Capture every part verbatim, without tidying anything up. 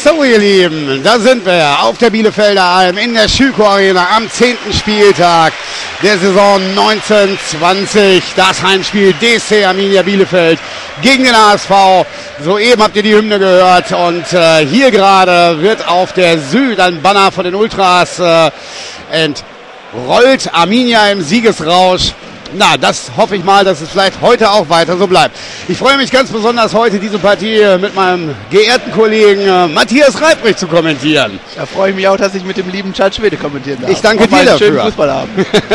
So, ihr Lieben, da sind wir auf der Bielefelder Alm in der Schüco Arena am zehnten Spieltag der Saison neunzehn zwanzig. Das Heimspiel D S C Arminia Bielefeld gegen den A S V. Soeben habt ihr die Hymne gehört und äh, hier gerade wird auf der Süd ein Banner von den Ultras äh, entrollt. Arminia im Siegesrausch. Na, das hoffe ich mal, dass es vielleicht heute auch weiter so bleibt. Ich freue mich ganz besonders, heute diese Partie mit meinem geehrten Kollegen äh, Matthias Reibrecht zu kommentieren. Da freue ich mich auch, dass ich mit dem lieben Charles Schwede kommentieren darf. Ich danke dir dafür. Schönen Fußball haben.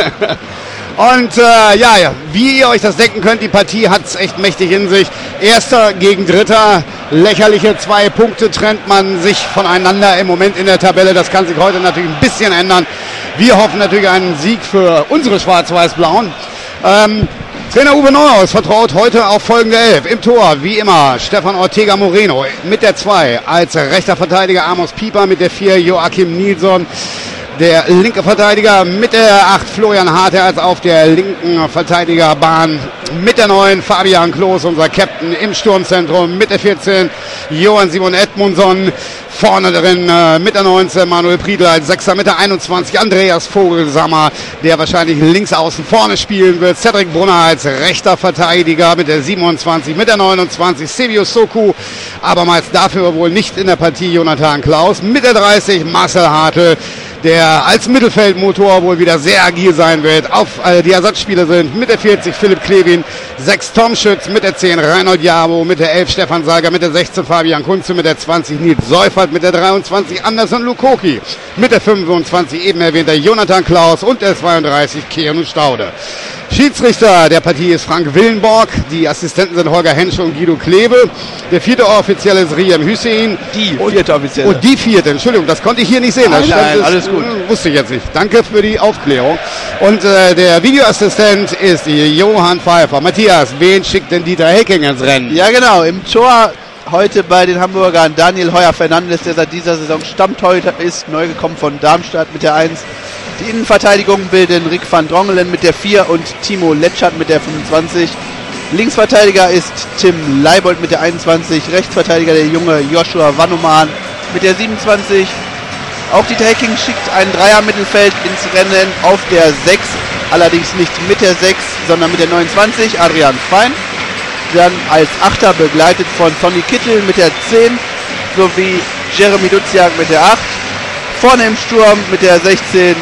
Und äh, ja, ja, wie ihr euch das denken könnt, die Partie hat es echt mächtig in sich. Erster gegen Dritter, lächerliche zwei Punkte trennt man sich voneinander im Moment in der Tabelle. Das kann sich heute natürlich ein bisschen ändern. Wir hoffen natürlich einen Sieg für unsere Schwarz-Weiß-Blauen. Ähm, Trainer Uwe Neuhaus vertraut heute auf folgende Elf. Im Tor, wie immer, Stefan Ortega Moreno mit der zwei. Als rechter Verteidiger Amos Pieper, mit der vier Joachim Nilsson. Der linke Verteidiger mit der acht Florian Harte, als auf der linken Verteidigerbahn mit der neun Fabian Klos, unser Captain im Sturmzentrum, mit der vierzehn Johann Simon Edmundsson. Vorne drin äh, mit der neunzehn Manuel Priedl als Sechser, mit der einundzwanzig Andreas Vogelsammer, der wahrscheinlich links außen vorne spielen wird. Cedric Brunner als rechter Verteidiger mit der siebenundzwanzig, mit der neunundzwanzig Sevio Soku, abermals dafür wohl nicht in der Partie Jonathan Klaus, mit der dreißig Marcel Hartl, der als Mittelfeldmotor wohl wieder sehr agil sein wird. Auf äh, die Ersatzspieler sind mit der vierzig Philipp Klevin, sechs Tom Schütz, mit der zehn Reinhold Jabo, mit der elf Stefan Salger, mit der sechzehn Fabian Kunze, mit der zwanzig Nils Seufert, mit der dreiundzwanzig Anderson Lukoki, mit der fünfundzwanzig eben erwähnter Jonathan Klaus und der zweiunddreißig Keanu Staude. Schiedsrichter der Partie ist Frank Willenborg, die Assistenten sind Holger Henschel und Guido Klebe, der vierte Offizielle ist Riem Hüseyin. Die vierte Offizielle. Und die vierte, Entschuldigung, das konnte ich hier nicht sehen. Nein, das nein, das, alles gut. Wusste ich jetzt nicht. Danke für die Aufklärung. Und äh, der Videoassistent ist Johann Pfeiffer. Matthias, wen schickt denn Dieter Hecking ins Rennen? Ja genau, im Tor heute bei den Hamburgern Daniel Heuer-Fernandes, der seit dieser Saison Stammtorhüter ist, neu gekommen von Darmstadt mit der eins. Die Innenverteidigung bilden Rick van Drongelen mit der vier und Timo Letschert mit der fünfundzwanzig. Linksverteidiger ist Tim Leibold mit der einundzwanzig. Rechtsverteidiger der junge Joshua Wannoman mit der siebenundzwanzig. Auch Dieter Hecking schickt ein Dreier-Mittelfeld ins Rennen auf der sechs. Allerdings nicht mit der sechs, sondern mit der neunundzwanzig. Adrian Fein. Dann als Achter begleitet von Toni Kittel mit der zehn sowie Jeremy Duziak mit der acht. Vorne im Sturm mit der sechzehn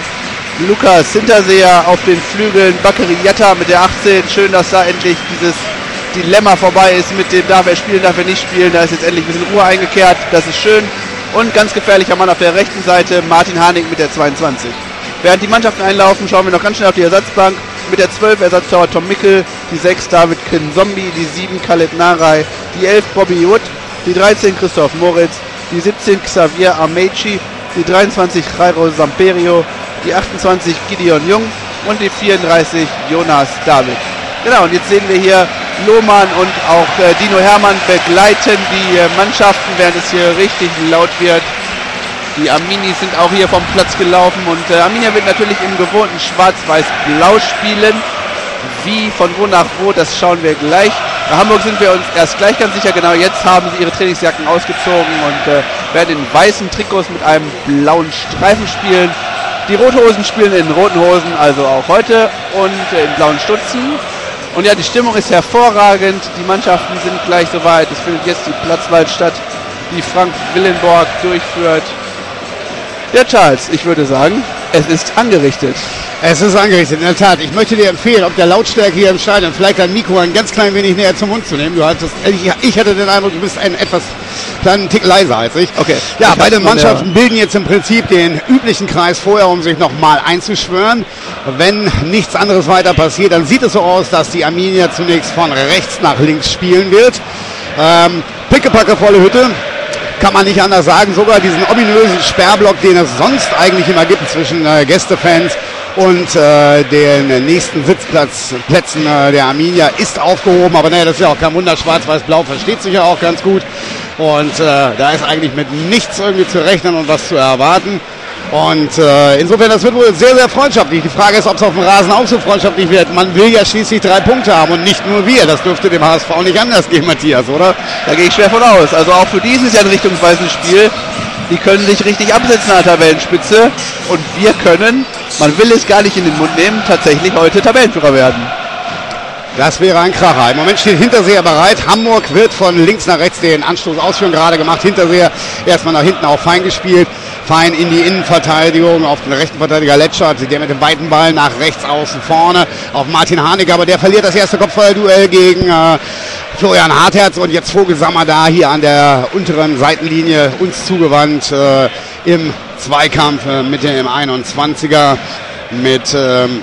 Lukas Hinterseher, auf den Flügeln Bakary Yatta mit der achtzehn. Schön, dass da endlich dieses Dilemma vorbei ist mit dem darf er spielen, darf er nicht spielen. Da ist jetzt endlich ein bisschen Ruhe eingekehrt, das ist schön. Und ganz gefährlicher Mann auf der rechten Seite, Martin Harnik mit der zweiundzwanzig. Während die Mannschaften einlaufen, schauen wir noch ganz schnell auf die Ersatzbank. Mit der zwölf Ersatztorwart Tom Mickel, die sechs David Kinzombie, die sieben Khaled Naray, die elf Bobby Wood, die dreizehn Christoph Moritz, die siebzehn Xavier Amechi, die dreiundzwanzig Jairo Samperio, die achtundzwanzig Gideon Jung und die vierunddreißig Jonas David. Genau, und jetzt sehen wir hier Lohmann und auch äh, Dino Hermann begleiten die äh, Mannschaften, während es hier richtig laut wird. Die Arminis sind auch hier vom Platz gelaufen und äh, Arminia wird natürlich im gewohnten Schwarz-Weiß-Blau spielen. Wie, von wo nach wo, das schauen wir gleich. Bei Hamburg sind wir uns erst gleich ganz sicher, genau jetzt haben sie ihre Trainingsjacken ausgezogen und äh, werden in weißen Trikots mit einem blauen Streifen spielen. Die Rothosen spielen in roten Hosen, also auch heute, und äh, in blauen Stutzen. Und ja, die Stimmung ist hervorragend, die Mannschaften sind gleich soweit. Es findet jetzt die Platzwahl statt, die Frank Willenborg durchführt. Ja, Charles, ich würde sagen, es ist angerichtet. Es ist angerichtet, in der Tat. Ich möchte dir empfehlen, ob der Lautstärke hier im Stadion vielleicht dein Mikro ein ganz klein wenig näher zum Mund zu nehmen. Du hattest, ich, ich hatte den Eindruck, du bist ein etwas kleinen Tick leiser als ich. Okay. Ja, beide Mannschaften bilden jetzt im Prinzip den üblichen Kreis vorher, um sich nochmal einzuschwören. Wenn nichts anderes weiter passiert, dann sieht es so aus, dass die Arminia zunächst von rechts nach links spielen wird. Ähm, Pickepacke volle Hütte. Kann man nicht anders sagen, sogar diesen ominösen Sperrblock, den es sonst eigentlich immer gibt zwischen äh, Gästefans und äh, den nächsten Sitzplätzen äh, der Arminia, ist aufgehoben. Aber naja, das ist ja auch kein Wunder, Schwarz-Weiß-Blau versteht sich ja auch ganz gut. Und äh, da ist eigentlich mit nichts irgendwie zu rechnen und was zu erwarten. Und äh, insofern, das wird wohl sehr, sehr freundschaftlich. Die Frage ist, ob es auf dem Rasen auch so freundschaftlich wird. Man will ja schließlich drei Punkte haben und nicht nur wir. Das dürfte dem H S V nicht anders gehen, Matthias, oder? Da gehe ich schwer von aus. Also auch für die ist es ja ein richtungsweisendes Spiel. Die können sich richtig absetzen an der Tabellenspitze. Und wir können, man will es gar nicht in den Mund nehmen, tatsächlich heute Tabellenführer werden. Das wäre ein Kracher. Im Moment steht Hinterseher bereit. Hamburg wird von links nach rechts den Anstoß ausführen, gerade gemacht. Hinterseher erstmal nach hinten auch fein gespielt. Fein in die Innenverteidigung auf den rechten Verteidiger Letschert, der mit dem weiten Ball nach rechts außen vorne auf Martin Harnik, aber der verliert das erste Kopfballduell gegen äh, Florian Hartherz und jetzt Vogelsammer da hier an der unteren Seitenlinie uns zugewandt äh, im Zweikampf äh, mit dem einundzwanziger mit ähm,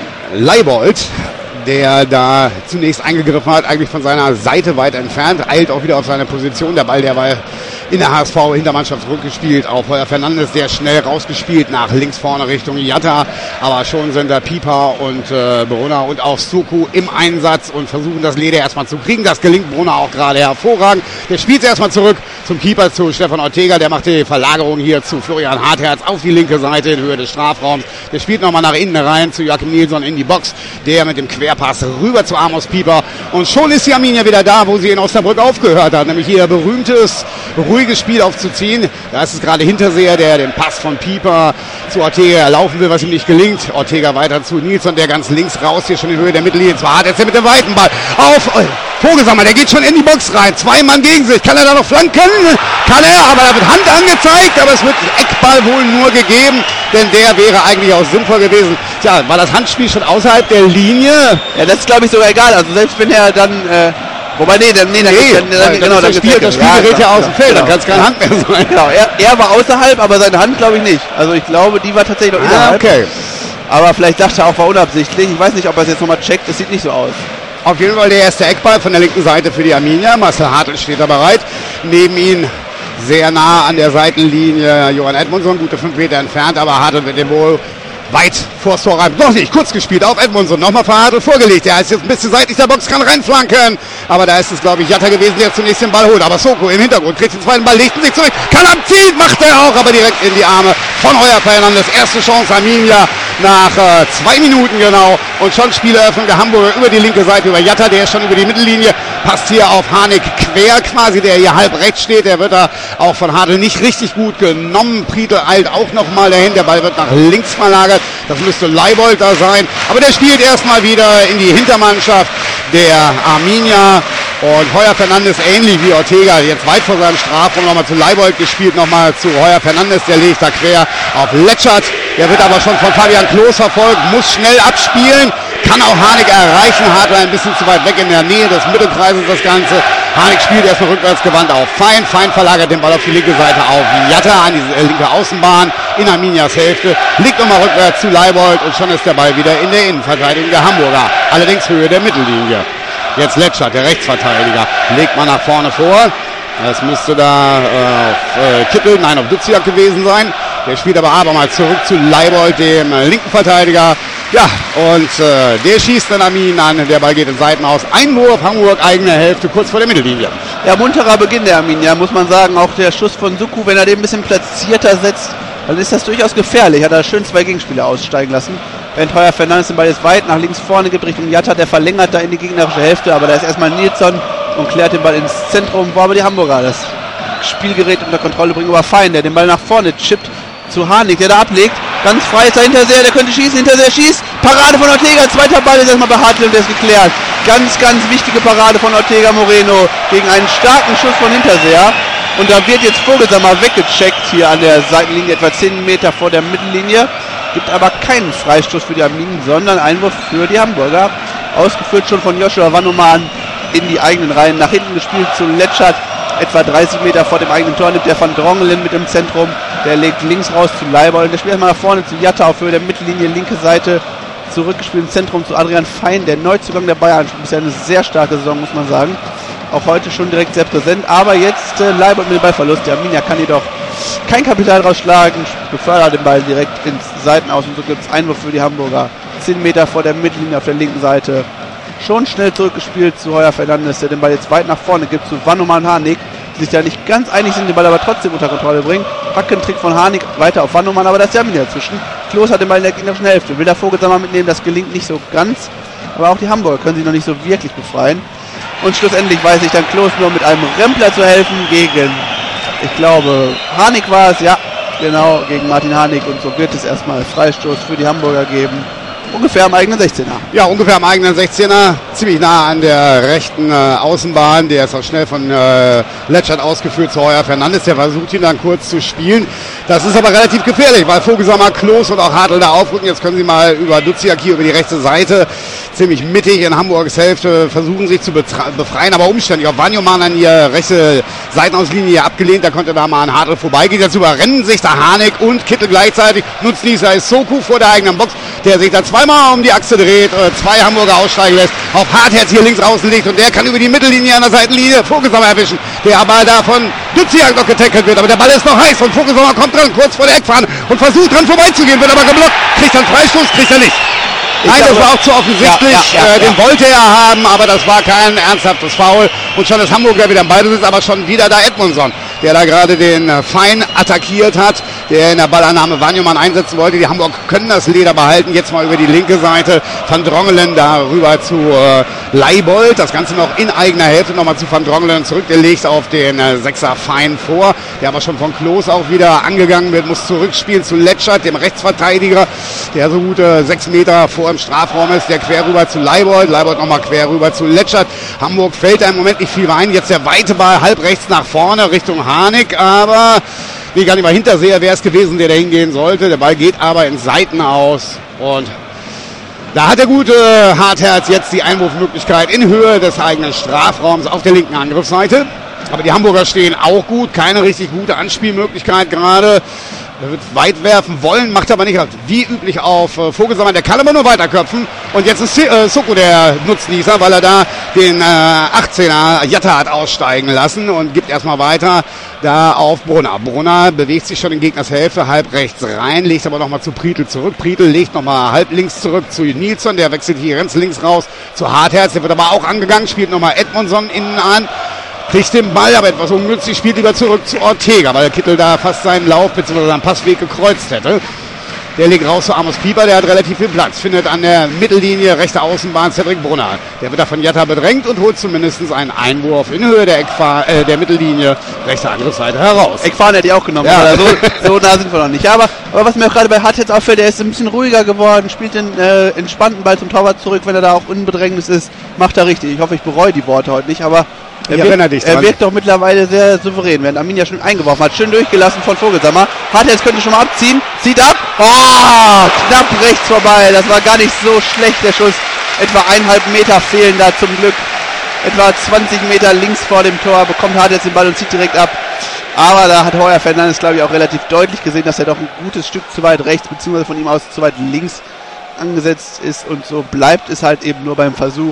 Leibold, der da zunächst eingegriffen hat, eigentlich von seiner Seite weit entfernt, eilt auch wieder auf seine Position. Der Ball, der war in der H S V-Hintermannschaft zurückgespielt auf Heuer Fernandes, der schnell rausgespielt nach links vorne Richtung Jatta. Aber schon sind da Pieper und äh, Brunner und auch Suku im Einsatz und versuchen das Leder erstmal zu kriegen. Das gelingt Brunner auch gerade hervorragend. Der spielt erstmal zurück zum Keeper, zu Stefan Ortega. Der macht die Verlagerung hier zu Florian Hartherz auf die linke Seite in Höhe des Strafraums. Der spielt nochmal nach innen rein zu Joachim Nilsson in die Box. Der mit dem Querpass rüber zu Amos Pieper. Und schon ist die Arminia wieder da, wo sie in Osnabrück aufgehört hat. Nämlich hier berühmtes, ruhiges Spiel aufzuziehen. Da ist es gerade Hinterseher, der den Pass von Pieper zu Ortega erlaufen will, was ihm nicht gelingt. Ortega weiter zu Nilsson, der ganz links raus, hier schon in Höhe der Mittellinie. Zwar hat er jetzt mit dem weiten Ball auf oh, Vogelsammer, der geht schon in die Box rein. Zwei Mann gegen sich. Kann er da noch flanken? Kann er, aber da wird Hand angezeigt, aber es wird Eckball wohl nur gegeben, denn der wäre eigentlich auch sinnvoll gewesen. Tja, war das Handspiel schon außerhalb der Linie? Ja, das ist glaube ich sogar egal. Also selbst wenn er dann... Äh Wobei, nee, dann, nee, dann, nee, dann, dann, dann genau, das Spiel, das Spiel ja, gerät ja aus dem Feld, genau. Dann kann es keine Hand mehr sein. Genau, er, er war außerhalb, aber seine Hand glaube ich nicht. Also ich glaube, die war tatsächlich noch ah, innerhalb. Okay. Aber vielleicht dachte er auch, war unabsichtlich. Ich weiß nicht, ob er es jetzt nochmal checkt, das sieht nicht so aus. Auf jeden Fall der erste Eckball von der linken Seite für die Arminia. Marcel Hartl steht da bereit. Neben ihn sehr nah an der Seitenlinie Johann Edmundsson, gute fünf Meter entfernt, aber Hartl wird den wohl weit vors Tor rein. Noch nicht, kurz gespielt auf Edmundsson. Nochmal von Hartl vorgelegt. Der ist jetzt ein bisschen seitlich der Box, kann reinflanken. Aber da ist es, glaube ich, Jatta gewesen, der zunächst den Ball holt. Aber Soko im Hintergrund kriegt den zweiten Ball, legt ihn sich zurück. Kann abziehen, macht er auch, aber direkt in die Arme von Heuer Fernandes. Erste Chance Arminia nach äh, zwei Minuten genau. Und schon Spieleröffnung der Hamburger über die linke Seite, über Jatta, der ist schon über die Mittellinie. Passt hier auf Harnik quer quasi, der hier halb rechts steht. Der wird da auch von Hartl nicht richtig gut genommen. Prietl eilt auch nochmal dahin. Der Ball wird nach links verlagert. Das müsste Leibold da sein. Aber der spielt erstmal wieder in die Hintermannschaft der Arminia. Und Heuer Fernandes ähnlich wie Ortega, jetzt weit vor seinem Strafraum, nochmal zu Leibold gespielt, nochmal zu Heuer Fernandes, der legt da quer auf Letschert. Der wird aber schon von Fabian Klos verfolgt, muss schnell abspielen, kann auch Harnik erreichen, Hartl ein bisschen zu weit weg in der Nähe des Mittelkreises das Ganze. Harnik spielt erstmal rückwärtsgewandt auf Fein, Fein verlagert den Ball auf die linke Seite auf Jatta an die linke Außenbahn in Arminias Hälfte, liegt nochmal rückwärts zu Leibold und schon ist der Ball wieder in der Innenverteidigung der Hamburger, allerdings Höhe der Mittellinie. Jetzt Letschert, der Rechtsverteidiger, legt man nach vorne vor. Das müsste da äh, auf äh, Kittel, nein, auf Duziak gewesen sein. Der spielt aber abermals zurück zu Leibold, dem äh, linken Verteidiger. Ja, und äh, der schießt dann Armin an. Der Ball geht in Seiten aus. Einwurf, Hamburg, eigene Hälfte, kurz vor der Mittellinie. Ja, munterer Beginn der Arminia, muss man sagen. Auch der Schuss von Suku, wenn er den ein bisschen platzierter setzt, dann ist das durchaus gefährlich. Hat er schön zwei Gegenspieler aussteigen lassen. Während Heuer Fernandes den Ball jetzt weit nach links vorne gibt, Richtung Jatta, der verlängert da in die gegnerische Hälfte, aber da ist erstmal Nilsson und klärt den Ball ins Zentrum, wo aber die Hamburger das Spielgerät unter Kontrolle bringen, aber Fein, der den Ball nach vorne chippt zu Harnik, der da ablegt, ganz frei ist er Hinterseher, der könnte schießen, Hinterseher schießt, Parade von Ortega, zweiter Ball ist erstmal bei Hartl und der ist geklärt. Ganz, ganz wichtige Parade von Ortega Moreno gegen einen starken Schuss von Hinterseher. Und da wird jetzt Vogelsammer weggecheckt hier an der Seitenlinie, etwa zehn Meter vor der Mittellinie. Gibt aber keinen Freistoß für die Arminen, sondern Einwurf für die Hamburger. Ausgeführt schon von Joshua Wannumann in die eigenen Reihen. Nach hinten gespielt zu Letschert, etwa dreißig Meter vor dem eigenen Tor. Nimmt der Van Drongelen mit im Zentrum. Der legt links raus zu Leibold. Der spielt erstmal nach vorne zu Jatta auf Höhe der Mittellinie, linke Seite. Zurückgespielt im Zentrum zu Adrian Fein, der Neuzugang der Bayern. Bisher eine sehr starke Saison, muss man sagen. Auch heute schon direkt sehr präsent. Aber jetzt äh, Leibold mit dem Ballverlust. Der Arminia kann jedoch kein Kapital rausschlagen. Befördert den Ball direkt ins Seitenaus. Und so gibt es Einwurf für die Hamburger. zehn Meter vor der Mittellinie auf der linken Seite. Schon schnell zurückgespielt zu Heuer Fernandes, der den Ball jetzt weit nach vorne gibt zu Wannumann Harnik. sich da nicht ganz einig sind, den Ball aber trotzdem unter Kontrolle bringen. Hackentrick von Harnik weiter auf Wannomann, aber da ist Jamin dazwischen. Klos hat den Ball in der gegnerischen Hälfte, will der Vogelsammer mitnehmen, das gelingt nicht so ganz. Aber auch die Hamburger können sich noch nicht so wirklich befreien. Und schlussendlich weiß ich dann Klos nur mit einem Rempler zu helfen gegen, ich glaube, Harnik war es, ja, genau, gegen Martin Harnik. Und so wird es erstmal Freistoß für die Hamburger geben. Ungefähr am eigenen sechzehner. Ja, ungefähr am eigenen sechzehner. Ziemlich nah an der rechten äh, Außenbahn. Der ist auch schnell von äh, Letschert ausgeführt zu Heuer Fernandes. Der versucht ihn dann kurz zu spielen. Das ist aber relativ gefährlich, weil Vogelsammer, Klos und auch Hartl da aufrücken. Jetzt können sie mal über Duziak hier über die rechte Seite ziemlich mittig in Hamburgs Hälfte versuchen sich zu befreien, aber umständlich. Auf Wanjoman an ihre rechte Seitenauslinie abgelehnt. Da konnte da mal an Hartl vorbeigehen. Jetzt überrennen sich da Harnik und Kittel gleichzeitig. Nutznießer ist Soku vor der eigenen Box, der sich da zweimal um die Achse dreht, äh, zwei Hamburger aussteigen lässt, auf Hartherz hier links außen liegt und der kann über die Mittellinie an der Seitenlinie Vogelsammer erwischen, der aber da von Duziak noch getackelt wird, aber der Ball ist noch heiß und Vogelsammer kommt dran, kurz vor der Eckfahne und versucht dran vorbeizugehen, wird aber geblockt, kriegt dann Freistoß, kriegt er nicht. Ich Nein, glaube, das war auch zu offensichtlich, ja, ja, ja, äh, den ja. wollte er haben, aber das war kein ernsthaftes Foul und schon ist Hamburger wieder im Ballbesitz, aber schon wieder da Edmundson, der da gerade den äh, Fein attackiert hat, der in der Ballannahme Wanjoman einsetzen wollte. Die Hamburg können das Leder behalten, jetzt mal über die linke Seite, Van Drongelen da rüber zu äh, Leibold, das Ganze noch in eigener Hälfte, nochmal zu Van Drongelen zurück, der legt auf den äh, Sechser Fein vor, der aber schon von Klos auch wieder angegangen wird, muss zurückspielen zu Letschert, dem Rechtsverteidiger, der so gute sechs Meter vor im Strafraum ist, der quer rüber zu Leibold, Leibold nochmal quer rüber zu Letschert. Hamburg fällt da im Moment nicht viel rein, jetzt der weite Ball halb rechts nach vorne Richtung Harnik, aber wie gar nicht mal Hinterseher wäre es gewesen, der da hingehen sollte. Der Ball geht aber in Seiten aus und da hat der gute Hartherz jetzt die Einwurfmöglichkeit in Höhe des eigenen Strafraums auf der linken Angriffsseite. Aber die Hamburger stehen auch gut, keine richtig gute Anspielmöglichkeit gerade. Er wird weit werfen wollen, macht aber nicht. Wie üblich auf äh, Vogelsammer, der kann aber nur weiterköpfen. Und jetzt ist äh, Soko der Nutznießer, weil er da den äh, achtzehner Jatta hat aussteigen lassen und gibt erstmal weiter da auf Brunner. Brunner bewegt sich schon in Gegners Hälfte, halb rechts rein, legt aber nochmal zu Prietl zurück. Prietl legt nochmal halb links zurück zu Nilsson, der wechselt hier ganz links raus zu Hartherz, der wird aber auch angegangen, spielt nochmal Edmundson innen an. Kriegt den Ball, aber etwas ungünstig, spielt lieber zurück zu Ortega, weil Kittel da fast seinen Lauf bzw. seinen Passweg gekreuzt hätte. Der legt raus zu Amos Pieper, der hat relativ viel Platz, findet an der Mittellinie rechte Außenbahn Cedric Brunner. Der wird da von Jatta bedrängt und holt zumindest einen Einwurf in Höhe der, Eckfahr äh, der Mittellinie rechte Angriffsseite heraus. Eckfahren hätte ich auch genommen, ja. so, so nah sind wir noch nicht. Ja, aber, aber was mir auch gerade bei Hartherz auffällt, der ist ein bisschen ruhiger geworden, spielt den äh, entspannten Ball zum Torwart zurück, wenn er da auch in Bedrängnis ist, macht er richtig. Ich hoffe, ich bereue die Worte heute nicht, aber Er, ja, wirkt, er, er wirkt doch mittlerweile sehr souverän, während Arminia schon eingeworfen hat. Schön durchgelassen von Vogelsammer. Hartherz könnte schon mal abziehen. Zieht ab. Oh, knapp rechts vorbei. Das war gar nicht so schlecht, der Schuss. Etwa eineinhalb Meter fehlen da zum Glück. Etwa zwanzig Meter links vor dem Tor bekommt Hartherz den Ball und zieht direkt ab. Aber da hat Heuer Fernandes, glaube ich, auch relativ deutlich gesehen, dass er doch ein gutes Stück zu weit rechts, beziehungsweise von ihm aus zu weit links angesetzt ist. Und so bleibt es halt eben nur beim Versuch.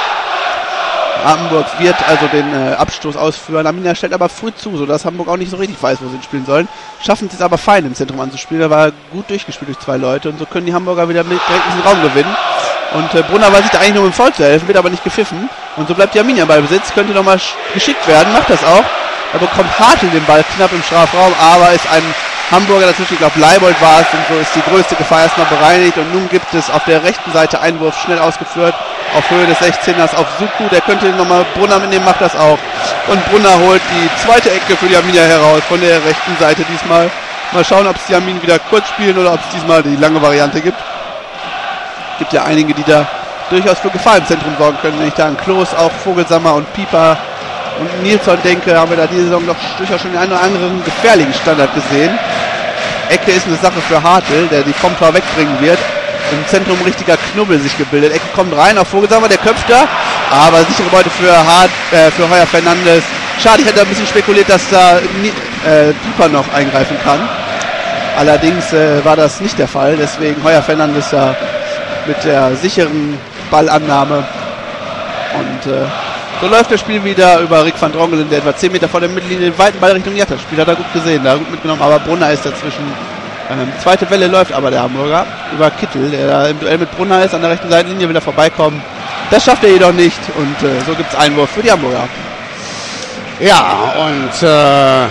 Hamburg wird also den äh, Abstoß ausführen. Arminia stellt aber früh zu, sodass Hamburg auch nicht so richtig weiß, wo sie spielen sollen. Schaffen es aber fein im Zentrum anzuspielen. Da war gut durchgespielt durch zwei Leute und so können die Hamburger wieder mit direkt in den Raum gewinnen. Und äh, Brunner weiß sich da eigentlich nur mit dem Foul zu helfen, wird aber nicht gepfiffen. Und so bleibt die Arminia bei Besitz, könnte nochmal geschickt werden, macht das auch. Da bekommt Hartl den Ball knapp im Strafraum, aber ist ein Hamburger dazwischen, ich glaube Leibold war es, und so ist die größte Gefahr erstmal bereinigt. Und nun gibt es auf der rechten Seite Einwurf, schnell ausgeführt, auf Höhe des sechzehners auf Suku, der könnte nochmal Brunner mitnehmen, macht das auch. Und Brunner holt die zweite Ecke für die Arminia heraus, von der rechten Seite diesmal. Mal schauen, ob es die Arminia wieder kurz spielen oder ob es diesmal die lange Variante gibt. Gibt ja einige, die da durchaus für Gefahr im Zentrum sorgen können, wenn ich da an Klos, auch Vogelsammer und Pieper und Nilsson denke, haben wir da diese Saison doch durchaus schon den einen oder anderen gefährlichen Standard gesehen. Ecke ist eine Sache für Hartl, der die vom Tor wegbringen wird. Im Zentrum richtiger Knubbel sich gebildet. Ecke kommt rein auf Vogelsammer, der köpft da, aber sichere Beute für Hart, äh, für Heuer Fernandes. Schade, ich hätte ein bisschen spekuliert, dass da äh, Pieper noch eingreifen kann. Allerdings äh, war das nicht der Fall, deswegen Heuer Fernandes da mit der sicheren Ballannahme. Und äh, so läuft das Spiel wieder über Rick van Drongelen, der etwa zehn Meter vor der Mittellinie den weiten Ball Richtung Jatta spielt. Hat er gut gesehen, da gut mitgenommen, aber Brunner ist dazwischen. Ähm, zweite Welle läuft aber der Hamburger über Kittel, der da im Duell mit Brunner ist, an der rechten Seitenlinie will er vorbeikommen. Das schafft er jedoch nicht und äh, so gibt es Einwurf für die Hamburger. Ja, und äh,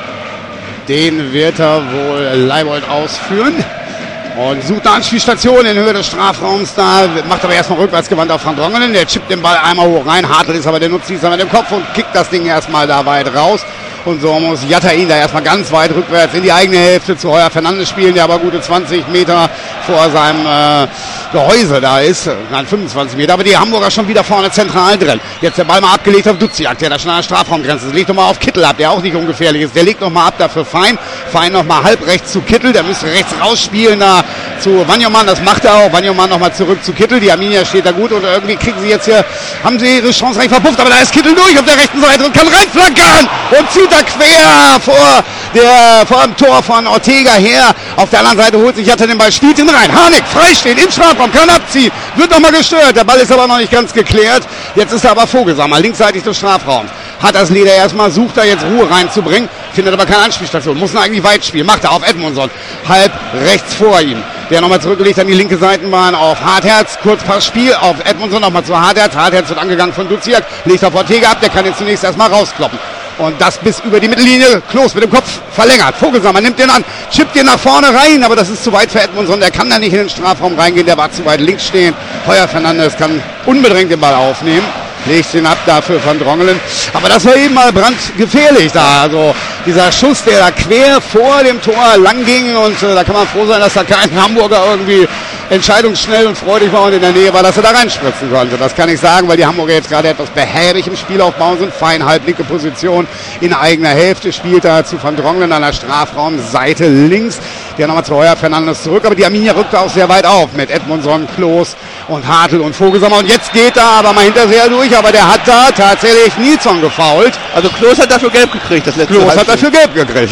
den wird er wohl Leibold ausführen. Und sucht eine Anspielstation in Höhe des Strafraums da, macht aber erstmal rückwärtsgewandt auf Van Drongelen. Der chippt den Ball einmal hoch rein. Hartl ist aber, der nutzt diesmal mit dem Kopf und kickt das Ding erstmal da weit raus. Und so muss Jatta ihn da erstmal ganz weit rückwärts in die eigene Hälfte zu Heuer Fernandes spielen, der aber gute zwanzig Meter vor seinem äh, Gehäuse da ist. Nein, fünfundzwanzig Meter, aber die Hamburger schon wieder vorne zentral drin. Jetzt der Ball mal abgelegt auf Duziak, der da schon an der Strafraumgrenze ist. Legt nochmal auf Kittel ab, der auch nicht ungefährlich ist. Der legt nochmal ab dafür Fein. Fein nochmal halb rechts zu Kittel, der müsste rechts rausspielen da zu Wanjoman, das macht er auch. Wanjoman nochmal zurück zu Kittel, die Arminia steht da gut und irgendwie kriegen sie jetzt hier, haben sie ihre Chance recht verpufft, aber da ist Kittel durch auf der rechten Seite und kann reinflankern und zieht da quer vor der, vor dem Tor von Ortega her. Auf der anderen Seite holt sich Jatta den Ball, spielt ihn rein. Harnik freistehen im Strafraum, kann abziehen, wird nochmal gestört. Der Ball ist aber noch nicht ganz geklärt. Jetzt ist er aber Vogelsammer, linksseitig des Strafraums. Hat das Leder erstmal, sucht da jetzt Ruhe reinzubringen, findet aber keine Anspielstation, muss ihn eigentlich weit spielen. Macht er auf Edmundsson, halb rechts vor ihm. Der nochmal zurückgelegt an die linke Seitenbahn auf Hartherz. Kurzpassspiel auf Edmundsson, nochmal zu Hartherz. Hartherz wird angegangen von Duziak, legt auf Ortega ab, der kann jetzt zunächst erstmal rauskloppen. Und das bis über die Mittellinie. Klos mit dem Kopf verlängert. Vogelsammer nimmt den an, chippt den nach vorne rein, aber das ist zu weit für Edmundsson. Der kann da nicht in den Strafraum reingehen, der war zu weit links stehen. Heuer Fernandes kann unbedingt den Ball aufnehmen. Legt den ab dafür Van Drongelen. Aber das war eben mal brandgefährlich da. Also dieser Schuss, der da quer vor dem Tor lang ging. Und äh, da kann man froh sein, dass da kein Hamburger irgendwie entscheidungsschnell und freudig war und in der Nähe war, dass er da reinspritzen konnte. Das kann ich sagen, weil die Hamburger jetzt gerade etwas behäbig im Spielaufbau sind. Fein halblinke Position in eigener Hälfte. Spielt da zu Van Drongelen an der Strafraumseite links. Der nochmal zu Heuer Fernandes zurück. Aber die Arminia rückte auch sehr weit auf mit Edmundsson, Klos und Hartl und Vogelsammer. Und jetzt geht da aber mal Hinterseher durch. Aber der hat da tatsächlich Nilsson gefoult. Also Klos hat dafür gelb gekriegt. Das letzte Klos hat dafür gelb gekriegt.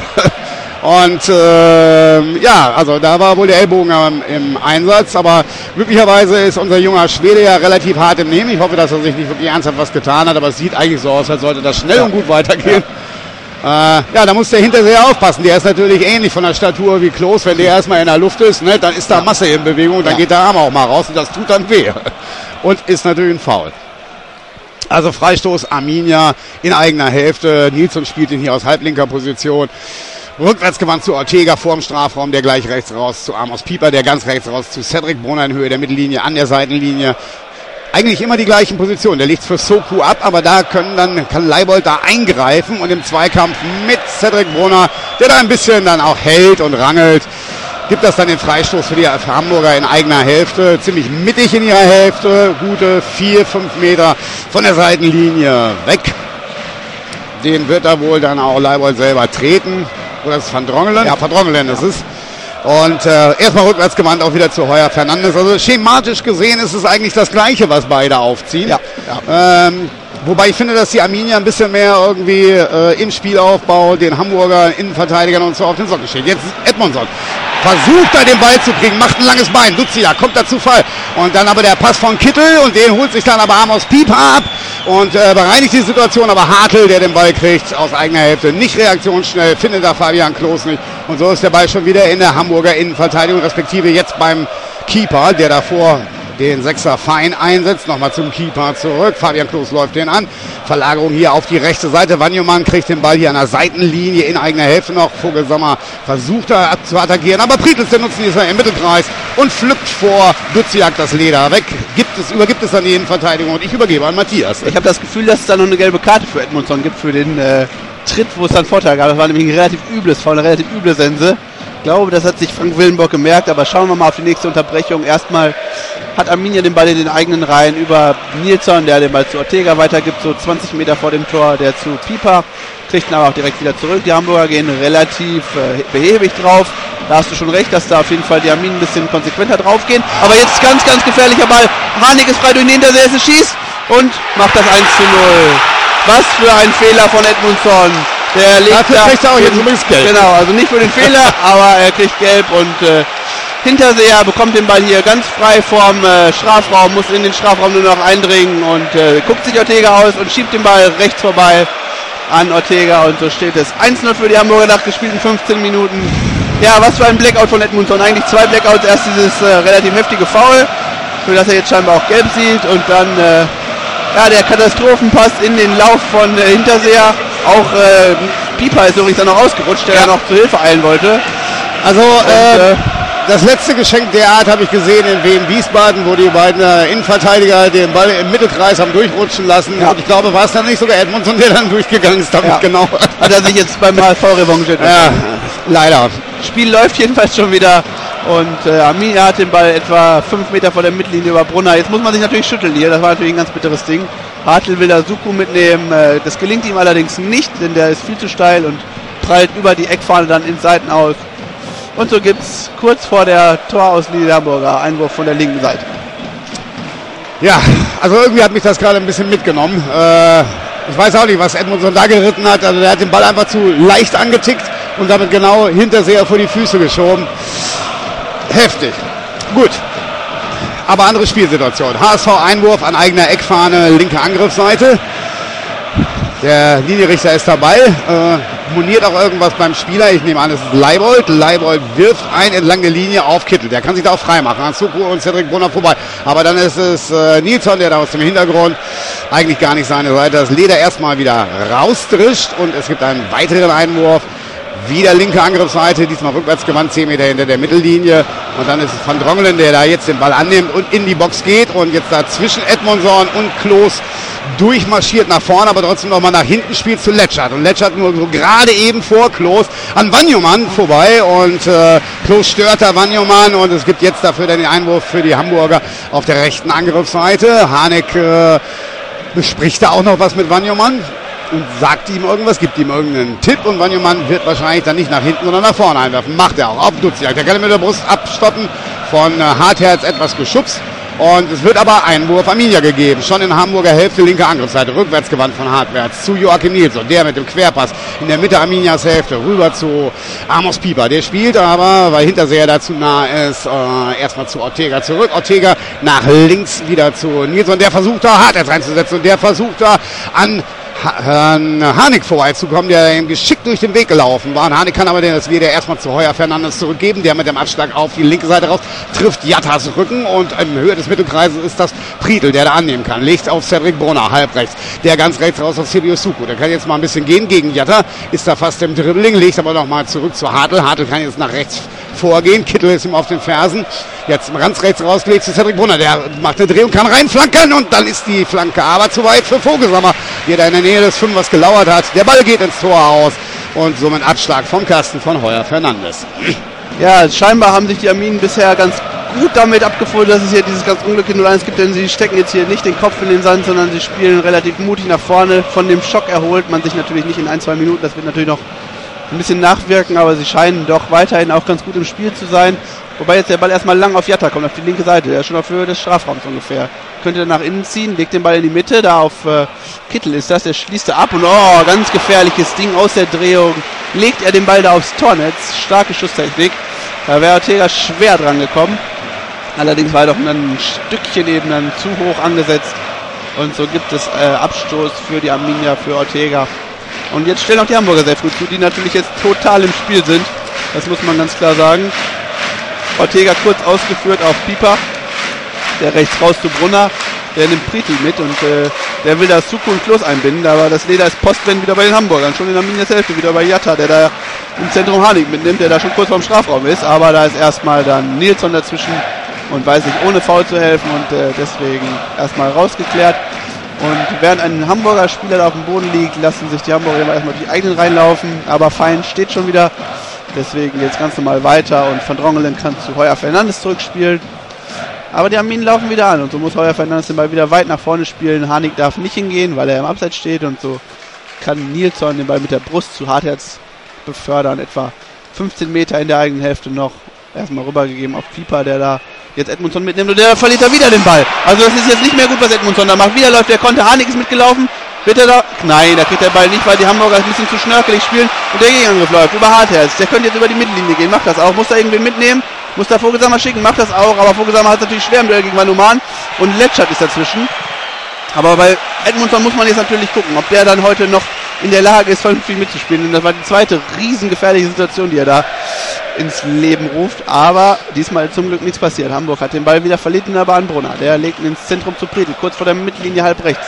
Und äh, ja, also da war wohl der Ellbogen im, im Einsatz, aber glücklicherweise ist unser junger Schwede ja relativ hart im Nehmen. Ich hoffe, dass er sich nicht wirklich ernsthaft was getan hat, aber es sieht eigentlich so aus, als sollte das schnell ja. und gut weitergehen. Ja. Äh, ja, da muss der Hinterseher aufpassen. Der ist natürlich ähnlich von der Statur wie Klos. Wenn der erstmal in der Luft ist, ne, dann ist da Masse in Bewegung, dann ja. geht der Arm auch mal raus und das tut dann weh. Und ist natürlich ein Foul. Also Freistoß Arminia in eigener Hälfte. Nilsson spielt ihn hier aus halblinker Position. Rückwärtsgewandt zu Ortega vor dem Strafraum, der gleich rechts raus zu Amos Pieper, der ganz rechts raus zu Cedric Brunner in Höhe der Mittellinie an der Seitenlinie. Eigentlich immer die gleichen Positionen. Der legt für Soku ab, aber da können dann, kann Leibold da eingreifen und im Zweikampf mit Cedric Brunner, der da ein bisschen dann auch hält und rangelt, gibt das dann den Freistoß für die Hamburger in eigener Hälfte. Ziemlich mittig in ihrer Hälfte, gute vier, fünf Meter von der Seitenlinie weg. Den wird da wohl dann auch Leibold selber treten. Oder ist es Van Drongelen? Ja, Van Drongelen ist es. Und äh, erstmal rückwärts gewandt auch wieder zu Heuer Fernandes. Also schematisch gesehen ist es eigentlich das Gleiche, was beide aufziehen. Ja, ja. Ähm, wobei ich finde, dass die Arminia ein bisschen mehr irgendwie äh, im Spielaufbau den Hamburger Innenverteidigern und so auf den Socken steht. Jetzt Edmundsson versucht da den Ball zu kriegen, macht ein langes Bein. Duziak kommt da zu Fall. Und dann aber der Pass von Kittel und den holt sich dann aber Amos Pieper ab und äh, bereinigt die Situation. Aber Hartl, der den Ball kriegt aus eigener Hälfte, nicht reaktionsschnell, findet da Fabian Klos nicht. Und so ist der Ball schon wieder in der Hamburger Innenverteidigung, respektive jetzt beim Keeper, der davor den Sechser Fein einsetzt. Nochmal zum Keeper zurück. Fabian Klos läuft den an. Verlagerung hier auf die rechte Seite. Wanjoman kriegt den Ball hier an der Seitenlinie in eigener Hälfte noch. Vogelsammer versucht da zu attackieren. Aber Prietels, der nutzt ihn im Mittelkreis und pflückt vor Duziak das Leder weg. Gibt es, übergibt es an die Innenverteidigung und ich übergebe an Matthias. Ich habe das Gefühl, dass es da noch eine gelbe Karte für Edmundsson gibt für den äh, Tritt, wo es dann Vorteil gab. Das war nämlich ein relativ übles, vor eine relativ üble Sense. Ich glaube, das hat sich Frank Willenbock gemerkt, aber schauen wir mal auf die nächste Unterbrechung. Erstmal hat Arminia den Ball in den eigenen Reihen über Nilsson, der den Ball zu Ortega weitergibt, so zwanzig Meter vor dem Tor, der zu Pieper, kriegt ihn aber auch direkt wieder zurück. Die Hamburger gehen relativ äh, behäbig drauf. Da hast du schon recht, dass da auf jeden Fall die Arminen ein bisschen konsequenter draufgehen. Aber jetzt ganz, ganz gefährlicher Ball. Harnik ist frei durch den Hinterseher, schießt und macht das eins zu null. Was für ein Fehler von Edmundsson. Der legt Dafür da kriegt er auch jetzt übrigens gelb. Genau, also nicht für den Fehler, aber er kriegt gelb und äh, Hinterseher bekommt den Ball hier ganz frei vorm äh, Strafraum, muss in den Strafraum nur noch eindringen und äh, guckt sich Ortega aus und schiebt den Ball rechts vorbei an Ortega und so steht es eins zu null für die Hamburger nach gespielten fünfzehn Minuten. Ja, was für ein Blackout von Edmundsson, eigentlich zwei Blackouts, erst dieses äh, relativ heftige Foul, für das er jetzt scheinbar auch gelb sieht und dann äh, Ja, der Katastrophenpass in den Lauf von äh, Hinterseher. Auch äh, Pieper ist übrigens dann noch ausgerutscht, der ja noch zur Hilfe eilen wollte. Also äh, äh, das letzte Geschenk der Art habe ich gesehen in Wien Wiesbaden, wo die beiden äh, Innenverteidiger den Ball im Mittelkreis haben durchrutschen lassen. Ja. Und ich glaube, war es dann nicht sogar Edmundson, der dann durchgegangen ist, damit ja. genau. Hat er sich jetzt beim H S V revanchiert. Ja, leider. Spiel läuft jedenfalls schon wieder und äh, Arminia hat den Ball etwa fünf Meter vor der Mittellinie über Brunner. Jetzt muss man sich natürlich schütteln hier, das war natürlich ein ganz bitteres Ding. Hartl will da Suku mitnehmen, äh, das gelingt ihm allerdings nicht, denn der ist viel zu steil und prallt über die Eckfahne dann ins Seitenaus. Und so gibt es kurz vor der Torauslinie der Hamburger Einwurf von der linken Seite. Ja, also irgendwie hat mich das gerade ein bisschen mitgenommen. Äh, ich weiß auch nicht, was Edmundson da geritten hat. Also der hat den Ball einfach zu leicht angetickt und damit genau Hinterseher vor die Füße geschoben. Heftig. Gut. Aber andere Spielsituation. H S V-Einwurf an eigener Eckfahne, linke Angriffsseite. Der Linienrichter ist dabei, äh, moniert auch irgendwas beim Spieler. Ich nehme an, es ist Leibold. Leibold wirft ein entlang der Linie auf Kittel. Der kann sich da auch frei machen. An Suku und Cedric Brunner vorbei. Aber dann ist es äh, Nilsson, der da aus dem Hintergrund eigentlich gar nicht seine Seite das Leder erstmal wieder rausdrischt. Und es gibt einen weiteren Einwurf. Wieder linke Angriffsseite, diesmal rückwärts gewandt, zehn Meter hinter der Mittellinie. Und dann ist es Van Drongelen, der da jetzt den Ball annimmt und in die Box geht. Und jetzt da zwischen Edmundson und Klos durchmarschiert nach vorne, aber trotzdem nochmal nach hinten spielt zu Letschert. Und Letschert nur so gerade eben vor Klos an Wanjoman vorbei. Und äh, Klos stört da Wanjoman. Und es gibt jetzt dafür den Einwurf für die Hamburger auf der rechten Angriffsseite. Harnik äh, bespricht da auch noch was mit Wanjoman und sagt ihm irgendwas, gibt ihm irgendeinen Tipp und Wanjoman wird wahrscheinlich dann nicht nach hinten, sondern nach vorne einwerfen. Macht er auch. Auf Duziak. Der kann mit der Brust abstoppen. Von äh, Hartherz etwas geschubst. Und es wird aber Einwurf Arminia gegeben. Schon in Hamburger Hälfte, linke Angriffsseite. Rückwärts gewandt von Hartwärts zu Joachim Nilsson. Der mit dem Querpass in der Mitte Arminias Hälfte. Rüber zu Amos Pieper. Der spielt aber, weil Hinterseher dazu nah ist, äh, erstmal zu Ortega zurück. Ortega nach links wieder zu Nilsson. Der versucht da Hartwärts reinzusetzen. Und der versucht da an Herrn Harnik vorbeizukommen, der ihm geschickt durch den Weg gelaufen war. Und Harnik kann aber das Leder erstmal zu Heuer Fernandes zurückgeben, der mit dem Abschlag auf die linke Seite raus trifft Jattas Rücken und in Höhe des Mittelkreises ist das Prietl, der da annehmen kann. Legt auf Cedric Brunner, halb rechts. Der ganz rechts raus auf Sirius Suku. Der kann jetzt mal ein bisschen gehen gegen Jatta, ist da fast im Dribbling, legt aber noch mal zurück zu Hartl. Hartl kann jetzt nach rechts vorgehen. Kittel ist ihm auf den Fersen. Jetzt ganz rechts rausgelegt zu Cedric Brunner. Der macht eine Drehung, kann reinflanken und dann ist die Flanke aber zu weit für Vogelsammer, der da in der Nähe des Fünfers gelauert hat. Der Ball geht ins Tor aus und somit Abschlag vom Kasten von Heuer Fernandes. Ja, scheinbar haben sich die Arminen bisher ganz gut damit abgefunden, dass es hier dieses ganz Unglück in null eins gibt, denn sie stecken jetzt hier nicht den Kopf in den Sand, sondern sie spielen relativ mutig nach vorne. Von dem Schock erholt man sich natürlich nicht in ein, zwei Minuten. Das wird natürlich noch ein bisschen nachwirken, aber sie scheinen doch weiterhin auch ganz gut im Spiel zu sein. Wobei jetzt der Ball erstmal lang auf Jatta kommt, auf die linke Seite. Der ist schon auf Höhe des Strafraums ungefähr. Könnte er nach innen ziehen, legt den Ball in die Mitte. Da auf äh, Kittel ist das, der schließt er ab. Und oh, ganz gefährliches Ding aus der Drehung. Legt er den Ball da aufs Tornetz. Starke Schusstechnik. Da wäre Ortega schwer dran gekommen. Allerdings war er doch ein Stückchen eben dann zu hoch angesetzt. Und so gibt es äh, Abstoß für die Arminia, für Ortega. Und jetzt stellen auch die Hamburger sehr früh zu, die natürlich jetzt total im Spiel sind. Das muss man ganz klar sagen. Ortega kurz ausgeführt auf Pieper. Der rechts raus zu Brunner. Der nimmt Prietl mit und äh, der will da Suku und Klos einbinden. Aber das Leder ist postwendend wieder bei den Hamburgern. Schon in der Arminias Hälfte wieder bei Jatta, der da im Zentrum Harnik mitnimmt, der da schon kurz vorm Strafraum ist. Aber da ist erstmal dann Nilsson dazwischen und weiß nicht, ohne Foul zu helfen und äh, deswegen erstmal rausgeklärt. Und während ein Hamburger Spieler da auf dem Boden liegt, lassen sich die Hamburger erstmal die eigenen reinlaufen. Aber Fein steht schon wieder. Deswegen jetzt ganz normal weiter und Van Drongelen kann zu Heuer Fernandes zurückspielen. Aber die Arminen laufen wieder an und so muss Heuer Fernandes den Ball wieder weit nach vorne spielen. Harnik darf nicht hingehen, weil er im Abseits steht und so kann Nilsson den Ball mit der Brust zu Hartherz befördern. Etwa fünfzehn Meter in der eigenen Hälfte noch. Erstmal rübergegeben auf Pieper, der da jetzt Edmundson mitnimmt und der verliert da wieder den Ball. Also das ist jetzt nicht mehr gut, was Edmundson da macht. Wieder läuft der Konter, Harnik ist mitgelaufen. Wird er da? Nein, da kriegt der Ball nicht, weil die Hamburger ein bisschen zu schnörkelig spielen und der Gegenangriff läuft über Hartherz. Der könnte jetzt über die Mittellinie gehen, macht das auch. Muss da irgendwen mitnehmen, muss da Vogelsammer schicken, macht das auch. Aber Vogelsammer hat es natürlich schwer im Duell gegen Manuman und Letschert ist dazwischen. Aber bei Edmundson muss man jetzt natürlich gucken, ob der dann heute noch in der Lage ist, vernünftig mitzuspielen. Und das war die zweite riesengefährliche Situation, die er da ins Leben ruft. Aber diesmal zum Glück nichts passiert. Hamburg hat den Ball wieder verliert in der Bahn Brunner. Der legt ihn ins Zentrum zu Prietl, kurz vor der Mittellinie halb rechts.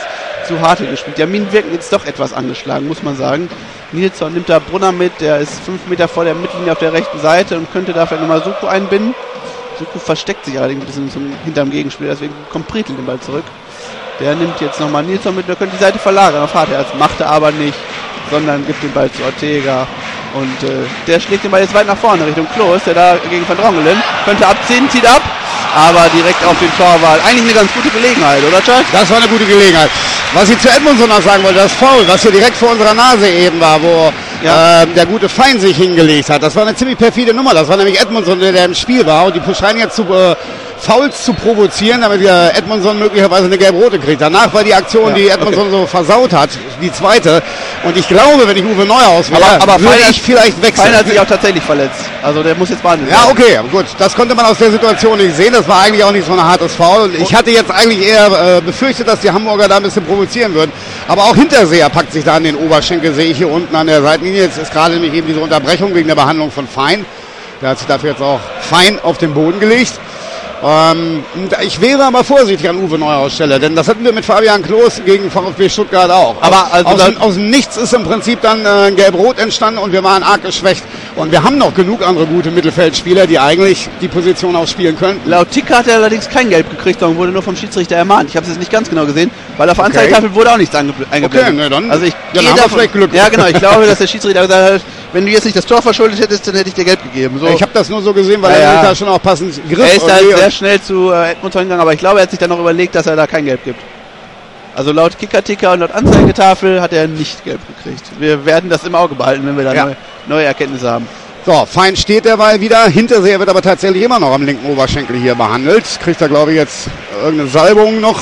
zu Hartl gespielt. Die Arminen wirken jetzt doch etwas angeschlagen, muss man sagen. Nilsson nimmt da Brunner mit, der ist fünf Meter vor der Mittellinie auf der rechten Seite und könnte dafür nochmal Suko einbinden. Suko versteckt sich allerdings ein bisschen zum, hinterm Gegenspieler, deswegen kommt Prietl den Ball zurück. Der nimmt jetzt nochmal Nilsson mit, der könnte die Seite verlagern auf Hartl. Das macht er aber nicht, sondern gibt den Ball zu Ortega. Und äh, der schlägt den Ball jetzt weit nach vorne Richtung Klos, der da gegen Van Drongelen könnte abziehen, zieht ab, aber direkt auf den Torwart. Eigentlich eine ganz gute Gelegenheit, oder Charles? Das war eine gute Gelegenheit. Was ich zu Edmundson noch sagen wollte, das Foul, was hier direkt vor unserer Nase eben war, wo ja. äh, der gute Fein sich hingelegt hat, das war eine ziemlich perfide Nummer. Das war nämlich Edmundson, der, der im Spiel war, und die scheinen jetzt zu äh, Fouls zu provozieren, damit der Edmundson möglicherweise eine gelb-rote kriegt. Danach war die Aktion, ja, die Edmundson okay. so versaut hat, die zweite. Und ich glaube, wenn ich Uwe Neuhaus wäre, aber, aber würde Fein ich vielleicht wechseln. Fein hat sich auch tatsächlich verletzt. Also der muss jetzt behandeln. Ja, okay, gut. Das konnte man aus der Situation nicht sehen. Das war eigentlich auch nicht so ein hartes Foul. Ich hatte jetzt eigentlich eher äh, befürchtet, dass die Hamburger da ein bisschen provozieren würden. Aber auch Hinterseher packt sich da an den Oberschenkel, sehe ich hier unten an der Seitenlinie. Jetzt ist gerade nämlich eben diese Unterbrechung wegen der Behandlung von Fein. Der hat sich dafür jetzt auch Fein auf den Boden gelegt. Ähm, ich wäre aber vorsichtig an Uwe Neuhaus Stelle, denn das hatten wir mit Fabian Klos gegen VfB Stuttgart auch. Aber also aus, dem, aus dem Nichts ist im Prinzip dann äh, Gelb-Rot entstanden und wir waren arg geschwächt. Und wir haben noch genug andere gute Mittelfeldspieler, die eigentlich die Position auch spielen können. Laut Ticker hat er allerdings kein Gelb gekriegt, sondern wurde nur vom Schiedsrichter ermahnt. Ich habe es jetzt nicht ganz genau gesehen, weil auf der okay. Anzeigetafel wurde auch nichts eingeblendet. Okay, ne, dann, also ich dann haben wir vielleicht Glück. Ja genau, ich glaube, dass der Schiedsrichter gesagt hat, wenn du jetzt nicht das Tor verschuldet hättest, dann hätte ich dir Gelb gegeben. So. Ich habe das nur so gesehen, weil ja, er da schon auch passend griff. Er ist da sehr schnell zu äh, Edmundson gegangen, aber ich glaube, er hat sich dann noch überlegt, dass er da kein Gelb gibt. Also laut Kicker-Ticker und laut Anzeigetafel hat er nicht Gelb gekriegt. Wir werden das im Auge behalten, wenn wir da ja. neue, neue Erkenntnisse haben. So, Fein steht derweil wieder. Hinterseher wird aber tatsächlich immer noch am linken Oberschenkel hier behandelt. Kriegt er, glaube ich, jetzt irgendeine Salbung noch.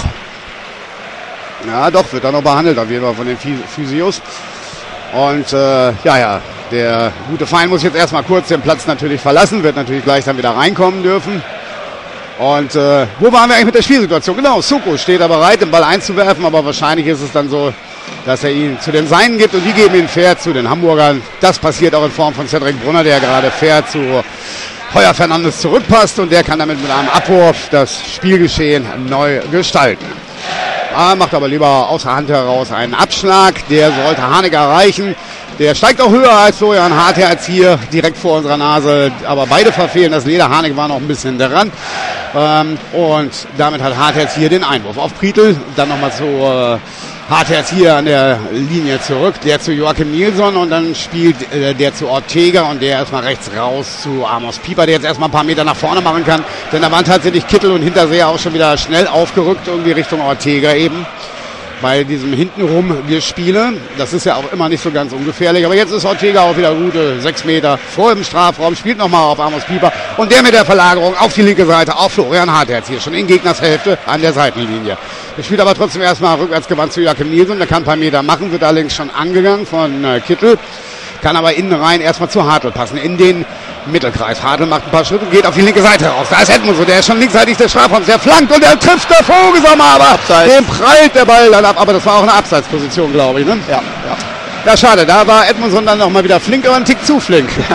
Ja, doch, wird er noch behandelt, auf jeden Fall von den Physios. Und äh, ja, ja, der gute Fein muss jetzt erstmal kurz den Platz natürlich verlassen, wird natürlich gleich dann wieder reinkommen dürfen. Und äh, wo waren wir eigentlich mit der Spielsituation? Genau, Suko steht da bereit, den Ball einzuwerfen, aber wahrscheinlich ist es dann so, dass er ihn zu den Seinen gibt und die geben ihn fair zu den Hamburgern. Das passiert auch in Form von Cedric Brunner, der gerade fair zu Heuer Fernandes zurückpasst und der kann damit mit einem Abwurf das Spielgeschehen neu gestalten. Ah, macht aber lieber außer Hand heraus einen Abschlag, der sollte Harnik erreichen. Der steigt auch höher als Florian Hartherz hier direkt vor unserer Nase, aber beide verfehlen das Leder. Harnik war noch ein bisschen dran ähm, und damit hat Hartherz hier den Einwurf auf Prietl. Dann nochmal zu äh, Hartherz hier an der Linie zurück, der zu Joachim Nilsson und dann spielt äh, der zu Ortega und der erstmal rechts raus zu Amos Pieper, der jetzt erstmal ein paar Meter nach vorne machen kann, denn da waren tatsächlich Kittel und Hinterseher auch schon wieder schnell aufgerückt, irgendwie Richtung Ortega eben. Bei diesem hintenrum Gespiele. Das ist ja auch immer nicht so ganz ungefährlich. Aber jetzt ist Ortega auch wieder gute sechs Meter vor dem Strafraum. Spielt nochmal auf Amos Pieper. Und der mit der Verlagerung auf die linke Seite auf Florian Hartherz hier schon in Gegners Hälfte an der Seitenlinie. Der spielt aber trotzdem erstmal rückwärtsgewandt zu Joachim Nilsson. Der kann ein paar Meter machen, wird allerdings schon angegangen von äh, Kittel. Kann aber innen rein erstmal zu Hartl passen. In den Mittelkreis. Hartl macht ein paar Schritte und geht auf die linke Seite raus. Da ist Edmundson, der ist schon linksseitig des Strafraums. Der flankt und der trifft der Vogelsammer, aber Abseits. Dem prallt der Ball dann ab. Aber das war auch eine Abseitsposition, glaube ich. Ne? Ja, ja. Ja, schade. Da war Edmundson dann nochmal wieder flink, aber ein Tick zu flink. Ja.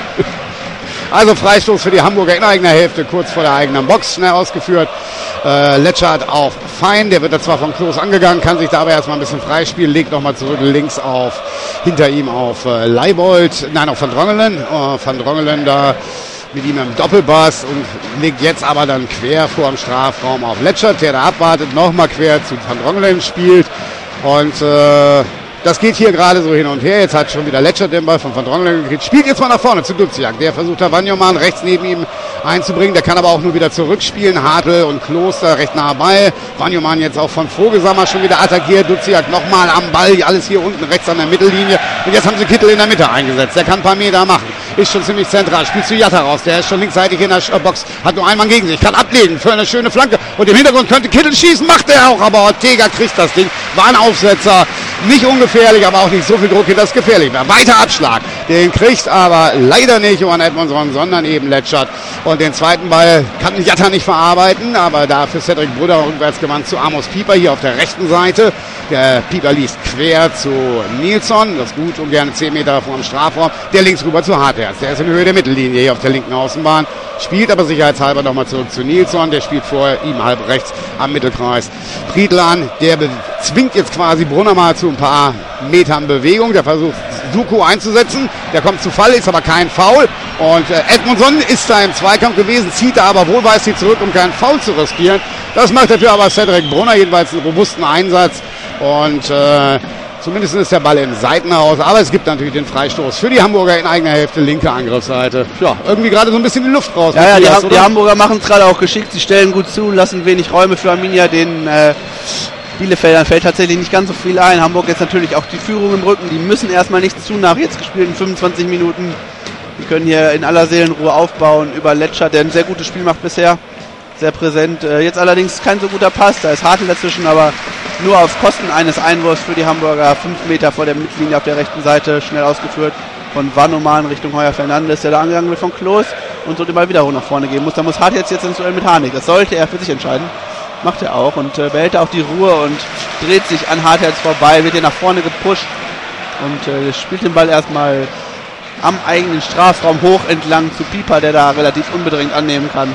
Also Freistoß für die Hamburger in eigener Hälfte, kurz vor der eigenen Box, schnell ausgeführt. Äh, Letschert auf Fein, der wird da zwar von Klos angegangen, kann sich da aber erstmal ein bisschen freispielen, legt nochmal zurück links auf, hinter ihm auf äh, Leibold, nein, auf Van Drongelen. Äh, Van Drongelen da mit ihm im Doppelpass und legt jetzt aber dann quer vor dem Strafraum auf Letschert, der da abwartet, nochmal quer zu Van Drongelen spielt und äh, das geht hier gerade so hin und her. Jetzt hat schon wieder Letschert den Ball von Van Drongelen gekriegt. Spielt jetzt mal nach vorne zu Duziak. Der versucht da Vanjoman rechts neben ihm einzubringen. Der kann aber auch nur wieder zurückspielen. Hartl und Kloster recht nah bei. Vanjoman jetzt auch von Vogelsammer schon wieder attackiert. Duziak nochmal am Ball. Alles hier unten rechts an der Mittellinie. Und jetzt haben sie Kittel in der Mitte eingesetzt. Der kann ein paar Meter machen. Ist schon ziemlich zentral. Spielt zu Jatta raus. Der ist schon linksseitig in der Box. Hat nur einen Mann gegen sich. Kann ablegen für eine schöne Flanke. Und im Hintergrund könnte Kittel schießen. Macht er auch. Aber Ortega kriegt das Ding. War ein Aufsetzer. Nicht ungefährlich, aber auch nicht so viel Druck, dass es gefährlich war. Weiter Abschlag. Den kriegt aber leider nicht Johann Edmondson, sondern eben Letschert. Und den zweiten Ball kann Jatta nicht verarbeiten, aber dafür Cedric Brunner rückwärts gewandt zu Amos Pieper hier auf der rechten Seite. Der Pieper liest quer zu Nilsson, das ist gut und gerne zehn Meter vor dem Strafraum. Der links rüber zu Hartherz, der ist in Höhe der Mittellinie hier auf der linken Außenbahn. Spielt aber sicherheitshalber nochmal zurück zu Nilsson, der spielt vor ihm halb rechts am Mittelkreis. Prietl an, der zwingt jetzt quasi Brunner mal zu ein paar Metern Bewegung. Der versucht Suko einzusetzen, der kommt zu Fall, ist aber kein Foul. Und äh, Edmondson ist da im Zweikampf gewesen, zieht da aber wohlweislich zurück, um keinen Foul zu riskieren. Das macht dafür aber Cedric Brunner, jedenfalls einen robusten Einsatz. Und äh, zumindest ist der Ball im Seitenhaus, aber es gibt natürlich den Freistoß für die Hamburger in eigener Hälfte, linke Angriffsseite. Ja, irgendwie gerade so ein bisschen die Luft raus. Ja, ja, die, Ham- die Hamburger machen es gerade auch geschickt, sie stellen gut zu, lassen wenig Räume für Arminia, den äh, Bielefeldern fällt tatsächlich nicht ganz so viel ein. Hamburg jetzt natürlich auch die Führung im Rücken, die müssen erstmal nichts tun nach jetzt gespielten fünfundzwanzig Minuten. Die können hier in aller Seelenruhe aufbauen über Letschert, der ein sehr gutes Spiel macht bisher. Sehr präsent. Äh, jetzt allerdings kein so guter Pass, da ist Hartl dazwischen, aber nur auf Kosten eines Einwurfs für die Hamburger. Fünf Meter vor der Mittellinie auf der rechten Seite, schnell ausgeführt von Vanoman Richtung Heuer Fernandes, der da angegangen wird von Klos und so den Ball wieder hoch nach vorne geben muss. Da muss Hartl jetzt, jetzt ins Duell mit Harnik. Das sollte er für sich entscheiden. Macht er auch und äh, behält auch die Ruhe und dreht sich an Hartherz vorbei, wird hier nach vorne gepusht und äh, spielt den Ball erstmal am eigenen Strafraum hoch entlang zu Pieper, der da relativ unbedrängt annehmen kann.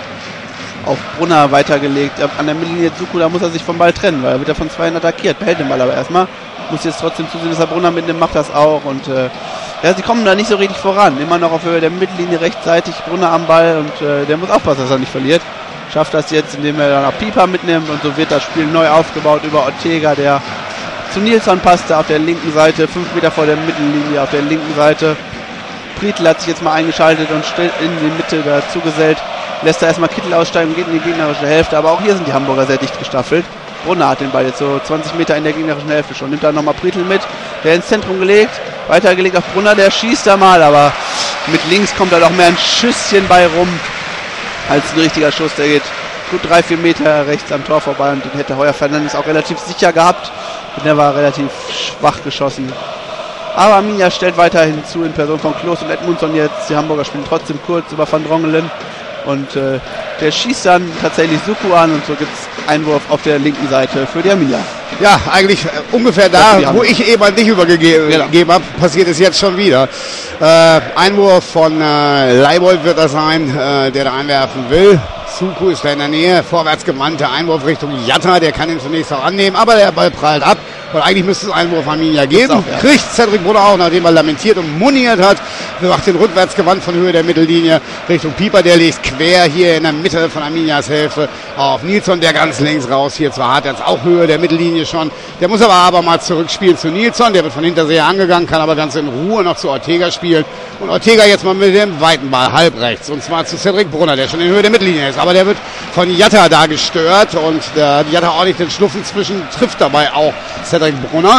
Auf Brunner weitergelegt, an der Mittellinie Zuku, da muss er sich vom Ball trennen, weil er wird ja von zweien attackiert, behält den Ball aber erstmal, muss jetzt trotzdem zusehen, dass er Brunner mitnimmt, macht das auch und äh, ja, sie kommen da nicht so richtig voran, immer noch auf Höhe der Mittellinie rechtzeitig, Brunner am Ball und äh, der muss aufpassen, dass er nicht verliert, schafft das jetzt, indem er dann auch Pieper mitnimmt und so wird das Spiel neu aufgebaut über Ortega, der zu Nilsson passte auf der linken Seite, fünf Meter vor der Mittellinie auf der linken Seite. Prietl hat sich jetzt mal eingeschaltet und stellt in die Mitte dazu gesellt. Lässt da erstmal Kittel aussteigen und geht in die gegnerische Hälfte. Aber auch hier sind die Hamburger sehr dicht gestaffelt. Brunner hat den Ball jetzt so zwanzig Meter in der gegnerischen Hälfte schon. Nimmt da nochmal Prietl mit. Der ins Zentrum gelegt. Weitergelegt auf Brunner. Der schießt da mal. Aber mit links kommt da doch mehr ein Schüsschen bei rum als ein richtiger Schuss. Der geht gut drei, vier Meter rechts am Tor vorbei. Und den hätte Heuer Fernandes auch relativ sicher gehabt. Und der war relativ schwach geschossen. Aber Arminia stellt weiterhin zu in Person von Klos und Edmundson jetzt. Die Hamburger spielen trotzdem kurz über Van Drongelen. Und äh, der schießt dann tatsächlich Suku an und so gibt es Einwurf auf der linken Seite für die Arminia. Ja, eigentlich äh, ungefähr da, wo ich eben nicht übergegeben genau. habe, passiert es jetzt schon wieder. Äh, Einwurf von äh, Leibold wird das sein, äh, der da einwerfen will. Suku ist da in der Nähe, vorwärts gewandter Einwurf Richtung Jatta, der kann ihn zunächst auch annehmen, aber der Ball prallt ab. Und eigentlich müsste es Einwurf Arminia geben. Auch, ja. Kriegt Cedric Brunner auch, nachdem er lamentiert und moniert hat. Macht den Rückwärtsgewand von Höhe der Mittellinie Richtung Pieper. Der legt quer hier in der Mitte von Arminias Hälfte auf Nilsson, der ganz links raus. Hier zwar hat er jetzt auch Höhe der Mittellinie schon. Der muss aber aber mal zurückspielen zu Nilsson. Der wird von Hinterseher angegangen, kann aber ganz in Ruhe noch zu Ortega spielen. Und Ortega jetzt mal mit dem weiten Ball, halb rechts. Und zwar zu Cedric Brunner, der schon in Höhe der Mittellinie ist. Aber der wird von Jatta da gestört. Und der Jatta auch nicht den Schluffen zwischen, trifft dabei auch Cedric Brunner.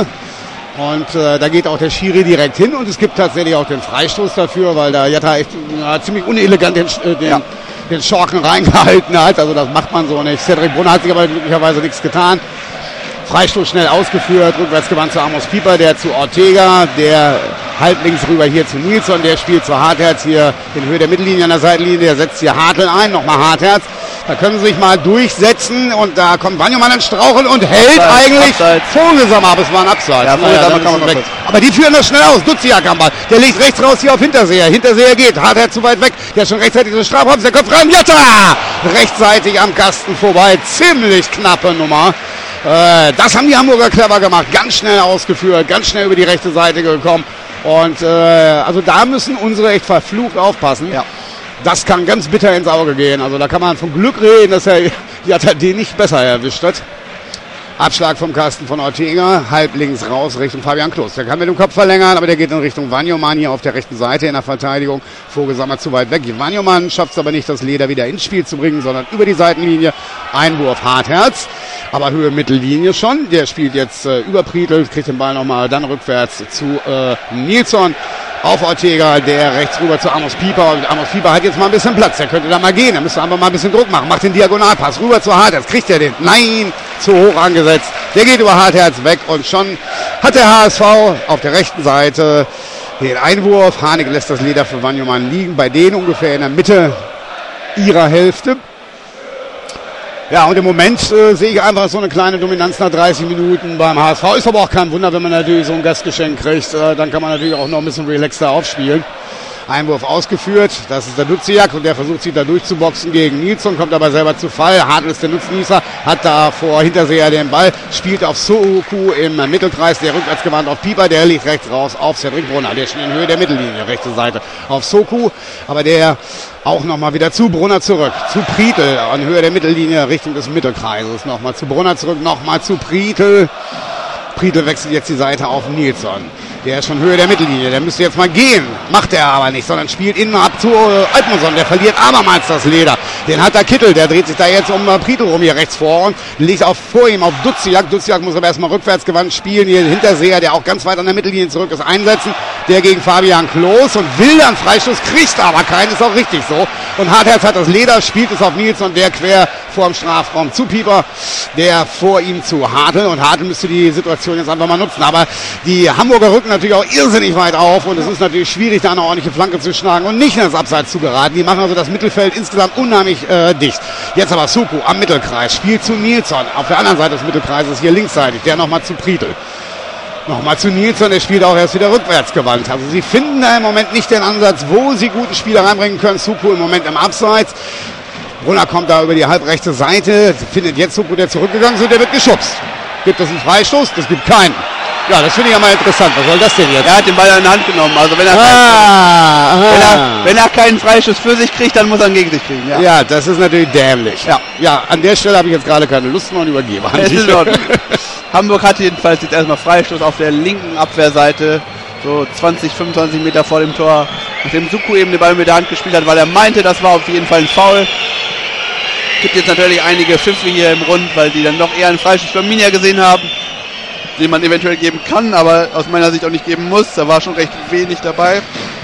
Und äh, da geht auch der Schiri direkt hin und es gibt tatsächlich auch den Freistoß dafür, weil da Jatta echt ja, ziemlich unelegant den, äh, den, ja. den Schorken reingehalten hat. Also das macht man so nicht. Cedric Brunner hat sich aber glücklicherweise nichts getan. Freistoß schnell ausgeführt, rückwärtsgewandt zu Amos Pieper, der zu Ortega, der halblinks rüber hier zu Nilsson, der spielt zu Hartherz hier in Höhe der Mittellinie an der Seitenlinie, der setzt hier Hartl ein, nochmal Hartherz. Da können sie sich mal durchsetzen und da kommt Banjomann ins Straucheln und hält Abseits, eigentlich Vogelsammer, aber es war ein Abseits. Ja, naja, kann man weg. Aber die führen das schnell aus. Duziak am Ball. Der legt rechts raus hier auf Hinterseher. Hinterseher geht. Hartherz zu weit weg. Der ist schon rechtzeitig so Strafraum. Der kommt rein. Jatta! Rechtzeitig am Kasten vorbei. Ziemlich knappe Nummer. Äh, das haben die Hamburger clever gemacht. Ganz schnell ausgeführt. Ganz schnell über die rechte Seite gekommen. Und äh, also da müssen unsere echt verflucht aufpassen. Ja. Das kann ganz bitter ins Auge gehen. Also da kann man von Glück reden, dass er Jatta den nicht besser erwischt hat. Abschlag vom Kasten von Ortega, halb links raus Richtung Fabian Klos. Der kann mit dem Kopf verlängern, aber der geht in Richtung Vanjoman hier auf der rechten Seite in der Verteidigung. Vogelsammer zu weit weg. Vanjoman schafft es aber nicht, das Leder wieder ins Spiel zu bringen, sondern über die Seitenlinie. Einwurf Hartherz, aber Höhe Mittellinie schon. Der spielt jetzt äh, über Prietl, kriegt den Ball nochmal dann rückwärts zu äh, Nilsson. Auf Ortega, der rechts rüber zu Amos Pieper. Und Amos Pieper hat jetzt mal ein bisschen Platz. Der könnte da mal gehen. Er müsste einfach mal ein bisschen Druck machen. Macht den Diagonalpass rüber zu Hartherz. Kriegt er den? Nein, zu hoch angesetzt. Der geht über Hartherz weg. Und schon hat der H S V auf der rechten Seite Den Einwurf, Harnik lässt das Leder für Wanjoman liegen, bei denen ungefähr in der Mitte ihrer Hälfte. Ja, und im Moment äh, sehe ich einfach so eine kleine Dominanz nach dreißig Minuten beim H S V. Ist aber auch kein Wunder, wenn man natürlich so ein Gastgeschenk kriegt. Äh, dann kann man natürlich auch noch ein bisschen relaxter aufspielen. Einwurf ausgeführt, das ist der Duziak und der versucht sich da durchzuboxen gegen Nilsson, kommt aber selber zu Fall. Hartl ist der Nutznießer, hat da vor Hinterseher den Ball, spielt auf Soku im Mittelkreis, der rückwärts gewandt auf Pieper, der liegt rechts raus auf Cedric Brunner, der ist schon in Höhe der Mittellinie, rechte Seite auf Soku, aber der auch nochmal wieder zu Brunner zurück, zu Prietl an Höhe der Mittellinie Richtung des Mittelkreises, nochmal zu Brunner zurück, nochmal zu Prietl. Prietl wechselt jetzt die Seite auf Nilsson. Der ist schon Höhe der Mittellinie, der müsste jetzt mal gehen. Macht er aber nicht, sondern spielt innen ab zu äh, Altmannsson. Der verliert abermals das Leder. Den hat der Kittel, der dreht sich da jetzt um äh, Prietl rum hier rechts vor und liegt auch vor ihm auf Duziak. Duziak muss aber erstmal rückwärts gewandt spielen. Hier Hinterseher, der auch ganz weit an der Mittellinie zurück ist, einsetzen. Der gegen Fabian Klos und will dann Freistoß, kriegt aber keinen, ist auch richtig so. Und Hartherz hat das Leder, spielt es auf Nilsson, der quer vor dem Strafraum zu Pieper, der vor ihm zu Hartl. Und Hartl müsste die Situation jetzt einfach mal nutzen. Aber die Hamburger rücken natürlich auch irrsinnig weit auf und es ist natürlich schwierig, da eine ordentliche Flanke zu schlagen und nicht in das Abseits zu geraten. Die machen also das Mittelfeld insgesamt unheimlich äh, dicht. Jetzt aber Suku am Mittelkreis, spielt zu Nilsson. Auf der anderen Seite des Mittelkreises, hier linksseitig, der nochmal zu Prietl. Nochmal zu Nilsson, der spielt auch erst wieder rückwärts gewandt. Also sie finden da im Moment nicht den Ansatz, wo sie guten Spieler reinbringen können. Suku im Moment im Abseits. Brunner kommt da über die halbrechte Seite, findet jetzt Suku, der zurückgegangen ist, der wird geschubst. Gibt es einen Freistoß? Das gibt keinen. Ja, das finde ich ja mal interessant. Was soll das denn jetzt? Er hat den Ball in die Hand genommen. Also wenn er, ah, keinen, wenn er, wenn er keinen Freistoß für sich kriegt, dann muss er ihn gegen sich kriegen. Ja, ja, das ist natürlich dämlich. Ja, ja, an der Stelle habe ich jetzt gerade keine Lust mehr und übergebe. Es ist in Ordnung. Hamburg hatte jedenfalls jetzt erstmal Freistoß auf der linken Abwehrseite, so zwanzig, fünfundzwanzig Meter vor dem Tor. Nachdem Suku eben den Ball mit der Hand gespielt hat, weil er meinte, das war auf jeden Fall ein Foul. Gibt jetzt natürlich einige Pfiffe hier im Rund, weil die dann doch eher einen Freistoß für Minia gesehen haben, den man eventuell geben kann, aber aus meiner Sicht auch nicht geben muss. Da war schon recht wenig dabei.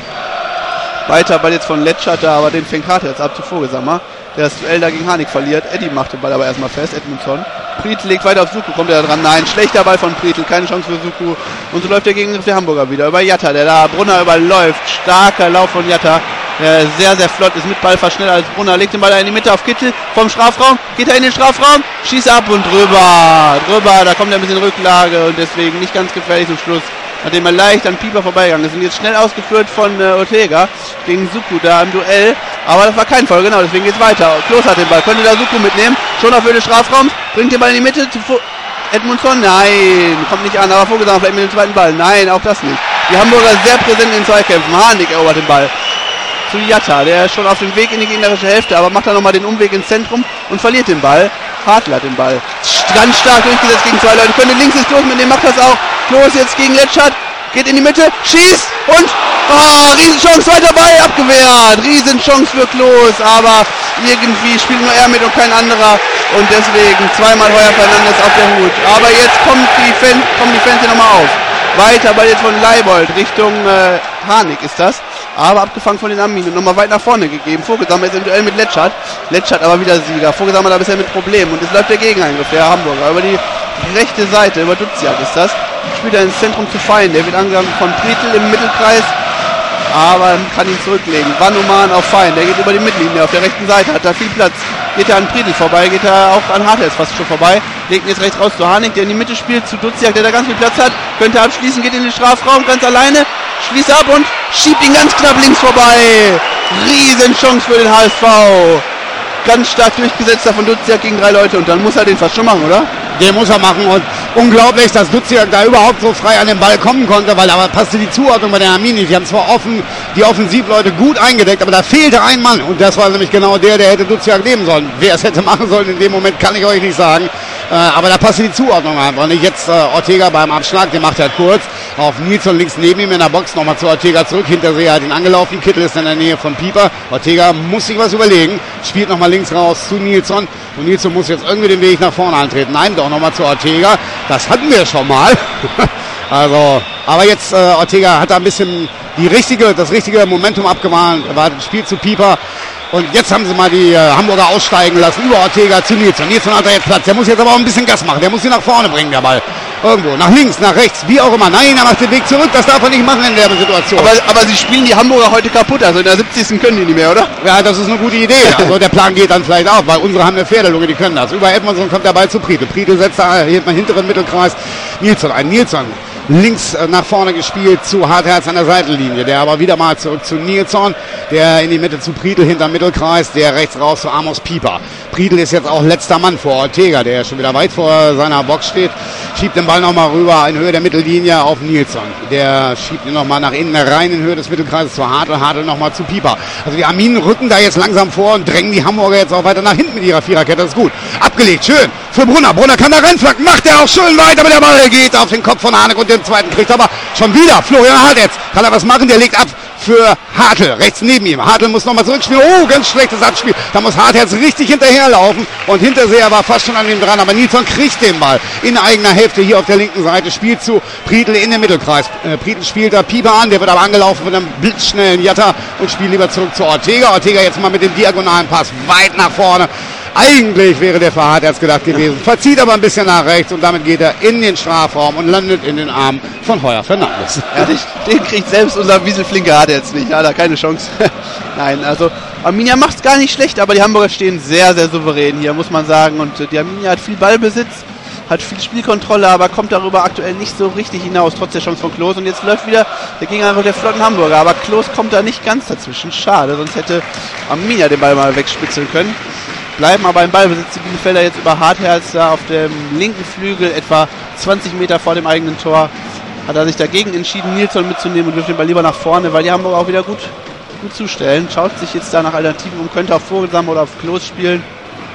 Weiter Ball jetzt von Letschert da, aber den fängt Hart jetzt ab zu Vogelsammer, der das Duell da gegen Harnik verliert. Eddie macht den Ball aber erstmal fest, Edmundsson. Prietl legt weiter auf Suku, kommt er da dran? Nein, schlechter Ball von Prietl, keine Chance für Suku. Und so läuft der Gegengriff der Hamburger wieder über Jatta, der da Brunner überläuft. Starker Lauf von Jatta, der sehr, sehr flott ist, mit Ball fast schneller als Brunner. Legt den Ball da in die Mitte auf Kittel vom Strafraum, geht er in den Strafraum, schießt ab und drüber. Drüber, da kommt er ein bisschen Rücklage und deswegen nicht ganz gefährlich zum Schluss. Nachdem er leicht an Pieper vorbeigegangen ist. Und jetzt schnell ausgeführt von äh, Ortega gegen Suku da im Duell. Aber das war kein Foul, genau, deswegen geht's weiter. Klos hat den Ball, könnte da Suku mitnehmen. Schon auf Höhe des Strafraums, bringt den Ball in die Mitte zu Vo- Edmundsson. Nein, kommt nicht an, aber Vogelsammer vielleicht mit dem zweiten Ball. Nein, auch das nicht. Die Hamburger sehr präsent in den Zweikämpfen. Harnik erobert den Ball zu Jatta, der ist schon auf dem Weg in die gegnerische Hälfte, aber macht dann nochmal den Umweg ins Zentrum und verliert den Ball. Hartl hat den Ball ganz stark durchgesetzt gegen zwei Leute. Könnte links ins Klos mit dem macht das auch. Klos jetzt gegen Letschert, geht in die Mitte, schießt und oh, Riesenchance, weiter Ball, abgewehrt. Riesenchance für Klos, aber irgendwie spielt nur er mit und kein anderer und deswegen zweimal Heuer Fernandes auf der Hut. Aber jetzt kommt die Fan, kommen die Fans hier nochmal auf. Weiter Ball jetzt von Leibold Richtung äh, Harnik ist das. Aber abgefangen von den Arminen und nochmal weit nach vorne gegeben. Vogelsammer ist im Duell mit Letschert. Letschert aber wieder Sieger. Vogelsammer da bisher mit Problemen. Und jetzt läuft der Gegenangriff der Hamburger. Über die rechte Seite, über Duziak ist das. Spielt er ins Zentrum zu Fein. Der wird angegangen von Prietl im Mittelkreis. Aber kann ihn zurücklegen. Vanuman auf Fein. Der geht über die Mittellinie auf der rechten Seite. Hat da viel Platz. Geht er an Prietl vorbei. Geht er auch an Hartels fast schon vorbei. Legt ihn jetzt rechts raus zu Harnik, der in die Mitte spielt. Zu Duziak, der da ganz viel Platz hat. Könnte abschließen. Geht in den Strafraum ganz alleine. Schließt ab und schiebt ihn ganz knapp links vorbei. Riesenchance für den H S V. Ganz stark durchgesetzt von Duziak gegen drei Leute. Und dann muss er den fast schon machen, oder? Den muss er machen und unglaublich, dass Duziak da überhaupt so frei an den Ball kommen konnte, weil aber passte die Zuordnung bei der Arminia. Die haben zwar offen die Offensivleute gut eingedeckt, aber da fehlte ein Mann und das war nämlich genau der, der hätte Duziak nehmen sollen. Wer es hätte machen sollen in dem Moment, kann ich euch nicht sagen, äh, aber da passte die Zuordnung einfach nicht. Jetzt äh, Ortega beim Abschlag, den macht er kurz auf Nilsson links neben ihm in der Box, nochmal zu Ortega zurück, Hinterseher hat ihn angelaufen, Kittel ist in der Nähe von Pieper, Ortega muss sich was überlegen, spielt nochmal links raus zu Nilsson und Nilsson muss jetzt irgendwie den Weg nach vorne antreten. Nein, doch nochmal zu Ortega, das hatten wir schon mal. Also, aber jetzt äh, Ortega hat da ein bisschen die richtige, das richtige Momentum abgemahnt, war das Spiel zu Pieper und jetzt haben sie mal die äh, Hamburger aussteigen lassen über Ortega zu Nilsson. Nilsson hat da jetzt Platz, der muss jetzt aber auch ein bisschen Gas machen, der muss ihn nach vorne bringen, der Ball. Irgendwo, nach links, nach rechts, wie auch immer. Nein, er macht den Weg zurück, das darf er nicht machen in der Situation. Aber, aber sie spielen die Hamburger heute kaputt, also in der siebzigsten können die nicht mehr, oder? Ja, das ist eine gute Idee. Also der Plan geht dann vielleicht auf, weil unsere haben eine Pferdelunge, die können das. Über Edmondson kommt der Ball zu Prietl. Prietl setzt da hier im hinteren Mittelkreis Nilsson ein. Nilsson links äh, nach vorne gespielt zu Hartherz an der Seitenlinie. Der aber wieder mal zurück zu Nilsson, der in die Mitte zu Prietl hinter Mittelkreis, der rechts raus zu Amos Pieper. Prietl ist jetzt auch letzter Mann vor Ortega, der schon wieder weit vor seiner Box steht. Schiebt den Ball nochmal rüber in Höhe der Mittellinie auf Nilsson. Der schiebt ihn nochmal nach innen rein in Höhe des Mittelkreises zu Hartl. Hartl nochmal zu Pieper. Also die Arminen rücken da jetzt langsam vor und drängen die Hamburger jetzt auch weiter nach hinten mit ihrer Viererkette. Das ist gut. Abgelegt, schön. Für Brunner. Brunner kann da reinflanken. Macht er auch schön weiter, aber der Ball geht auf den Kopf von Harnik und den zweiten kriegt aber schon wieder Florian Hartherz. Kann er was machen? Der legt ab für Hartl, rechts neben ihm. Hartl muss nochmal zurückspielen. Oh, ganz schlechtes Abspiel. Da muss Hartherz richtig hinterherlaufen. Und Hinterseher war fast schon an ihm dran. Aber Nilsson kriegt den Ball in eigener Hälfte hier auf der linken Seite. Spielt zu Prietl in den Mittelkreis. Äh, Prietl spielt da Pieper an. Der wird aber angelaufen von einem blitzschnellen Jatta und spielt lieber zurück zu Ortega. Ortega jetzt mal mit dem diagonalen Pass weit nach vorne. Eigentlich wäre der für Hartherz gedacht gewesen. Verzieht aber ein bisschen nach rechts und damit geht er in den Strafraum und landet in den Armen von Heuer Fernandes. Ja, den, den kriegt selbst unser Wieselflinke Hartherz nicht. Ja, da keine Chance. Nein, also Arminia macht es gar nicht schlecht, aber die Hamburger stehen sehr, sehr souverän hier, muss man sagen. Und äh, die Arminia hat viel Ballbesitz, hat viel Spielkontrolle, aber kommt darüber aktuell nicht so richtig hinaus, trotz der Chance von Klos. Und jetzt läuft wieder der Gegenangriff der flotten Hamburger, aber Klos kommt da nicht ganz dazwischen. Schade, sonst hätte Arminia den Ball mal wegspitzeln können. Bleiben aber im Ballbesitz die Bielefelder jetzt über Hartherz da auf dem linken Flügel, etwa zwanzig Meter vor dem eigenen Tor. Hat er sich dagegen entschieden, Nilsson mitzunehmen und wirft den Ball lieber nach vorne, weil die Hamburger auch wieder gut, gut zustellen. Schaut sich jetzt da nach Alternativen um, könnte auf Vogelsammer oder auf Klos spielen.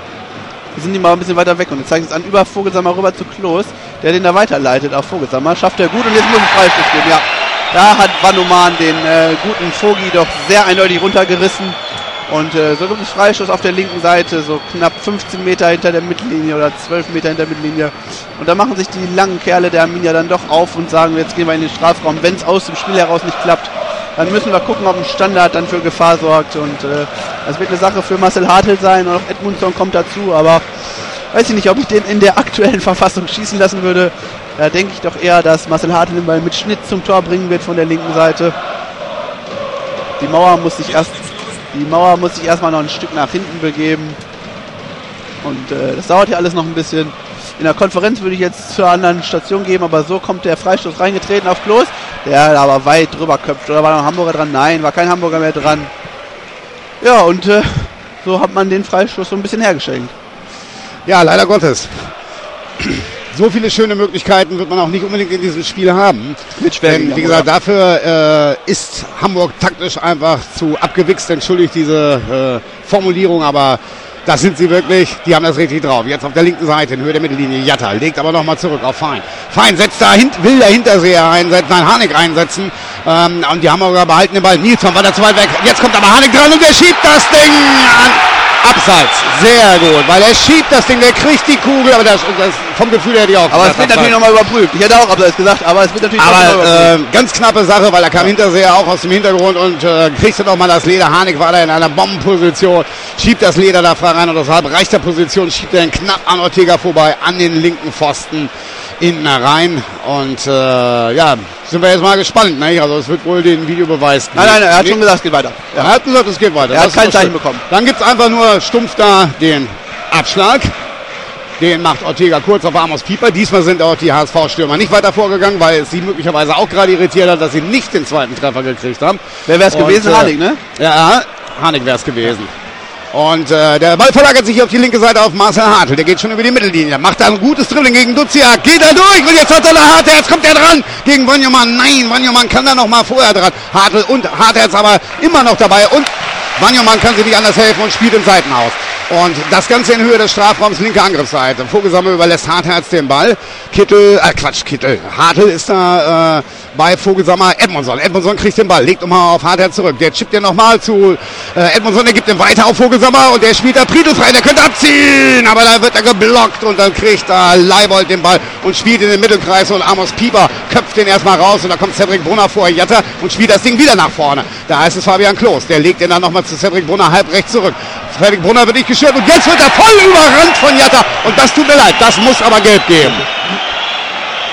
Wir sind die mal ein bisschen weiter weg und jetzt zeigt es an über Vogelsammer rüber zu Klos, der den da weiterleitet auf Vogelsammer. Schafft er gut und jetzt muss ein Freistoß geben. Ja, da hat Vanoman den äh, guten Vogi doch sehr eindeutig runtergerissen. Und äh, so gibt es Freistoß auf der linken Seite, so knapp fünfzehn Meter hinter der Mittellinie oder zwölf Meter hinter der Mittellinie. Und da machen sich die langen Kerle der Arminia dann doch auf und sagen, jetzt gehen wir in den Strafraum. Wenn es aus dem Spiel heraus nicht klappt, dann müssen wir gucken, ob ein Standard dann für Gefahr sorgt. Und äh, das wird eine Sache für Marcel Hartl sein und auch Edmundson kommt dazu. Aber weiß ich nicht, ob ich den in der aktuellen Verfassung schießen lassen würde. Da denke ich doch eher, dass Marcel Hartl den Ball mit Schnitt zum Tor bringen wird von der linken Seite. Die Mauer muss sich erst... Die Mauer muss sich erstmal noch ein Stück nach hinten begeben. Und äh, das dauert ja alles noch ein bisschen. In der Konferenz würde ich jetzt zur anderen Station geben, aber so kommt der Freistoß reingetreten auf Klos. Der aber weit drüber köpft. Oder war noch ein Hamburger dran? Nein, war kein Hamburger mehr dran. Ja, und äh, so hat man den Freistoß so ein bisschen hergeschenkt. Ja, leider Gottes. So viele schöne Möglichkeiten wird man auch nicht unbedingt in diesem Spiel haben. Denn, wie gesagt, dafür äh, ist Hamburg taktisch einfach zu abgewichst. Entschuldigt diese äh, Formulierung, aber das sind sie wirklich. Die haben das richtig drauf. Jetzt auf der linken Seite in Höhe der Mittellinie Jatta. Legt aber nochmal zurück auf Fein. Fein setzt da hint, will der Hinterseher einsetzen, nein, Harnik einsetzen. Ähm, und die Hamburger behalten den Ball. Nilsson war da zu weit weg. Jetzt kommt aber Harnik dran und der schiebt das Ding an. Abseits, sehr gut, weil er schiebt das Ding, der kriegt die Kugel, aber das, das vom Gefühl her hätte ich auch aber es wird natürlich nochmal überprüft. Ich hätte auch Abseits gesagt, aber es wird natürlich aber äh, ganz knappe Sache, weil er kam Hinterseher auch aus dem Hintergrund und äh, kriegte noch mal das Leder. Harnik war da in einer Bombenposition, schiebt das Leder da frei rein und aus halb reichter Position schiebt er ihn knapp an Ortega vorbei, an den linken Pfosten innen rein und äh, ja, sind wir jetzt mal gespannt, ne? Also es wird wohl den Videobeweis. Nein, nein, er hat schon gesagt, es geht weiter. Ja. Er hat gesagt, es geht weiter. Er hat kein Zeichen bekommen. Dann gibt es einfach nur stumpf da den Abschlag. Den macht Ortega kurz auf Amos Pieper. Diesmal sind auch die H S V-Stürmer nicht weiter vorgegangen, weil es sie möglicherweise auch gerade irritiert hat, dass sie nicht den zweiten Treffer gekriegt haben. Wer wäre es gewesen? Äh, Harnik, ne? Ja, Harnik wäre es gewesen. Ja. Und äh, der Ball verlagert sich auf die linke Seite auf Marcel Hartl. Der geht schon über die Mittellinie. Macht da ein gutes Dribbling gegen Duziak. Geht er durch und jetzt hat er der Hartl. Jetzt kommt er dran gegen Vanjoman. Nein, Vanjoman kann da noch mal vorher dran. Hartl und Hartl aber immer noch dabei. Und Vanjoman kann sich nicht anders helfen und spielt im Seitenhaus. Und das Ganze in Höhe des Strafraums, linke Angriffsseite. Vogelsammer überlässt Hartherz den Ball. Kittel, äh Quatsch, Kittel. Hartl ist da äh, bei Vogelsammer. Edmondson. Edmondson kriegt den Ball, legt nochmal auf Hartherz zurück. Der chippt den nochmal zu äh, Edmondson, der gibt den weiter auf Vogelsammer und der spielt da Prietl frei. Der könnte abziehen, aber da wird er geblockt und dann kriegt da Leibold den Ball und spielt in den Mittelkreis und Amos Pieper köpft den erstmal raus und da kommt Cedric Brunner vor Jatta und spielt das Ding wieder nach vorne. Da ist es Fabian Klos. Der legt den dann nochmal zu Cedric Brunner halb rechts zurück. Cedric Brunner wird nicht gestört und jetzt wird er voll überrannt von Jatta und das tut mir leid, das muss aber gelb geben.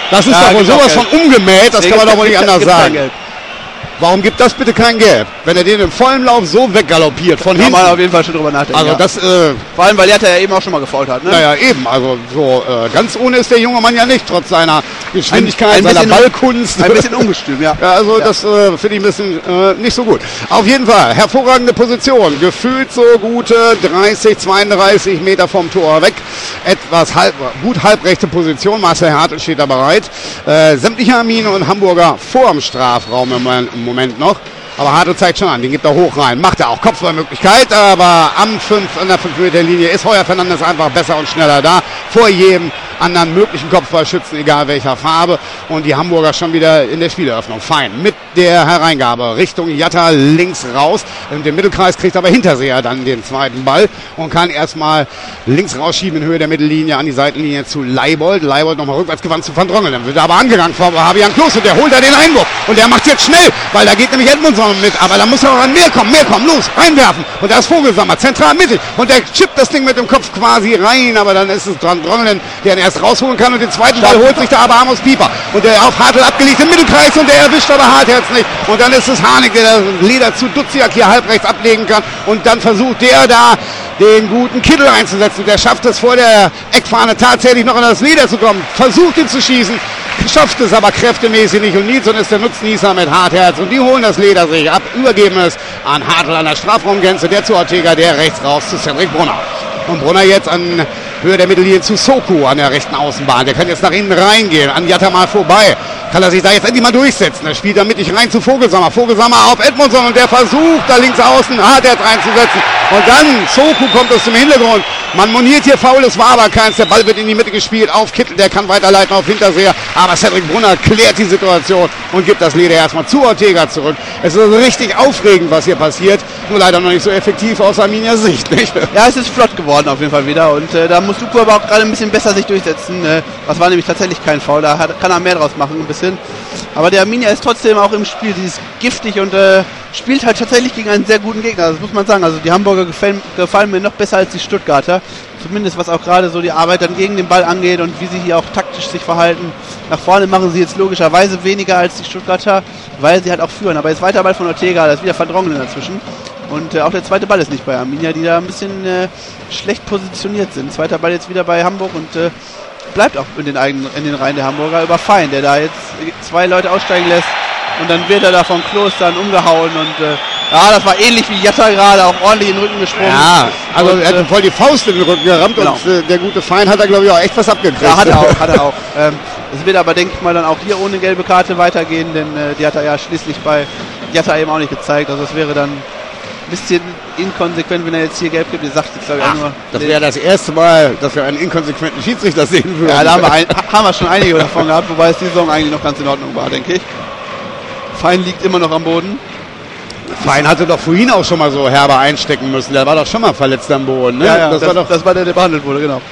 Das ist Ja, doch wohl genau, sowas Gelb. von umgemäht, das Nee, kann man doch gibt- wohl nicht gibt- anders gibt kein sagen. Gelb. Warum gibt das bitte kein Gelb? Wenn er den im vollen Lauf so weggaloppiert von Kann hinten. man auf jeden Fall schon drüber nachdenken. Also ja. das, äh, Vor allem, weil Jatta ja eben auch schon mal gefault hat. Ne? naja, eben, also so äh, ganz ohne ist der junge Mann ja nicht, trotz seiner Geschwindigkeit, Ein- ein seiner bisschen- Ballkunst. Ein bisschen ungestüm, ja. Ja, also Ja. das äh, finde ich ein bisschen äh, nicht so gut. Auf jeden Fall, hervorragende Position. Gefühlt so gute dreißig, zweiunddreißig Meter vom Tor weg. Etwas halb, gut halbrechte Position. Marcel Hartl steht da bereit. Äh, sämtliche Armine und Hamburger vor dem Strafraum im Moment, im Moment noch. Aber Hartl zeigt schon an, den gibt er hoch rein. Macht er auch Kopfballmöglichkeit, aber am fünf, an der fünf Meter Linie ist Heuer Fernandes einfach besser und schneller da. Vor jedem anderen möglichen Kopfballschützen, egal welcher Farbe. Und die Hamburger schon wieder in der Spieleröffnung. Fein. Mit der Hereingabe Richtung Jatta links raus. In den Mittelkreis kriegt aber Hinterseher dann den zweiten Ball und kann erstmal links rausschieben in Höhe der Mittellinie an die Seitenlinie zu Leibold. Leibold nochmal rückwärts gewandt zu Van Drongelen. Dann wird er aber angegangen von Fabian Klos und der holt da den Einwurf. Und der macht jetzt schnell, weil da geht nämlich Edmundsson mit. Aber da muss er auch an mehr kommen, mehr kommen, los, reinwerfen. Und da ist Vogelsammer, zentral mittig. Und der chippt das Ding mit dem Kopf quasi rein. Aber dann ist es dran Drongelen, der ihn erst rausholen kann. Und den zweiten Ball holt sich da aber Amos Pieper. Und der auf Hartl abgelegt im Mittelkreis. Und der erwischt aber Hartherz nicht. Und dann ist es Harnik, der das Leder zu Duziak hier halbrechts ablegen kann. Und dann versucht der da den guten Kittel einzusetzen. Der schafft es vor der Eckfahne tatsächlich noch an das Leder zu kommen. Versucht ihn zu schießen. Schafft es aber kräftemäßig nicht. Und Nilsson ist der Nutznießer mit Hartherz. Und die holen das Leder sich ab. Übergeben es an Hartl an der Strafraumgrenze. Der zu Ortega, der rechts raus zu Cedric Brunner. Und Brunner jetzt an Höhe der Mittellinie zu Soko an der rechten Außenbahn. Der kann jetzt nach innen reingehen. An Jatta mal vorbei. Kann er sich da jetzt endlich mal durchsetzen. Er spielt da mittig rein zu Vogelsammer. Vogelsammer auf Edmundsson und der versucht da links außen Hartherz reinzusetzen. Und dann Soko kommt aus dem Hintergrund. Man moniert hier faul, es war aber keins. Der Ball wird in die Mitte gespielt auf Kittel. Der kann weiterleiten auf Hinterseher. Aber Cedric Brunner klärt die Situation und gibt das Leder erstmal zu Ortega zurück. Es ist also richtig aufregend, was hier passiert. Nur leider noch nicht so effektiv aus Arminias Sicht, nicht? Ja, es ist flott geworden auf jeden Fall wieder und äh, da muss Suko aber auch gerade ein bisschen besser sich durchsetzen. Äh, das war nämlich tatsächlich kein Foul, da hat, kann er mehr draus machen ein bisschen. Aber der Arminia ist trotzdem auch im Spiel, die ist giftig und äh, spielt halt tatsächlich gegen einen sehr guten Gegner, das muss man sagen. Also die Hamburger gefallen, gefallen mir noch besser als die Stuttgarter. Zumindest was auch gerade so die Arbeit dann gegen den Ball angeht und wie sie hier auch taktisch sich verhalten. Nach vorne machen sie jetzt logischerweise weniger als die Stuttgarter, weil sie halt auch führen. Aber jetzt weiter Ball von Ortega, da ist wieder Van Drongelen dazwischen. Und äh, auch der zweite Ball ist nicht bei Arminia, die da ein bisschen äh, schlecht positioniert sind. Zweiter Ball jetzt wieder bei Hamburg und äh, bleibt auch in den, eigenen, in den Reihen der Hamburger über Fein, der da jetzt zwei Leute aussteigen lässt. Und dann wird er da von Klos dann umgehauen und äh, ja, das war ähnlich wie Jatta gerade, auch ordentlich in den Rücken gesprungen. Ja, also und, er hat äh, voll die Faust in den Rücken gerammt genau. und äh, der gute Fein hat da glaube ich auch echt was abgekriegt. Ja, hat er auch, hat er auch. Ähm, es wird aber, denke ich mal, dann auch hier ohne gelbe Karte weitergehen, denn äh, die hat er ja schließlich bei Jatta eben auch nicht gezeigt. Also es wäre dann ein bisschen inkonsequent, wenn er jetzt hier gelb gibt. Ihr sagt jetzt glaube ich auch nur. Das wäre das erste Mal, dass wir einen inkonsequenten Schiedsrichter sehen würden. Ja, da haben wir, ein, haben wir schon einige davon gehabt, wobei es die Saison eigentlich noch ganz in Ordnung war, denke ich. Fein liegt immer noch am Boden. Fein hatte doch vorhin auch schon mal so herbe einstecken müssen. Der war doch schon mal verletzt am Boden. Ne? Ja, ja, das, das, war doch das war der, der behandelt wurde, genau.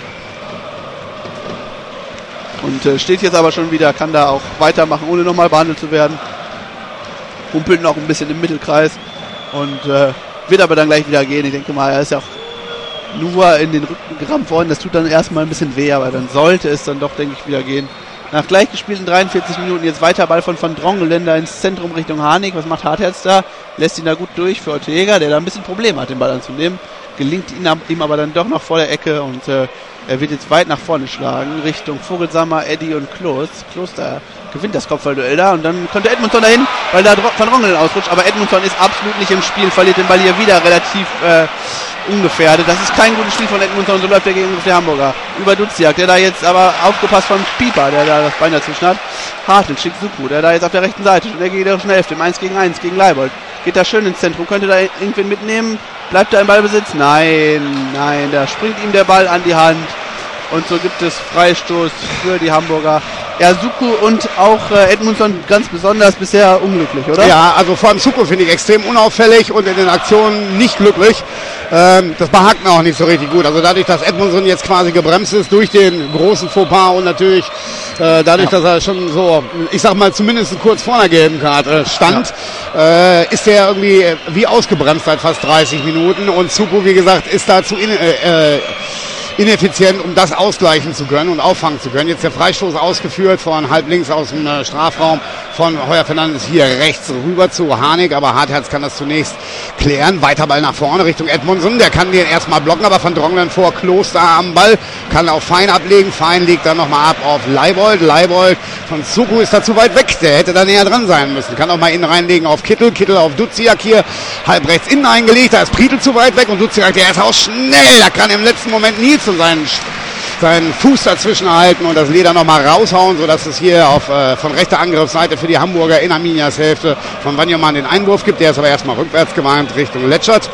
Und äh, steht jetzt aber schon wieder, kann da auch weitermachen, ohne nochmal behandelt zu werden. Humpelt noch ein bisschen im Mittelkreis und äh, wird aber dann gleich wieder gehen. Ich denke mal, er ist ja auch nur in den Rücken gerammt worden. Das tut dann erstmal ein bisschen weh, aber dann sollte es dann doch, denke ich, wieder gehen. Nach gleich gespielten dreiundvierzig Minuten jetzt weiter Ball von Van Drongelen da ins Zentrum Richtung Harnik. Was macht Hartherz da? Lässt ihn da gut durch für Ortega, der da ein bisschen Probleme hat, den Ball anzunehmen. Gelingt ihn, ihm aber dann doch noch vor der Ecke und äh, er wird jetzt weit nach vorne schlagen, Richtung Vogelsammer, Eddy und Klos. Klos da gewinnt das Kopfballduell da und dann könnte Edmundsson dahin, weil da Van Drongelen ausrutscht, aber Edmundsson ist absolut nicht im Spiel, verliert den Ball hier wieder relativ äh, ungefährdet. Das ist kein gutes Spiel von Edmundsson, so läuft der gegen die Hamburger. Über Duziak, der da jetzt aber aufgepasst von Pieper, der da das Bein dazwischen hat. Hartl schickt Suku, der da jetzt auf der rechten Seite steht, der geht auf schnell im eins gegen eins gegen Leibold. Geht da schön ins Zentrum, könnte da irgendwen mitnehmen, bleibt da im Ballbesitz? Nein, nein, da springt ihm der Ball an die Hand. Und so gibt es Freistoß für die Hamburger. Ja, Suku und auch äh, Edmundsson ganz besonders bisher unglücklich, oder? Ja, also vor allem Suko finde ich extrem unauffällig und in den Aktionen nicht glücklich. Ähm, das behagt mir auch nicht so richtig gut. Also dadurch, dass Edmundsson jetzt quasi gebremst ist durch den großen Fauxpas und natürlich äh, dadurch, ja. dass er schon so, ich sag mal, zumindest kurz vor einer gelben Karte stand, ja. äh, ist er irgendwie wie ausgebremst seit fast dreißig Minuten und Suko, wie gesagt, ist dazu in, äh, äh, ineffizient, um das ausgleichen zu können und auffangen zu können. Jetzt der Freistoß ausgeführt von halb links aus dem äh, Strafraum von Heuer Fernandes hier rechts rüber zu Harnik, aber Hartherz kann das zunächst klären. Weiter Ball nach vorne Richtung Edmondson, der kann den erstmal blocken, aber Van Drongelen vor Kloster am Ball, kann auf Fein ablegen, Fein legt dann nochmal ab auf Leibold, Leibold von Zuku ist da zu weit weg, der hätte da näher dran sein müssen, kann auch mal innen reinlegen auf Kittel, Kittel auf Duziak hier, halb rechts innen eingelegt, da ist Prietl zu weit weg und Duziak, der ist auch schnell, da kann im letzten Moment Nielsen seinen seinen Fuß dazwischen halten und das Leder nochmal raushauen, sodass es hier auf, äh, von rechter Angriffsseite für die Hamburger in Arminias Hälfte von Wanjoman den Einwurf gibt. Der ist aber erstmal rückwärts gewandt Richtung Letschert.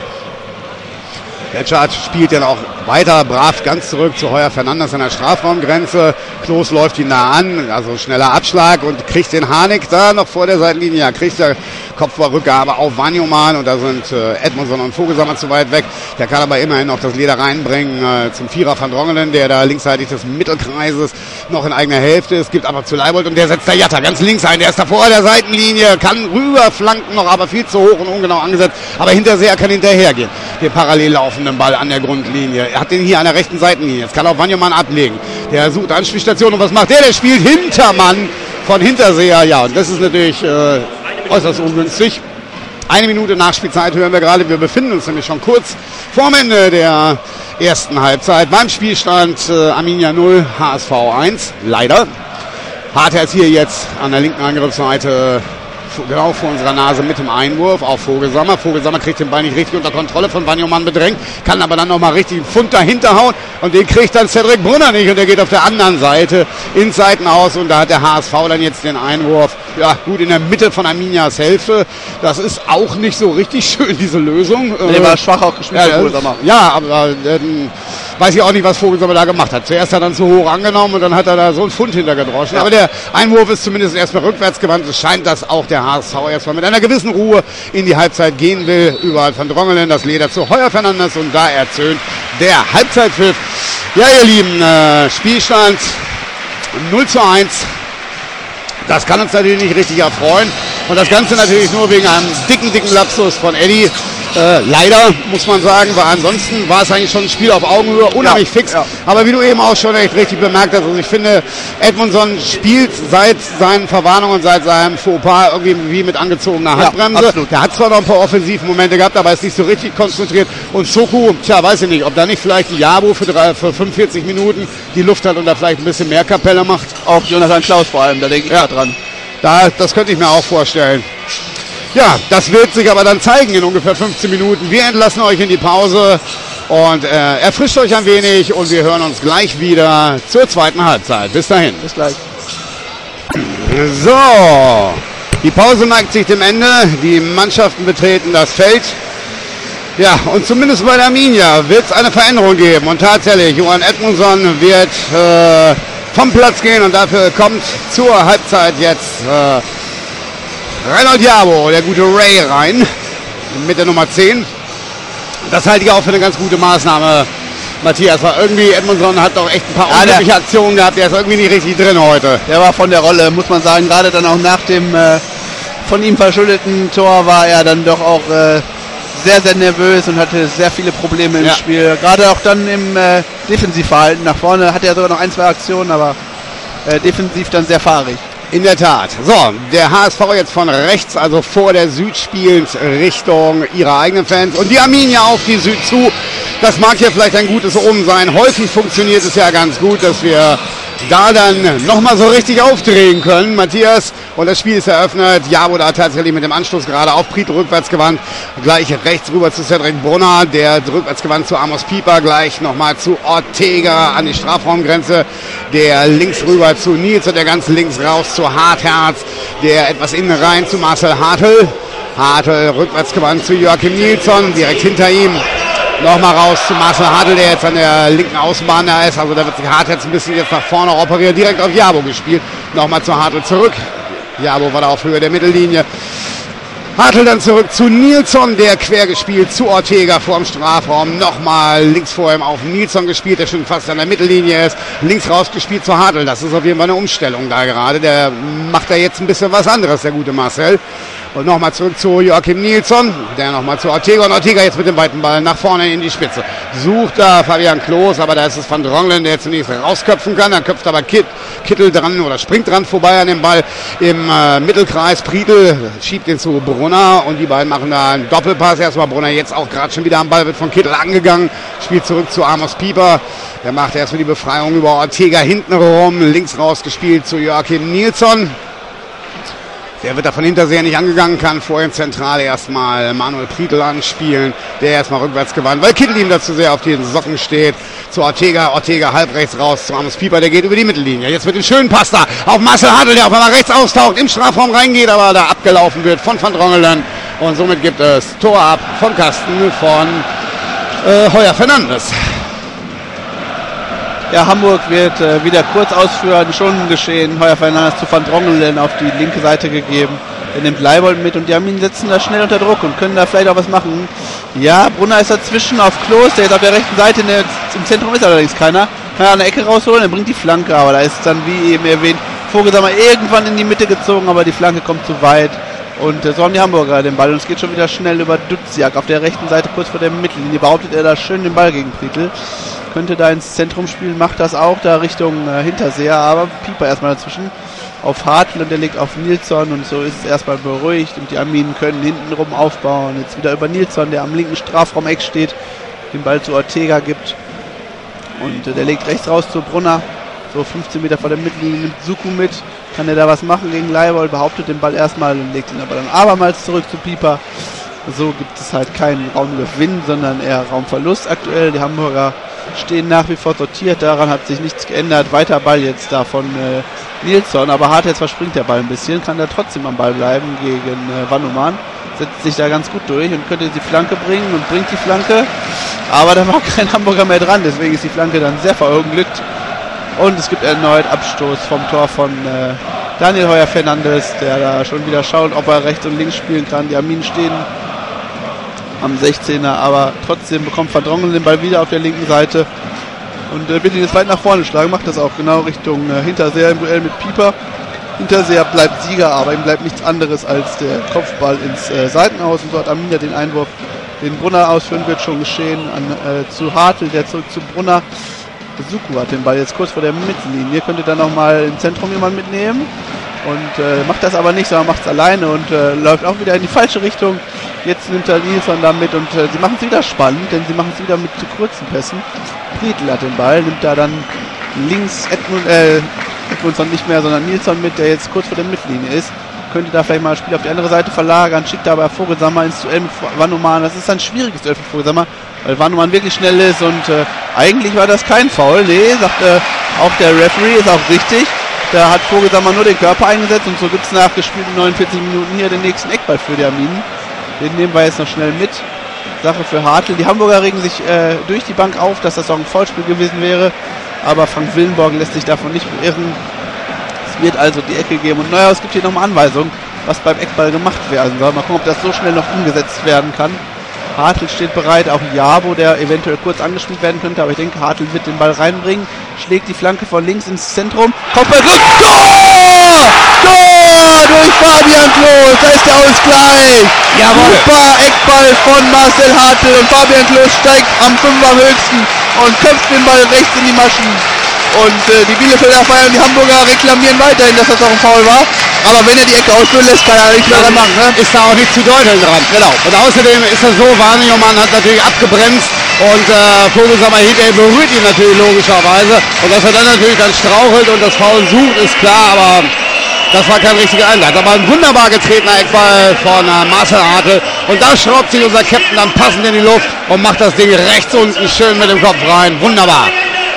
Letschert spielt dann auch weiter brav ganz zurück zu Heuer Fernandes an der Strafraumgrenze. Klos läuft ihn nah an, also schneller Abschlag und kriegt den Harnik da noch vor der Seitenlinie. Ja, kriegt der Kopfballrückgabe auf Wanjoman und da sind äh, Edmondson und Vogelsammer zu weit weg. Der kann aber immerhin noch das Leder reinbringen äh, zum Vierer Van Drongelen, der da linksseitig des Mittelkreises noch in eigener Hälfte ist. Gibt aber zu Leibold und der setzt der Jatta ganz links ein. Der ist da vor der Seitenlinie, kann rüber flanken noch, aber viel zu hoch und ungenau angesetzt. Aber Hinterseher kann hinterhergehen. Den parallel laufenden Ball an der Grundlinie. Er hat den hier an der rechten Seitenlinie. Jetzt kann auch Wanjoman ablegen. Der sucht Anspielstation und was macht der? Der spielt Hintermann von Hinterseher. Ja, und das ist natürlich äh, äußerst ungünstig. Eine Minute Nachspielzeit hören wir gerade. Wir befinden uns nämlich schon kurz vorm Ende der ersten Halbzeit. Beim Spielstand äh, Arminia null, H S V eins. Leider. Hartherz hier jetzt an der linken Angriffsseite genau vor unserer Nase mit dem Einwurf auf Vogelsammer. Vogelsammer kriegt den Ball nicht richtig unter Kontrolle, von Wanjoman bedrängt, kann aber dann nochmal richtig einen Pfund dahinter hauen und den kriegt dann Cedric Brunner nicht und der geht auf der anderen Seite ins Seitenaus und da hat der H S V dann jetzt den Einwurf, ja gut, in der Mitte von Arminias Hälfte. Das ist auch nicht so richtig schön, diese Lösung. Der war schwach auch gespielt, ja, Vogelsammer. Ja, aber äh, weiß ich auch nicht, was Vogelsammer da gemacht hat. Zuerst hat er dann zu hoch angenommen und dann hat er da so einen Pfund hintergedroschen. Ja. Aber der Einwurf ist zumindest erstmal rückwärts gewandt. Es scheint, dass auch der H S V erstmal mit einer gewissen Ruhe in die Halbzeit gehen will. Überall Van Drongelen, das Leder zu Heuer Fernandes und da erzöhnt der Halbzeitpfiff. Ja, ihr Lieben, äh, Spielstand null zu eins. Das kann uns natürlich nicht richtig erfreuen. Und das Ganze natürlich nur wegen einem dicken, dicken Lapsus von Eddie. Äh, leider, muss man sagen, weil ansonsten war es eigentlich schon ein Spiel auf Augenhöhe, unheimlich ja, fix. Ja. Aber wie du eben auch schon echt richtig bemerkt hast, also ich finde, Edmondson spielt seit seinen Verwarnungen, seit seinem Fauxpas irgendwie wie mit angezogener Handbremse. Ja, der hat zwar noch ein paar Offensivmomente gehabt, aber ist nicht so richtig konzentriert. Und Soku, tja, weiß ich nicht, ob da nicht vielleicht Jabo für, drei, für fünfundvierzig Minuten die Luft hat und da vielleicht ein bisschen mehr Kapelle macht. Auch Jonathan Klaus vor allem, da denke ich ja gerade dran. Da, das könnte ich mir auch vorstellen. Ja, das wird sich aber dann zeigen in ungefähr fünfzehn Minuten. Wir entlassen euch in die Pause und äh, erfrischt euch ein wenig und wir hören uns gleich wieder zur zweiten Halbzeit. Bis dahin. Bis gleich. So, die Pause neigt sich dem Ende. Die Mannschaften betreten das Feld. Ja, und zumindest bei der Arminia wird es eine Veränderung geben. Und tatsächlich, Johan Edmondson wird äh, vom Platz gehen und dafür kommt zur Halbzeit jetzt Äh, Reinhold Jabo, der gute Ray, rein mit der Nummer zehn. Das halte ich auch für eine ganz gute Maßnahme, Matthias. Weil irgendwie Edmondson hat doch echt ein paar unglückliche ja, Aktionen gehabt. Der ist irgendwie nicht richtig drin heute. Der war von der Rolle, muss man sagen. Gerade dann auch nach dem äh, von ihm verschuldeten Tor war er dann doch auch äh, sehr, sehr nervös und hatte sehr viele Probleme im ja. Spiel. Gerade auch dann im äh, Defensivverhalten. Nach vorne hatte er sogar noch ein, zwei Aktionen, aber äh, defensiv dann sehr fahrig. In der Tat. So, der H S V jetzt von rechts, also vor der Süd spielend Richtung ihrer eigenen Fans und die Arminia auf die Süd zu. Das mag ja vielleicht ein gutes Omen sein. Häufig funktioniert es ja ganz gut, dass wir da dann nochmal so richtig aufdrehen können, Matthias. Und das Spiel ist eröffnet. Jabo da tatsächlich mit dem Anstoß gerade auf Prietl rückwärts gewandt. Gleich rechts rüber zu Cedric Brunner, der rückwärts gewandt zu Amos Pieper. Gleich nochmal zu Ortega an die Strafraumgrenze. Der links rüber zu Nils und der ganz links raus zu Hartherz. Der etwas innen rein zu Marcel Hartl. Hartl rückwärts gewandt zu Joachim Nilsson, direkt hinter ihm. Nochmal raus zu Marcel Hartl, der jetzt an der linken Außenbahn da ist. Also da wird sich Hartl ein bisschen jetzt nach vorne operiert. Direkt auf Jabo gespielt. Nochmal zu Hartl zurück. Jabo war da auf Höhe der Mittellinie. Hartl dann zurück zu Nilsson, der quer gespielt zu Ortega vor dem Strafraum. Nochmal links vor ihm auf Nilsson gespielt, der schon fast an der Mittellinie ist. Links raus gespielt zu Hartl. Das ist auf jeden Fall eine Umstellung da gerade. Der macht da jetzt ein bisschen was anderes, der gute Marcel. Und nochmal zurück zu Joachim Nilsson, der nochmal zu Ortega. Und Ortega jetzt mit dem weiten Ball nach vorne in die Spitze. Sucht da Fabian Klos, aber da ist es Van Drongelen, der zunächst rausköpfen kann. Dann köpft aber Kitt, Kittel dran oder springt dran vorbei an dem Ball im äh, Mittelkreis. Priedl schiebt ihn zu Brunner und die beiden machen da einen Doppelpass. Erstmal Brunner jetzt auch gerade schon wieder am Ball, wird von Kittel angegangen. Spielt zurück zu Amos Pieper. Der macht erstmal die Befreiung über Ortega hinten rum. Links rausgespielt zu Joachim Nilsson. Der wird da von Hinterseher nicht angegangen, kann vorhin zentral erstmal Manuel Priedl anspielen, der erstmal rückwärts gewandt, weil Kittel ihm dazu sehr auf den Socken steht. Zu Ortega, Ortega halb rechts raus zu Amos Pieper, der geht über die Mittellinie. Jetzt mit dem schönen Pass da auf Marcel Hartl, der auf einmal rechts austaucht, im Strafraum reingeht, aber da abgelaufen wird von Van Drongelen. Und somit gibt es Tor ab vom Kasten von äh, Heuer Fernandes. Ja, Hamburg wird äh, wieder kurz ausführen, schon geschehen. Heuer Fernandes zu Van Drongelen auf die linke Seite gegeben. Er nimmt Leibold mit und die Arminen setzen da schnell unter Druck und können da vielleicht auch was machen. Ja, Brunner ist dazwischen auf Klos, der ist auf der rechten Seite, der, im Zentrum ist allerdings keiner. Kann er an der Ecke rausholen, er bringt die Flanke, aber da ist dann, wie eben erwähnt, Vogelsammer irgendwann in die Mitte gezogen, aber die Flanke kommt zu weit. Und äh, so haben die Hamburger den Ball und es geht schon wieder schnell über Duziak auf der rechten Seite, kurz vor der Mittellinie. Behauptet er da schön den Ball gegen Priedl. Könnte da ins Zentrum spielen, macht das auch da Richtung äh, Hinterseher, aber Pieper erstmal dazwischen auf Hartl und der legt auf Nilsson und so ist es erstmal beruhigt und die Arminen können hintenrum aufbauen. Jetzt wieder über Nilsson, der am linken Strafraum-Eck steht, den Ball zu Ortega gibt und äh, der legt rechts raus zu Brunner, so fünfzehn Meter vor der Mittellinie, nimmt Suku mit, kann er da was machen gegen Leibold, behauptet den Ball erstmal und legt ihn aber dann abermals zurück zu Pieper. So gibt es halt keinen Raumgewinn, sondern eher Raumverlust aktuell. Die Hamburger stehen nach wie vor sortiert, daran hat sich nichts geändert. Weiter Ball jetzt da von äh, Nilsson, aber hart jetzt verspringt der Ball ein bisschen, kann da trotzdem am Ball bleiben gegen äh, Vannoman. Setzt sich da ganz gut durch und könnte die Flanke bringen und bringt die Flanke. Aber da war kein Hamburger mehr dran, deswegen ist die Flanke dann sehr verunglückt. Und es gibt erneut Abstoß vom Tor von äh, Daniel Heuer Fernandes, der da schon wieder schaut, ob er rechts und links spielen kann. Die Arminen stehen am sechzehner, aber trotzdem bekommt Van Drongelen den Ball wieder auf der linken Seite und äh, wird ihn jetzt weit nach vorne schlagen, macht das auch genau Richtung äh, Hinterseher im Duell mit Pieper. Hinterseher bleibt Sieger, aber ihm bleibt nichts anderes als der Kopfball ins äh, Seitenhaus und dort Arminia den Einwurf, den Brunner ausführen wird, schon geschehen an, äh, zu Hartl, der zurück zu Brunner. Suku hat den Ball jetzt kurz vor der Mittellinie, könnte dann nochmal im Zentrum jemand mitnehmen und äh, macht das aber nicht, sondern macht es alleine und äh, läuft auch wieder in die falsche Richtung. Jetzt nimmt er Nilsson da mit und äh, sie machen es wieder spannend, denn sie machen es wieder mit zu kurzen Pässen. Priedl hat den Ball, nimmt da dann links Edmund, äh, Edmundsson nicht mehr, sondern Nilsson mit, der jetzt kurz vor der Mittellinie ist. Könnte da vielleicht mal das Spiel auf die andere Seite verlagern, schickt da aber Vogelsammer ins Duell mit Vannoman. Das ist ein schwieriges Duell für Vogelsammer, weil Vannoman wirklich schnell ist und äh, eigentlich war das kein Foul. Nee, sagt äh, auch der Referee, ist auch richtig. Da hat Vogelsammer nur den Körper eingesetzt und so gibt es nach gespielten neunundvierzig Minuten hier den nächsten Eckball für die Arminen. Den nehmen wir jetzt noch schnell mit. Sache für Hartl. Die Hamburger regen sich äh, durch die Bank auf, dass das auch ein Foulspiel gewesen wäre. Aber Frank Willenborg lässt sich davon nicht beirren. Es wird also die Ecke geben. Und naja, es gibt hier nochmal Anweisungen, was beim Eckball gemacht werden soll. Mal gucken, ob das so schnell noch umgesetzt werden kann. Hartl steht bereit, auch Jabo, der eventuell kurz angespielt werden könnte. Aber ich denke, Hartl wird den Ball reinbringen. Schlägt die Flanke von links ins Zentrum. Kopfball, Tor! Tor! Durch Fabian Klos, da ist der Ausgleich. Jawohl. Super Eckball von Marcel Hartl und Fabian Klos steigt am Fünfer höchsten und köpft den Ball rechts in die Maschen. Und äh, die Bielefelder feiern, die Hamburger reklamieren weiterhin, dass das auch ein Foul war. Aber wenn er die Ecke ausführen lässt, kann er nichts mehr machen. Ne? Ist da auch nicht zu deuteln dran. Genau. Und außerdem ist er so, Warniomann hat natürlich abgebremst und äh, Vogelsammer hinterher berührt ihn natürlich logischerweise. Und dass er dann natürlich dann strauchelt und das Foul sucht, ist klar, aber das war kein richtiger Einsatz. Aber ein wunderbar getretener Eckball von äh, Marcel Hartl. Und da schraubt sich unser Captain dann passend in die Luft und macht das Ding rechts unten schön mit dem Kopf rein. Wunderbar.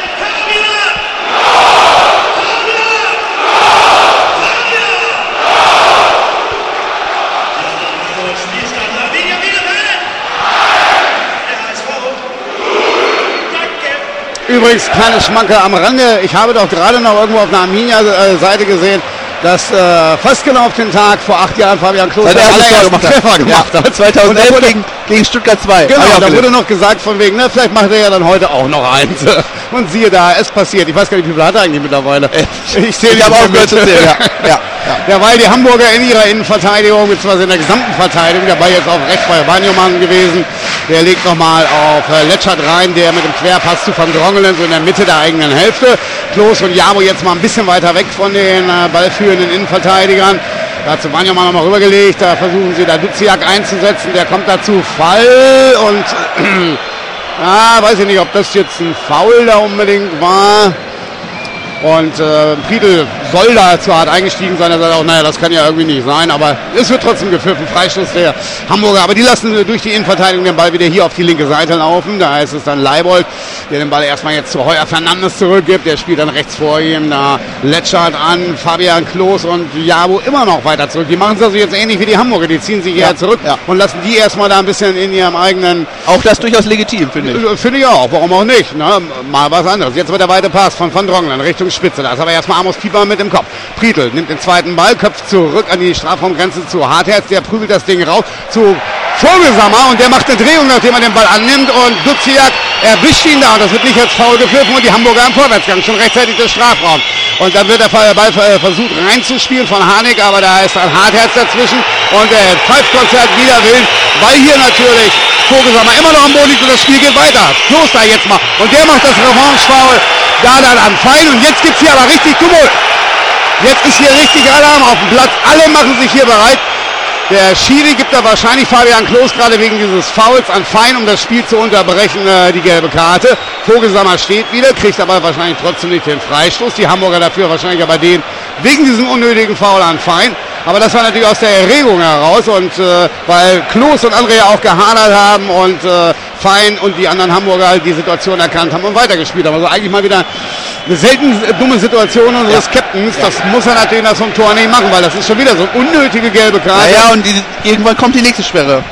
Übrigens, kleine Schmanke am Rande. Ich habe doch gerade noch irgendwo auf einer Arminia-Seite gesehen, dass äh, fast genau auf den Tag vor acht Jahren Fabian Klos seinen ersten Treffer gemacht gemacht hat. hat. Ja, zweitausendelf gegen, gegen Stuttgart zwei. Genau, ah, ja, da wurde noch gesagt von wegen, ne, vielleicht macht er ja dann heute auch noch eins. Und siehe da, es passiert. Ich weiß gar nicht, wie viel hat er eigentlich mittlerweile. Ich sehe ich habe auch gehört zu zählen, ja. ja, ja. Ja, weil die Hamburger in ihrer Innenverteidigung, beziehungsweise in der gesamten Verteidigung, dabei jetzt auch rechts bei Banyoman gewesen, der legt nochmal auf äh, Letschert rein, der mit dem Querpass zu Van Drongelen, so in der Mitte der eigenen Hälfte. Klos und Jabo jetzt mal ein bisschen weiter weg von den äh, ballführenden Innenverteidigern. Da hat Banyoman nochmal rübergelegt, da versuchen sie da Duziak einzusetzen, der kommt dazu Fall und äh, ah, weiß ich nicht, ob das jetzt ein Foul da unbedingt war. Und äh, Priedl soll da zu hart eingestiegen sein. Er sagt auch, naja, das kann ja irgendwie nicht sein. Aber es wird trotzdem gepfiffen. Freistoß der Hamburger. Aber die lassen durch die Innenverteidigung den Ball wieder hier auf die linke Seite laufen. Da ist es dann Leibold, der den Ball erstmal jetzt zu Heuer Fernandes zurückgibt. Der spielt dann rechts vor ihm. Da Letschert an, Fabian Klos und Jabo immer noch weiter zurück. Die machen es also jetzt ähnlich wie die Hamburger. Die ziehen sich ja, hier zurück ja. und lassen die erstmal da ein bisschen in ihrem eigenen... Auch das durchaus legitim, finde ich. Finde ich auch. Warum auch nicht? Ne? Mal was anderes. Jetzt wird der weite Pass von Van Drongelen Richtung Spitze. Da ist aber erstmal Amos Pieper mit dem Kopf. Priedl nimmt den zweiten Ball, köpft zurück an die Strafraumgrenze zu Hartherz. Der prügelt das Ding raus zu Vogelsammer und der macht eine Drehung, nachdem er den Ball annimmt und Duziak erwischt ihn da und das wird nicht als Foul gepfiffen und die Hamburger im Vorwärtsgang schon rechtzeitig des Strafraums. Und dann wird der Ball versucht reinzuspielen von Harnik, aber da ist ein Hartherz dazwischen und der Pfeifkonzert wieder wild, weil hier natürlich Vogelsammer immer noch am Boden liegt und das Spiel geht weiter. Kloster jetzt mal und der macht das Revanche-Foul da dann an Fein und jetzt gibt es hier aber richtig Tumult. Jetzt ist hier richtig Alarm auf dem Platz. Alle machen sich hier bereit. Der Schiri gibt da wahrscheinlich Fabian Klos gerade wegen dieses Fouls an Fein, um das Spiel zu unterbrechen, äh, die gelbe Karte. Vogelsammer steht wieder, kriegt aber wahrscheinlich trotzdem nicht den Freistoß. Die Hamburger dafür wahrscheinlich aber den wegen diesem unnötigen Foul an Fein. Aber das war natürlich aus der Erregung heraus und äh, weil Klos und andere ja auch gehadert haben und äh, Fein und die anderen Hamburger halt die Situation erkannt haben und weitergespielt haben. Also eigentlich mal wieder eine selten dumme Situation unseres ja. Captains. Das ja. muss er natürlich nach so einem Tor nicht machen, weil das ist schon wieder so eine unnötige gelbe Karte. Ja, ja und die, irgendwann kommt die nächste Sperre.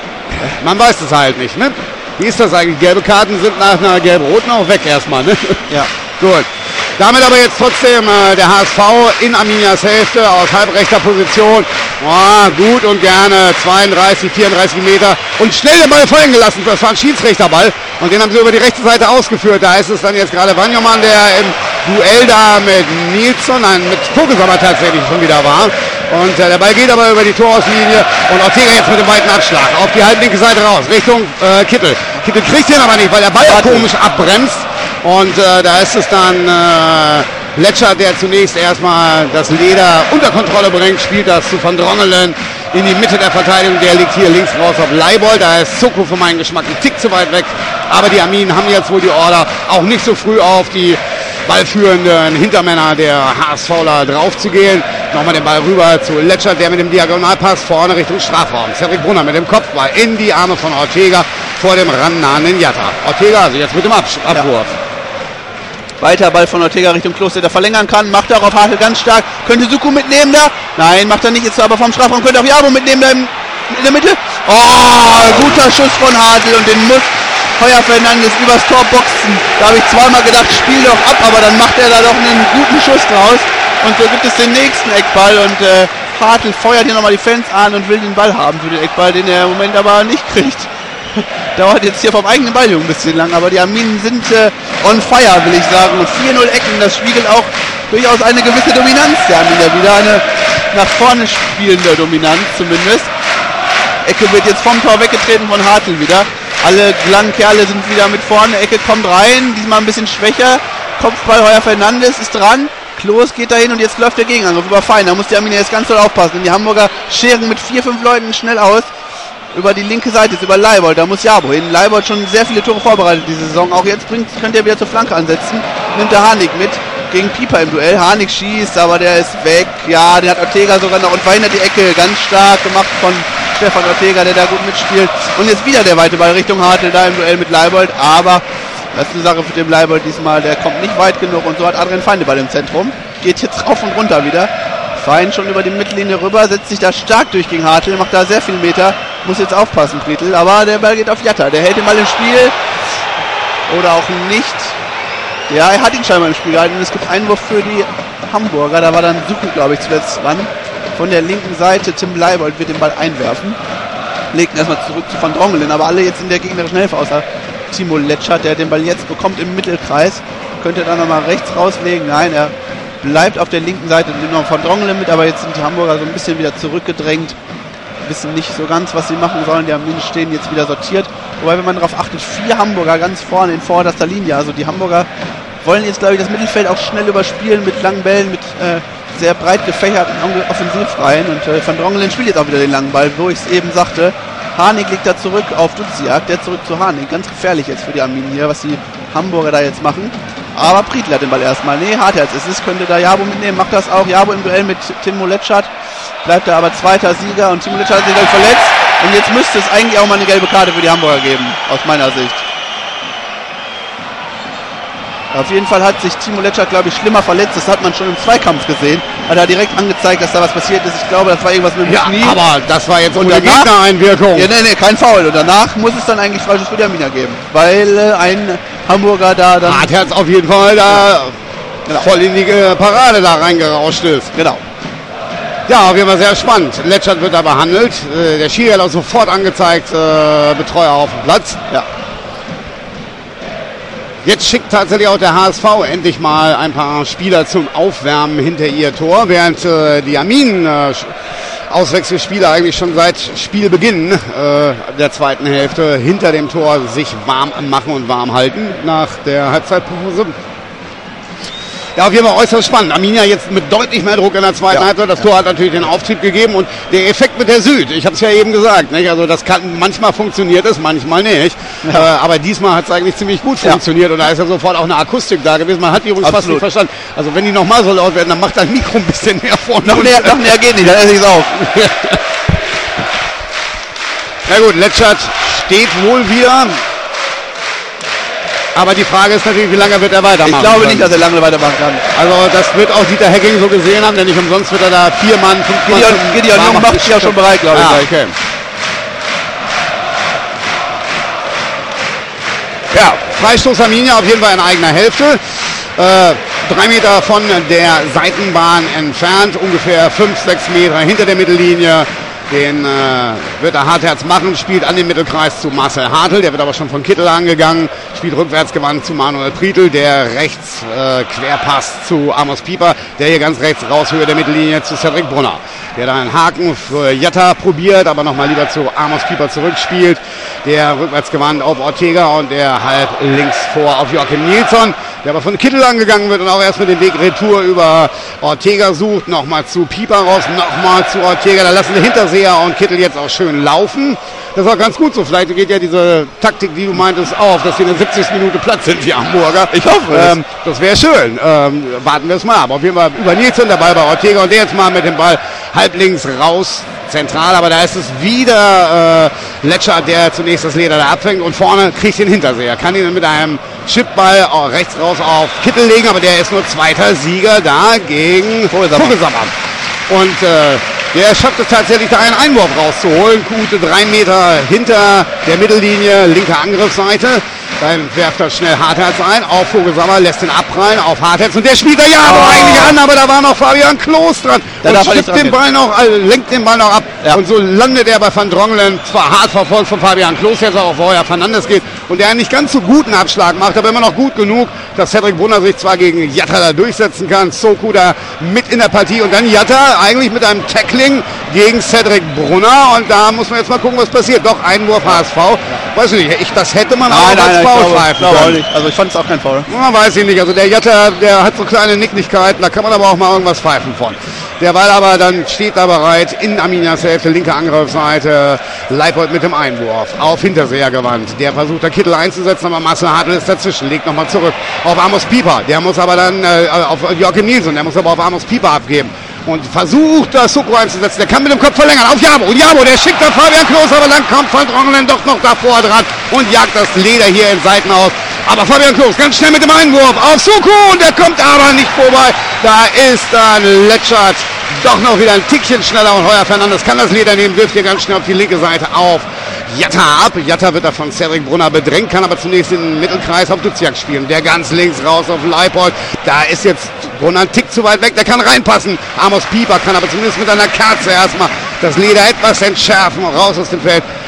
Man weiß es halt nicht, ne? Wie ist das eigentlich? Gelbe Karten sind nach einer gelb-roten auch weg erstmal, ne? Ja. Gut. Damit aber jetzt trotzdem äh, der H S V in Arminias Hälfte aus halbrechter Position. Oh, gut und gerne zweiunddreißig, vierunddreißig Meter und schnell den Ball fallen gelassen. Das war ein Schiedsrichterball und den haben sie über die rechte Seite ausgeführt. Da ist es dann jetzt gerade Banyoman, der im Duell da mit Nilsson, nein, mit Vogelsammer tatsächlich schon wieder war. Und äh, der Ball geht aber über die Torauslinie und Ortega jetzt mit dem weiten Abschlag auf die halblinke Seite raus, Richtung äh, Kittel. Kittel kriegt den aber nicht, weil der Ball ja komisch abbremst. Und äh, da ist es dann äh, Letschert, der zunächst erstmal das Leder unter Kontrolle bringt, spielt das zu Van Drongelen in die Mitte der Verteidigung. Der liegt hier links raus auf Leibold. Da ist Soko für meinen Geschmack ein Tick zu weit weg. Aber die Arminen haben jetzt wohl die Order, auch nicht so früh auf die ballführenden Hintermänner der HSVler drauf zu gehen. Nochmal den Ball rüber zu Letschert, der mit dem Diagonalpass vorne Richtung Strafraum. Cedric Brunner mit dem Kopfball in die Arme von Ortega vor dem rannahenden Jatta. Ortega also jetzt mit dem Absch- Abwurf. Ja. Weiter Ball von Ortega Richtung Klos, der da verlängern kann. Macht er auch auf Hartl ganz stark. Könnte Suku mitnehmen da? Nein, macht er nicht. Jetzt aber vom Strafraum. Könnte auch Jabo mitnehmen da in, in der Mitte. Oh, guter Schuss von Hartl und den muss Heuer Fernandes übers Tor boxen. Da habe ich zweimal gedacht, spiel doch ab, aber dann macht er da doch einen guten Schuss draus. Und so gibt es den nächsten Eckball und äh, Hartl feuert hier nochmal die Fans an und will den Ball haben für den Eckball, den er im Moment aber nicht kriegt. Dauert jetzt hier vom eigenen Ball ein bisschen lang, aber die Arminen sind äh, on fire, will ich sagen. Und vier null Ecken, das spiegelt auch durchaus eine gewisse Dominanz der Arminer wieder. Eine nach vorne spielende Dominanz zumindest. Ecke wird jetzt vom Tor weggetreten von Hartl wieder. Alle langen Kerle sind wieder mit vorne. Ecke kommt rein, diesmal ein bisschen schwächer. Kopfball, Heuer Fernandes ist dran. Klos geht dahin und jetzt läuft der Gegenangriff über Fein. Da muss die Arminia jetzt ganz doll aufpassen. Die Hamburger scheren mit vier, fünf Leuten schnell aus. Über die linke Seite, jetzt über Leibold, da muss Jabo hin. Leibold schon sehr viele Tore vorbereitet diese Saison. Auch jetzt bringt, könnte er wieder zur Flanke ansetzen. Nimmt der Harnik mit gegen Pieper im Duell. Harnik schießt, aber der ist weg. Ja, den hat Ortega sogar noch und verhindert die Ecke. Ganz stark gemacht von Stefan Ortega, der da gut mitspielt. Und jetzt wieder der weite Ball Richtung Hartl da im Duell mit Leibold. Aber das ist eine Sache für den Leibold diesmal. Der kommt nicht weit genug und so hat Adrian Fein den Ball im Zentrum. Geht jetzt rauf und runter wieder. Fein schon über die Mittellinie rüber, setzt sich da stark durch gegen Hartl, macht da sehr viele Meter. Muss jetzt aufpassen, Prietl, aber der Ball geht auf Jatta. Der hält den Ball im Spiel. Oder auch nicht. Ja, er hat ihn scheinbar im Spiel gehalten. Und es gibt Einwurf für die Hamburger. Da war dann Suku, glaube ich, zuletzt dran. Von der linken Seite, Tim Leibold wird den Ball einwerfen. legten erstmal zurück zu Van Drongelen, aber alle jetzt in der gegnerischen Hälfte, außer Timo Letschert, der den Ball jetzt bekommt im Mittelkreis, könnte dann nochmal rechts rauslegen. Nein, er bleibt auf der linken Seite, nimmt noch Van Drongelen mit, aber jetzt sind die Hamburger so ein bisschen wieder zurückgedrängt, wissen nicht so ganz, was sie machen sollen. Die Arminen stehen jetzt wieder sortiert, wobei, wenn man darauf achtet, vier Hamburger ganz vorne in vorderster Linie, also die Hamburger wollen jetzt, glaube ich, das Mittelfeld auch schnell überspielen mit langen Bällen, mit äh, sehr breit gefächerten Offensivreihen, und äh, Van Drongelen spielt jetzt auch wieder den langen Ball, wo ich es eben sagte. Harnik liegt da zurück auf Duziak, der zurück zu Harnik. Ganz gefährlich jetzt für die Arminen hier, was die Hamburger da jetzt machen. Aber Prietl hat den Ball erstmal. Nee, Hartherz ist es, könnte da Jabo mitnehmen, macht das auch. Jabo im Duell mit Timo Letschert, bleibt da aber zweiter Sieger, und Timo Letschert hat sich gleich verletzt. Und jetzt müsste es eigentlich auch mal eine gelbe Karte für die Hamburger geben, aus meiner Sicht. Auf jeden Fall hat sich Timo Letschert, glaube ich, schlimmer verletzt. Das hat man schon im Zweikampf gesehen. Hat er direkt angezeigt, dass da was passiert ist. Ich glaube, das war irgendwas mit dem Ja, Knie. aber das war jetzt Und ohne danach- Gegnereinwirkung. Ja, nee, nee, kein Foul. Und danach muss es dann eigentlich Freischuss für die Arminia geben. Weil äh, ein Hamburger da dann... Hartherz auf jeden Fall da Genau. voll in die äh, Parade da reingerauscht ist. Genau. Ja, auf jeden Fall sehr spannend. Letschert wird da behandelt. Äh, der Schiri hat auch sofort angezeigt, äh, Betreuer auf dem Platz. Ja. Jetzt schickt tatsächlich auch der H S V endlich mal ein paar Spieler zum Aufwärmen hinter ihr Tor, während äh, die Arminen äh, Auswechselspieler eigentlich schon seit Spielbeginn äh, der zweiten Hälfte hinter dem Tor sich warm machen und warm halten nach der Halbzeitpause. Ja, auf jeden Fall äußerst spannend. Arminia jetzt mit deutlich mehr Druck in der zweiten Ja. Halbzeit. Das Tor hat natürlich den Auftrieb gegeben, und der Effekt mit der Süd, ich habe es ja eben gesagt, nicht? Also das kann, manchmal funktioniert es, manchmal nicht. Ja. Äh, aber diesmal hat es eigentlich ziemlich gut Ja. funktioniert, und da ist ja sofort auch eine Akustik da gewesen. Man hat die übrigens fast Absolut. nicht verstanden. Also wenn die nochmal so laut werden, dann macht das Mikro ein bisschen näher vorne. Noch näher, noch näher geht nicht, dann esse ich es auf. Na gut, Letschert steht wohl wieder. Aber die Frage ist natürlich, wie lange wird er weitermachen? Ich glaube können. nicht, dass er lange weitermachen kann. Also das wird auch Dieter Hecking so gesehen haben, denn nicht umsonst wird er da vier Mann, fünf Mann... Gideon, zum Gideon Jung Warmmachen macht sich ja schon bereit, glaube ich. Ah, gleich. okay. Ja, Freistoß Arminia auf jeden Fall in eigener Hälfte. Äh, drei Meter von der Seitenbahn entfernt, ungefähr fünf, sechs Meter hinter der Mittellinie. Den äh, wird der Hartherz machen, spielt an den Mittelkreis zu Marcel Hartl, der wird aber schon von Kittel angegangen, spielt rückwärts gewandt zu Manuel Prietl, der rechts äh, querpasst zu Amos Pieper, der hier ganz rechts raus Höhe der Mittellinie zu Cedric Brunner, der da einen Haken für Jatta probiert, aber nochmal lieber zu Amos Pieper zurückspielt, der rückwärts gewandt auf Ortega und der halb links vor auf Joachim Nilsson, der aber von Kittel angegangen wird und auch erstmal den Weg retour über Ortega sucht, nochmal zu Pieper raus, nochmal zu Ortega, da lassen die Hinterseher und Kittel jetzt auch schön laufen. Das ist auch ganz gut so. Vielleicht geht ja diese Taktik, die du meintest, auf, dass sie in der siebzigsten Minute Platz sind, die Hamburger. Ich hoffe es. ähm, Das wäre schön. Ähm, warten wir es mal ab. Auf jeden Fall über Nilsson, der Ball bei Ortega und der jetzt mal mit dem Ball halb links raus, zentral. Aber da ist es wieder äh, Letschert, der zunächst das Leder da abfängt und vorne kriegt den Hinterseher. Kann ihn mit einem Chipball auch rechts raus auf Kittel legen, aber der ist nur zweiter Sieger da gegen Vogelsammer. Vogelsammer. Und äh, der schafft es tatsächlich, da einen Einwurf rauszuholen. Gute drei Meter hinter der Mittellinie, linke Angriffsseite. Dann werft er schnell Hartherz ein, auf Vogelsammer, lässt ihn abprallen, auf Hartherz. Und der spielt er ja aber Oh. eigentlich an, aber da war noch Fabian Klos dran. Da und darf er nicht schippt den dran Ball noch, äh, lenkt den Ball noch ab. Ja. Und so landet er bei Van Drongelen, zwar hart verfolgt von Fabian Klos, jetzt auch vorher Fernandes geht. Und der einen nicht ganz so guten Abschlag macht, aber immer noch gut genug, dass Cedric Brunner sich zwar gegen Jatta da durchsetzen kann. Soku da mit in der Partie. Und dann Jatta eigentlich mit einem Tackling gegen Cedric Brunner. Und da muss man jetzt mal gucken, was passiert. Doch, Einwurf H S V. Weiß ich nicht, ich, das hätte man auch Nein, nein, als nein, Foul ich glaube, pfeifen glaube auch können. nicht. Also ich fand es auch kein Foul. Ja, weiß ich nicht. Also der Jatta, der hat so kleine Nicklichkeiten, da kann man aber auch mal irgendwas pfeifen von. Derweil aber dann steht da bereit in Arminias Hälfte, linke Angriffsseite, Leipold mit dem Einwurf auf Hinterseher gewandt. Der versucht der Kittel einzusetzen, aber Marcel Hartl ist dazwischen, legt nochmal zurück auf Amos Pieper. Der muss aber dann äh, auf Joachim Nilsson, der muss aber auf Amos Pieper abgeben. Und versucht da Soko einzusetzen. Der kann mit dem Kopf verlängern auf Jabo. Und Jabo, der schickt da Fabian Klos, aber dann kommt Van Drongelen doch noch davor dran und jagt das Leder hier in Seiten aus. Aber Fabian Klos ganz schnell mit dem Einwurf auf Soko und der kommt aber nicht vorbei. Da ist dann Letschert doch noch wieder ein Tickchen schneller und Heuer Fernandes kann das Leder nehmen, wirft hier ganz schnell auf die linke Seite auf Jatta ab. Jatta wird da von Cedric Brunner bedrängt, kann aber zunächst den Mittelkreis auf Duziak spielen. Der ganz links raus auf Leipold. Da ist jetzt Brunner ein Tick zu weit weg, der kann reinpassen. Amos Pieper kann aber zumindest mit einer Kerze erstmal das Leder etwas entschärfen, raus aus dem Feld.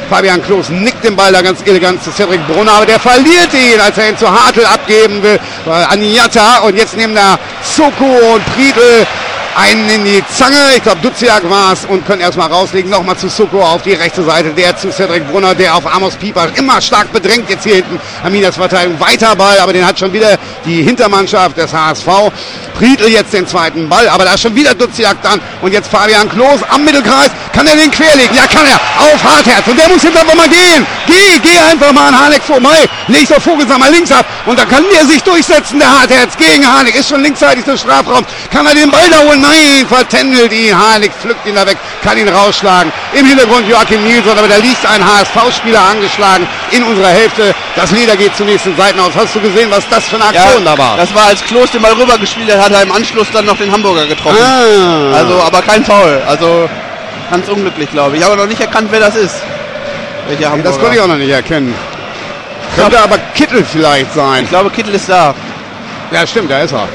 Fabian Klos nickt den Ball da ganz elegant zu Cedric Brunner, aber der verliert ihn, als er ihn zu Hartl abgeben will, an Jatta. Und jetzt nehmen da Soko und Prietl einen in die Zange, ich glaube Duziak war es, und können erstmal rauslegen, nochmal zu Soko auf die rechte Seite, der zu Cedric Brunner, der auf Amos Pieper immer stark bedrängt, jetzt hier hinten Arminias Verteidigung, weiter Ball, aber den hat schon wieder die Hintermannschaft des H S V. Prietl jetzt den zweiten Ball, aber da ist schon wieder Duziak dann und jetzt Fabian Klos am Mittelkreis, kann er den querlegen? Ja, kann er, auf Hartherz, und der muss jetzt einfach mal gehen, geh, geh einfach mal an Harnik vorbei, legt der Vogelsammer links ab und dann kann der sich durchsetzen, der Hartherz gegen Harnik, ist schon linksseitig des Strafraums, kann er den Ball da holen? Nein, vertändelt ihn, Harnik pflückt ihn da weg, kann ihn rausschlagen, im Hintergrund Joachim Nilsson, aber da liegt ein H S V-Spieler angeschlagen in unserer Hälfte, das Leder geht zur nächsten Seite aus. Hast du gesehen, was das für eine Aktion ja, da war? Das war, als Klos den Ball rübergespielt hat, hat er im Anschluss dann noch den Hamburger getroffen. Ah. Also, aber kein Foul, also ganz unglücklich, glaube ich. Ich habe noch nicht erkannt, wer das ist. Welcher Hamburger? Das konnte ich auch noch nicht erkennen. Könnte glaub, aber Kittel vielleicht sein. Ich glaube, Kittel ist da. Ja, stimmt, da ist er.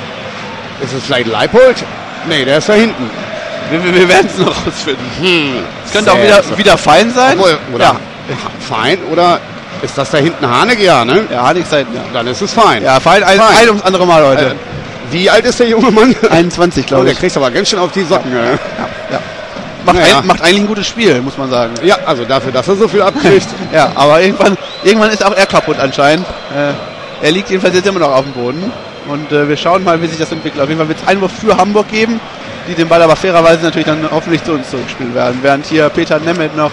Ist es vielleicht Leipold? Nee, der ist da hinten. Wir, wir, wir werden es noch rausfinden. Hm. Es könnte auch wieder, wieder Fein sein. Obwohl, oder ja. Fein oder ist das da hinten Harnik? Ja, ne? Ja, Harnik ist da hinten, ja. Dann ist es Fein. Ja, Fein, ein, Fein. ein ums andere Mal heute. Äh, wie alt ist der junge Mann? einundzwanzig, glaube oh, ich. Der kriegt aber ganz schön auf die Socken. Ja, Ja. ja. ja. Macht, Naja. ein, macht eigentlich ein gutes Spiel, muss man sagen. Ja, also dafür, dass er so viel abkriegt. Ja, aber irgendwann, irgendwann ist auch er kaputt anscheinend. Äh, er liegt jedenfalls jetzt immer noch auf dem Boden. Und äh, wir schauen mal, wie sich das entwickelt. Auf jeden Fall wird es Einwurf für Hamburg geben, die den Ball aber fairerweise natürlich dann hoffentlich zu uns zurückspielen werden. Während hier Peter Nemeth noch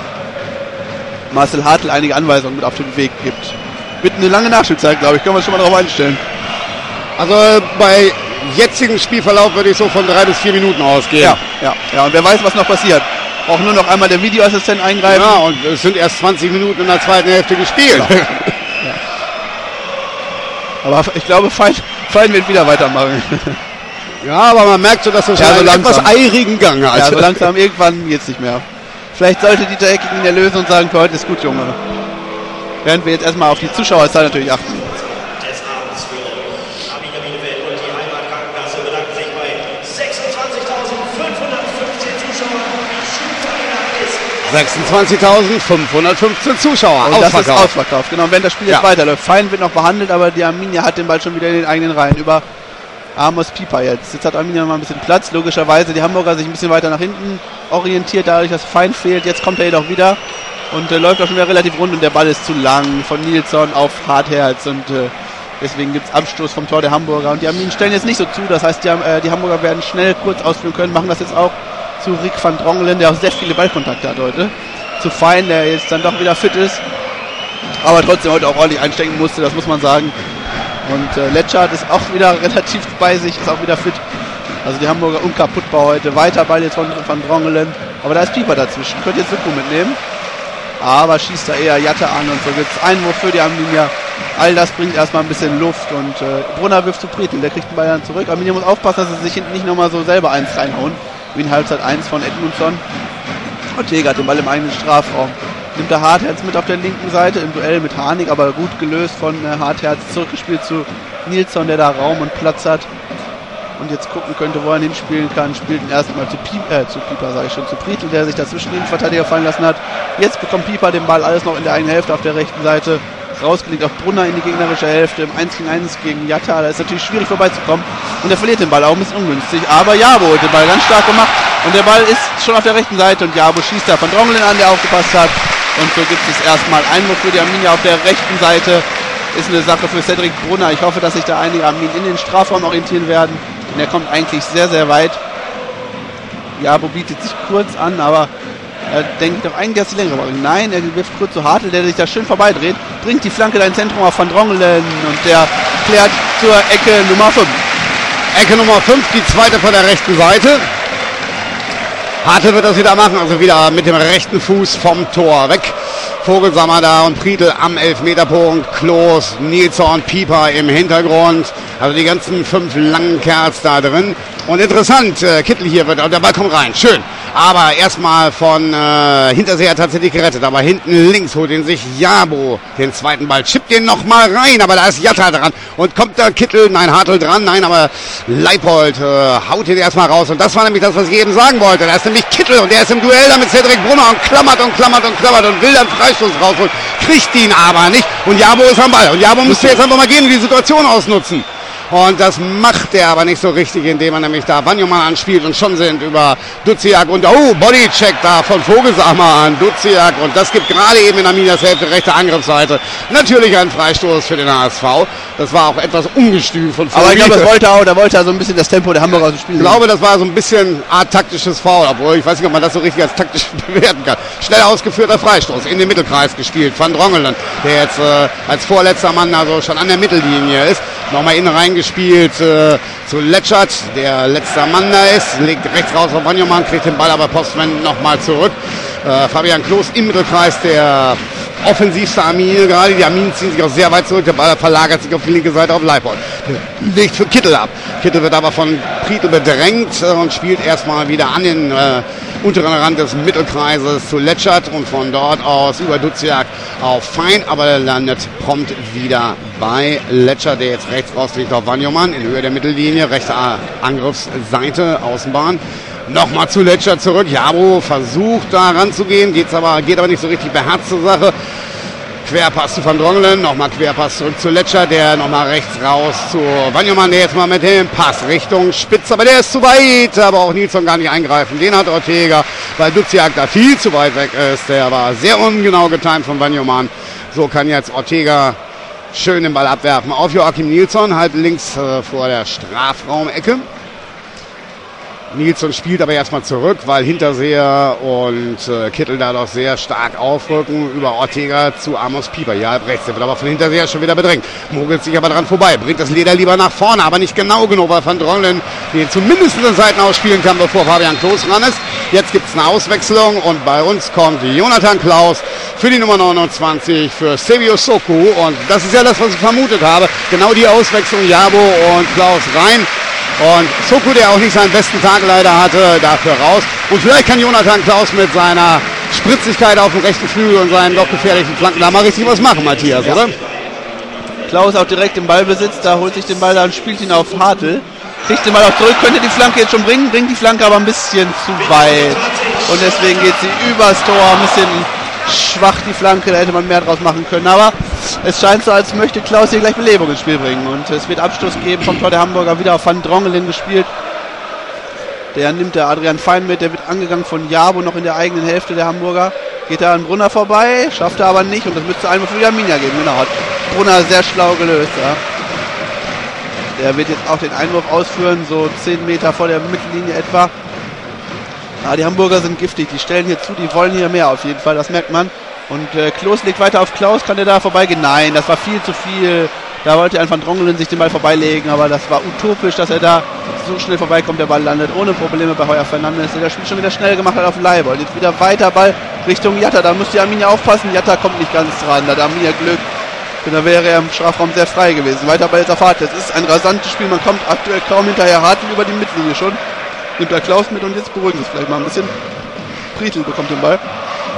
Marcel Hartl einige Anweisungen mit auf den Weg gibt. Wird eine lange Nachspielzeit, glaube ich. Können wir uns schon mal darauf einstellen. Also bei jetzigem Spielverlauf würde ich so von drei bis vier Minuten ausgehen. Ja, ja, ja. Und wer weiß, was noch passiert. Auch nur noch einmal der Videoassistent eingreifen. Ja, und es sind erst zwanzig Minuten in der zweiten Hälfte gespielt. Ja. Ja. Aber ich glaube, Fein, Fein wird wieder weitermachen. Ja, aber man merkt so, dass er schon Ja, so einen langsam. etwas eirigen Gang hat. Ja, so langsam irgendwann geht's nicht mehr. Vielleicht sollte Dieter Hecking ihn erlösen und sagen, für heute ist gut, Junge. Während wir jetzt erstmal auf die Zuschauerzahl natürlich achten. Des Abends für Arminia Bielefeld und die Heimatkrankenkasse bedankt sich bei sechsundzwanzigtausendfünfhundertfünfzehn Zuschauern, wie Schulverein ist. sechsundzwanzigtausendfünfhundertfünfzehn Zuschauer. Und das ist Ausverkauft. ausverkauft. Genau, wenn das Spiel jetzt Ja. weiterläuft. Fein wird noch behandelt, aber die Arminia hat den Ball schon wieder in den eigenen Reihen über Amos Pieper jetzt. Jetzt hat Arminia noch mal ein bisschen Platz. Logischerweise die Hamburger sich ein bisschen weiter nach hinten orientiert, dadurch, dass Fein fehlt. Jetzt kommt er jedoch wieder und äh, läuft auch schon wieder relativ rund und der Ball ist zu lang von Nilsson auf Hartherz und äh, deswegen gibt es Abstoß vom Tor der Hamburger. Und die Arminen stellen jetzt nicht so zu, das heißt, die, äh, die Hamburger werden schnell kurz ausführen können, machen das jetzt auch zu Rick van Drongelen, der auch sehr viele Ballkontakte hat heute. Zu Fein, der jetzt dann doch wieder fit ist, aber trotzdem heute auch ordentlich einstecken musste, das muss man sagen. Und äh, Letschert ist auch wieder relativ bei sich, ist auch wieder fit. Also die Hamburger unkaputtbar heute. Weiter Ball jetzt von Van Drongelen. Aber da ist Pieper dazwischen. Könnte jetzt Soko mitnehmen. Aber schießt da eher Jatte an und so gibt es Einwurf für die Arminia. All das bringt erstmal ein bisschen Luft und äh, Brunner wirft zu Prietl. Der kriegt den Ball dann zurück. Arminia muss aufpassen, dass sie sich hinten nicht nochmal so selber eins reinhauen. Wie in Halbzeit eins von Edmundsson. Ortega hat den Ball im eigenen Strafraum. Nimmt der Hartherz mit auf der linken Seite im Duell mit Harnik, aber gut gelöst von äh, Hartherz. Zurückgespielt zu Nilsson, der da Raum und Platz hat. Und jetzt gucken könnte, wo er ihn hinspielen kann. Spielt ihn erstmal zu, Piep, äh, zu Pieper, sage ich schon, zu Prietl, der sich dazwischen den Verteidiger fallen lassen hat. Jetzt bekommt Pieper den Ball, alles noch in der eigenen Hälfte auf der rechten Seite. Rausgelegt auf Brunner in die gegnerische Hälfte im eins gegen eins gegen Jatta. Da ist natürlich schwierig vorbeizukommen. Und er verliert den Ball auch ein bisschen ungünstig. Aber Jabo hat den Ball ganz stark gemacht. Und der Ball ist schon auf der rechten Seite. Und Jabo schießt da von Drongelen an, der aufgepasst hat. Und so gibt es erstmal Einwurf für die Arminia auf der rechten Seite. Ist eine Sache für Cedric Brunner. Ich hoffe, dass sich da einige Arminen in den Strafraum orientieren werden. Und er kommt eigentlich sehr, sehr weit. Jabo bietet sich kurz an, aber er denkt doch eigentlich, dass die längere Ball. Nein, er wirft kurz zu Hartl, der sich da schön vorbeidreht. Bringt die Flanke da ins Zentrum auf Van Drongelen. Und der klärt zur Ecke Nummer fünf. Ecke Nummer fünf, die zweite von der rechten Seite. Hartl wird das wieder machen, also wieder mit dem rechten Fuß vom Tor weg. Vogelsammer da und Prietl am Elfmeterpunkt. Klos, Nilsson, Pieper im Hintergrund. Also die ganzen fünf langen Kerls da drin. Und interessant, äh, Kittel hier wird, der Ball kommt rein, schön. Aber erstmal von äh, Hinterseher tatsächlich gerettet. Aber hinten links holt ihn sich Jabo den zweiten Ball. Chippt den nochmal rein, aber da ist Jatta dran. Und kommt da Kittel, nein, Hartl dran, nein, aber Leipold äh, haut ihn erstmal raus. Und das war nämlich das, was ich eben sagen wollte. Da ist nämlich Kittel und der ist im Duell da mit Cedric Brunner und klammert und klammert und klammert und will dann Freistoß rausholen. Kriegt ihn aber nicht. Und Jabo ist am Ball. Und Jabo müsste jetzt einfach mal gehen und die Situation ausnutzen. Und das macht er aber nicht so richtig, indem er nämlich da Wanjoman anspielt und schon sind über Duziak und oh, Bodycheck da von Vogelsammer an Duziak und das gibt gerade eben in Arminias Hälfte rechte Angriffsseite natürlich einen Freistoß für den H S V. Das war auch etwas ungestüm von Aber ich glaube, das wollte auch, da wollte er so ein bisschen das Tempo der Hamburger aus dem Spiel. Ich glaube, das war so ein bisschen Art taktisches Foul, obwohl ich weiß nicht, ob man das so richtig als taktisch bewerten kann. Schnell ausgeführter Freistoß in den Mittelkreis gespielt. Van Drongelen, der jetzt äh, als vorletzter Mann also schon an der Mittellinie ist. Nochmal innen reingespielt äh, zu Letschert, der letzter Mann da ist. Legt rechts raus auf Wanjoman, kriegt den Ball aber Postman nochmal zurück. Äh, Fabian Klos im Mittelkreis, der offensivste Armin gerade. Die Arminen ziehen sich auch sehr weit zurück. Der Ball verlagert sich auf die linke Seite auf Leipold. Legt für Kittel ab. Kittel wird aber von Prietl bedrängt äh, und spielt erstmal wieder an den äh, unteren Rand des Mittelkreises zu Letschert und von dort aus über Duziak auf Fein, aber er landet prompt wieder bei Letschert, der jetzt rechts rausliegt auf Wanjoman in Höhe der Mittellinie, rechte Angriffsseite, Außenbahn. Nochmal zu Letschert zurück. Jabo versucht da ranzugehen, geht's aber, geht aber nicht so richtig beherzt zur Sache. Querpass zu Van Drongelen, nochmal Querpass zurück zu Letscher, der nochmal rechts raus zu Wanjoman, der jetzt mal mit dem Pass Richtung Spitze, aber der ist zu weit, aber auch Nilsson gar nicht eingreifen. Den hat Ortega, weil Duziak da viel zu weit weg ist. Der war sehr ungenau getimt von Wanjoman. So kann jetzt Ortega schön den Ball abwerfen auf Joachim Nilsson, halb links äh, vor der Strafraumecke. Nilsson spielt aber erstmal zurück, weil Hinterseher und äh, Kittel da doch sehr stark aufrücken über Ortega zu Amos Pieper. Ja, halb rechts, der wird aber von Hinterseher schon wieder bedrängt. Mogelt sich aber dran vorbei, bringt das Leder lieber nach vorne, aber nicht genau genug, weil Van Drongelen den zumindest in den Seiten ausspielen kann, bevor Fabian Klos ran ist. Jetzt gibt es eine Auswechslung und bei uns kommt Jonathan Klaus für die Nummer neunundzwanzig für Sevio Soku. Und das ist ja das, was ich vermutet habe. Genau die Auswechslung, Jabo und Klaus rein. Und Soku, der auch nicht seinen besten Tag leider hatte, dafür raus. Und vielleicht kann Jonathan Klaus mit seiner Spritzigkeit auf dem rechten Flügel und seinen doch gefährlichen Flanken da mal richtig was machen, Matthias, ja. Oder? Klaus auch direkt im Ballbesitz, da holt sich den Ball da und spielt ihn auf Hartl. Kriegt den Ball auch zurück, könnte die Flanke jetzt schon bringen, bringt die Flanke aber ein bisschen zu weit. Und deswegen geht sie übers Tor, ein bisschen schwach die Flanke, da hätte man mehr draus machen können. Aber es scheint so, als möchte Klaus hier gleich Belebung ins Spiel bringen. Und es wird Abstoß geben vom Tor der Hamburger, wieder auf Van Drongelen gespielt. Der nimmt der Adrian Fein mit, der wird angegangen von Jabo noch in der eigenen Hälfte der Hamburger. Geht da an Brunner vorbei, schafft er aber nicht und das müsste einmal für Arminia geben. Genau, hat Brunner sehr schlau gelöst. Ja. Der wird jetzt auch den Einwurf ausführen, so zehn Meter vor der Mittellinie etwa. Ja, die Hamburger sind giftig, die stellen hier zu, die wollen hier mehr auf jeden Fall, das merkt man. Und äh, Klos legt weiter auf Klaus, kann der da vorbeigehen? Nein, das war viel zu viel. Da wollte er Van Drongelen sich den Ball vorbeilegen, aber das war utopisch, dass er da so schnell vorbeikommt. Der Ball landet ohne Probleme bei Heuer Fernandes, der das Spiel schon wieder schnell gemacht hat auf Leibold. Jetzt wieder weiter Ball Richtung Jatta, da muss die Arminia aufpassen. Jatta kommt nicht ganz dran, da hat Arminia Glück. Denn da wäre er im Strafraum sehr frei gewesen. Weiter Ball jetzt auf Hartl. Das ist ein rasantes Spiel, man kommt aktuell kaum hinterher. Hartl über die Mittellinie schon. Nimmt der Klaus mit und jetzt beruhigen es vielleicht mal ein bisschen. Prietl bekommt den Ball.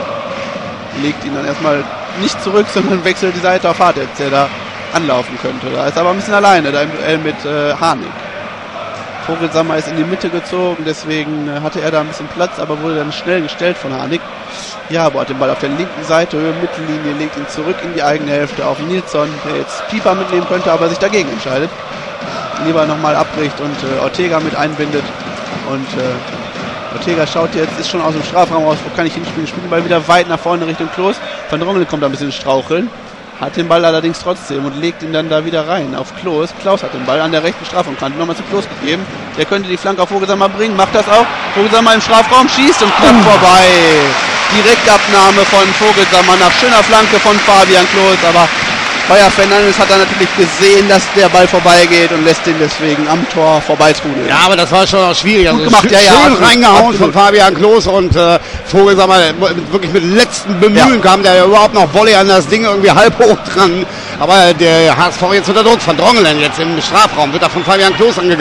Legt ihn dann erstmal nicht zurück, sondern wechselt die Seite auf Hartl, der da anlaufen könnte. Da ist aber ein bisschen alleine, da im Duell mit äh, Harnik. Vogelsammer ist in die Mitte gezogen, deswegen äh, hatte er da ein bisschen Platz, aber wurde dann schnell gestellt von Harnik. Ja, aber hat den Ball auf der linken Seite, Höhe Mittellinie, legt ihn zurück in die eigene Hälfte auf Nilsson, der jetzt Pieper mitnehmen könnte, aber sich dagegen entscheidet. Lieber nochmal abbricht und äh, Ortega mit einbindet. Und äh, Ortega schaut jetzt, ist schon aus dem Strafraum raus, wo kann ich hinspielen? Spielt den Ball wieder weit nach vorne Richtung Klos. Van Drongelen kommt da ein bisschen straucheln. Hat den Ball allerdings trotzdem und legt ihn dann da wieder rein auf Klos. Klaus hat den Ball an der rechten Strafraumkante nochmal zu Klos gegeben. Der könnte die Flanke auf Vogelsammer bringen, macht das auch. Vogelsammer im Strafraum schießt und knapp uh. vorbei. Direktabnahme von Vogelsammer nach schöner Flanke von Fabian Klos, aber Heuer Fernandes hat dann natürlich gesehen, dass der Ball vorbeigeht und lässt ihn deswegen am Tor vorbeitrudeln. Ja, aber das war schon auch schwierig. Also gemacht, schön, ja, ja, schön absolut, reingehauen absolut. von Fabian Klos und äh, Vogelsammer wirklich mit letzten Bemühen ja. kam der überhaupt noch Volley an das Ding irgendwie halb hoch dran. Aber der H S V jetzt unter Druck. Van Drongelen jetzt im Strafraum wird da von Fabian Klos angegangen.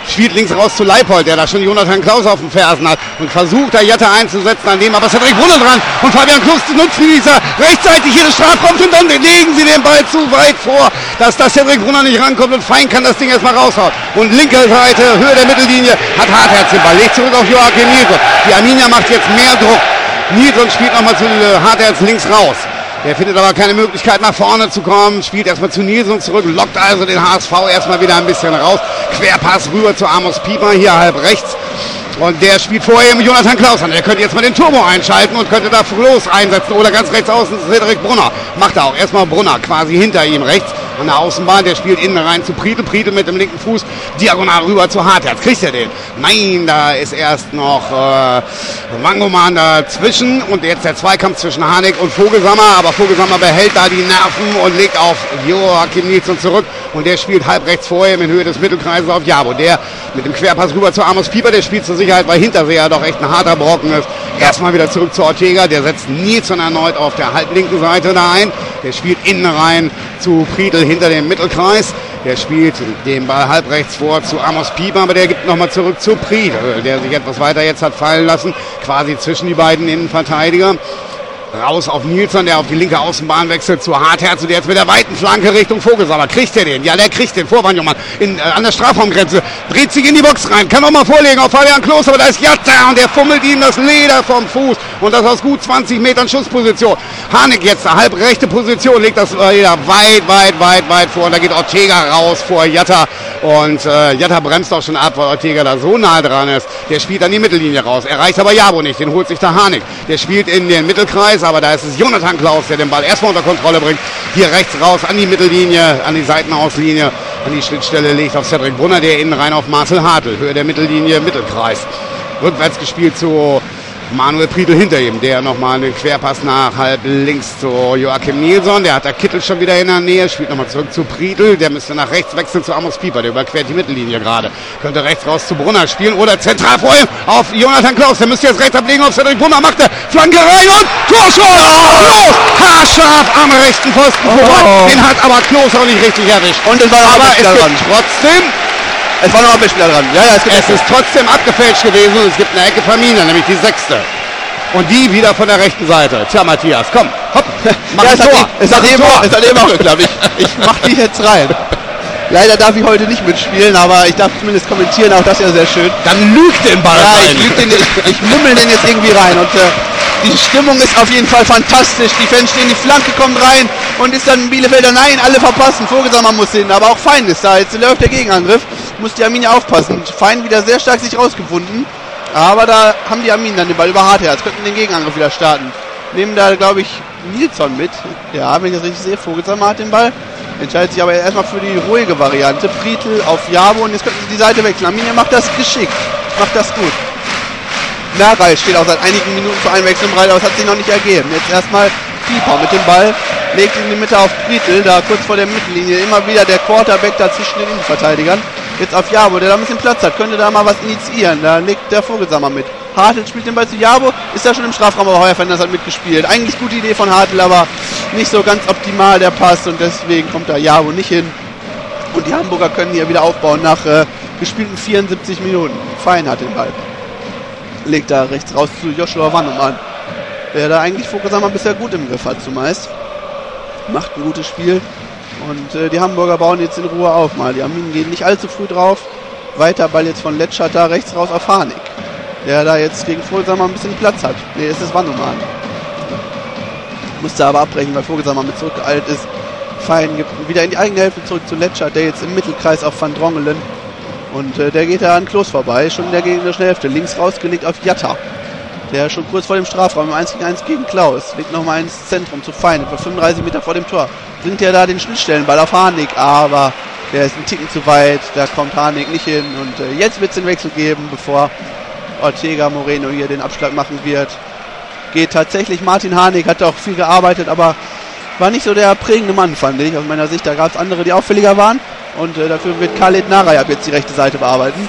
spielt links raus zu Leipold, der da schon Jonathan Klaus auf den Fersen hat und versucht da Jatta einzusetzen, an dem aber Cedric Brunner dran und Fabian Klus nutzt dieser rechtzeitig hier des Strafraums und dann legen sie den Ball zu weit vor, dass da Cedric Brunner nicht rankommt und Fein kann das Ding erstmal raushauen. Und linke Seite, Höhe der Mittellinie, hat Hartherz den Ball, legt zurück auf Joachim Nilsson. Die Arminia macht jetzt mehr Druck. Nilsson spielt nochmal zu Hartherz links raus. Der findet aber keine Möglichkeit nach vorne zu kommen, spielt erstmal zu Nilsson zurück, lockt also den H S V erstmal wieder ein bisschen raus. Querpass rüber zu Amos Pieper, hier halb rechts. Und der spielt vorher mit Jonathan Klaus an. Der könnte jetzt mal den Turbo einschalten und könnte da Floß einsetzen. Oder ganz rechts außen Cedric Brunner. Macht er auch. Erstmal Brunner quasi hinter ihm rechts an der Außenbahn. Der spielt innen rein zu Prietl. Prietl mit dem linken Fuß diagonal rüber zu Hartherz. Kriegt er den? Nein, da ist erst noch äh, Wangoman dazwischen. Und jetzt der Zweikampf zwischen Harnik und Vogelsammer. Aber Vogelsammer behält da die Nerven und legt auf Joachim Nilsson zurück. Und der spielt halb rechts vorher in Höhe des Mittelkreises auf Jabo. Der mit dem Querpass rüber zu Amos Pieper. Der spielt zur Sicherheit, weil Hinterseher doch echt ein harter Brocken ist. Erstmal wieder zurück zu Ortega. Der setzt Nilsson erneut auf der halblinken Seite da ein. Der spielt innen rein zu Prietl hinter dem Mittelkreis. Der spielt den Ball halb rechts vor zu Amos Pieper, aber der gibt nochmal zurück zu Prietl, der sich etwas weiter jetzt hat fallen lassen. Quasi zwischen die beiden Innenverteidiger. Raus auf Nilsson, der auf die linke Außenbahn wechselt zu Hartherz und jetzt mit der weiten Flanke Richtung Vogelsammer. Kriegt er den? Ja, der kriegt den. Vorwandjungmann in, äh, an der Strafraumgrenze. Dreht sich in die Box rein. Kann auch mal vorlegen auf Fabian Klos, aber da ist Jatta und der fummelt ihm das Leder vom Fuß. Und das aus gut zwanzig Metern Schussposition. Harnik jetzt, eine halb rechte Position, legt das Leder weit, weit, weit, weit vor. Und da geht Ortega raus vor Jatta. Und äh, Jatta bremst auch schon ab, weil Ortega da so nah dran ist. Der spielt an die Mittellinie raus. Erreicht aber Jabo nicht. Den holt sich der Harnik. Der spielt in den Mittelkreis, aber da ist es Jonathan Klaus, der den Ball erstmal unter Kontrolle bringt. Hier rechts raus an die Mittellinie, an die Seitenauslinie, an die Schnittstelle legt auf Cedric Brunner, der innen rein auf Marcel Hartl. Höhe der Mittellinie, Mittelkreis. Rückwärts gespielt zu Manuel Prietl hinter ihm, der nochmal einen Querpass nach halb links zu Joachim Nilsson. Der hat der Kittel schon wieder in der Nähe, spielt nochmal zurück zu Prietl. Der müsste nach rechts wechseln zu Amos Pieper, der überquert die Mittellinie gerade. Könnte rechts raus zu Brunner spielen oder zentral vor ihm auf Jonathan Klaus. Der müsste jetzt rechts ablegen auf Cedric Brunner, macht er Flanke rein und Torschuss! Klos! Haarscharf am rechten Pfosten vorbei. Oh. Den hat aber Klos auch nicht richtig erwischt. Und es war noch aber es Abwehrspieler gibt dran. trotzdem, Es war noch ein Abwehrspieler dran. Ja, ja, es gibt es ist trotzdem abgefälscht gewesen und es gibt eine Ecke für Mina, nämlich die sechste. Und die wieder von der rechten Seite. Tja, Matthias, komm, hopp, mach ja, ein es, hat Tor. eben, es, hat Mach ein eben Tor. auch, es hat eben auch geklappt. Ich, ich mach die jetzt rein. Leider darf ich heute nicht mitspielen, aber ich darf zumindest kommentieren, auch das ist ja sehr schön. Dann lügt den Ball Ja, rein. ich, lüg den, ich, ich mummel den jetzt irgendwie rein und äh, die Stimmung ist auf jeden Fall fantastisch. Die Fans stehen, die Flanke kommt rein und ist dann Bielefelder, nein, alle verpassen. Vogelsammer muss hin, aber auch Fein ist da. Jetzt läuft der Gegenangriff, muss die Arminia aufpassen. Fein wieder sehr stark sich rausgefunden, aber da haben die Arminen dann den Ball über Hartherz, könnten den Gegenangriff wieder starten. Nehmen da, glaube ich, Nilsson mit. Ja, wenn ich das richtig sehe, Vogelsammer hat den Ball. Entscheidet sich aber erstmal für die ruhige Variante. Prietl auf Jabo und jetzt könnten sie die Seite wechseln. Arminia macht das geschickt, macht das gut. Narei steht auch seit einigen Minuten für Einwechslung bereit, aber es hat sich noch nicht ergeben. Jetzt erstmal Pieper mit dem Ball, legt in die Mitte auf Prietl, da kurz vor der Mittellinie. Immer wieder der Quarterback da zwischen den Innenverteidigern. Jetzt auf Jabo, der da ein bisschen Platz hat, könnte da mal was initiieren. Da legt der Vogelsammer mit. Hartl spielt den Ball zu Jabo, ist da schon im Strafraum, aber Heuer Fernandes hat mitgespielt. Eigentlich gute Idee von Hartl, aber nicht so ganz optimal der Pass und deswegen kommt da Jabo nicht hin. Und die Hamburger können hier wieder aufbauen nach äh, gespielten vierundsiebzig Minuten. Fein hat den Ball. Legt da rechts raus zu Joshua Wannemann, der da eigentlich Vogelsammer bisher gut im Griff hat zumeist. Macht ein gutes Spiel. Und äh, die Hamburger bauen jetzt in Ruhe auf mal. Die Arminen gehen nicht allzu früh drauf. Weiter Ball jetzt von Letschert da rechts raus auf Harnik, der da jetzt gegen Vogelsammer ein bisschen Platz hat. Ne, es ist Wannemann. Musste aber abbrechen, weil Vogelsammer mit zurückgeeilt ist. Fein gibt wieder in die eigene Hälfte zurück zu Letschert, der jetzt im Mittelkreis auf Van Drongelen. Und äh, der geht da an Klos vorbei, schon in der gegnerischen Hälfte. Links rausgelegt auf Jatta, der schon kurz vor dem Strafraum im eins gegen eins gegen Klaus. Legt nochmal ins Zentrum zu Fein, etwa fünfunddreißig Meter vor dem Tor. Bringt er da den Schnittstellenball auf Harnik, aber der ist ein Ticken zu weit. Da kommt Harnik nicht hin. Und äh, jetzt wird es den Wechsel geben, bevor Ortega Moreno hier den Abschlag machen wird. Geht tatsächlich Martin Harnik, hat auch viel gearbeitet, aber war nicht so der prägende Mann, fand ich, aus meiner Sicht. Da gab es andere, die auffälliger waren. Und äh, dafür wird Khaled Narei ab jetzt die rechte Seite bearbeiten.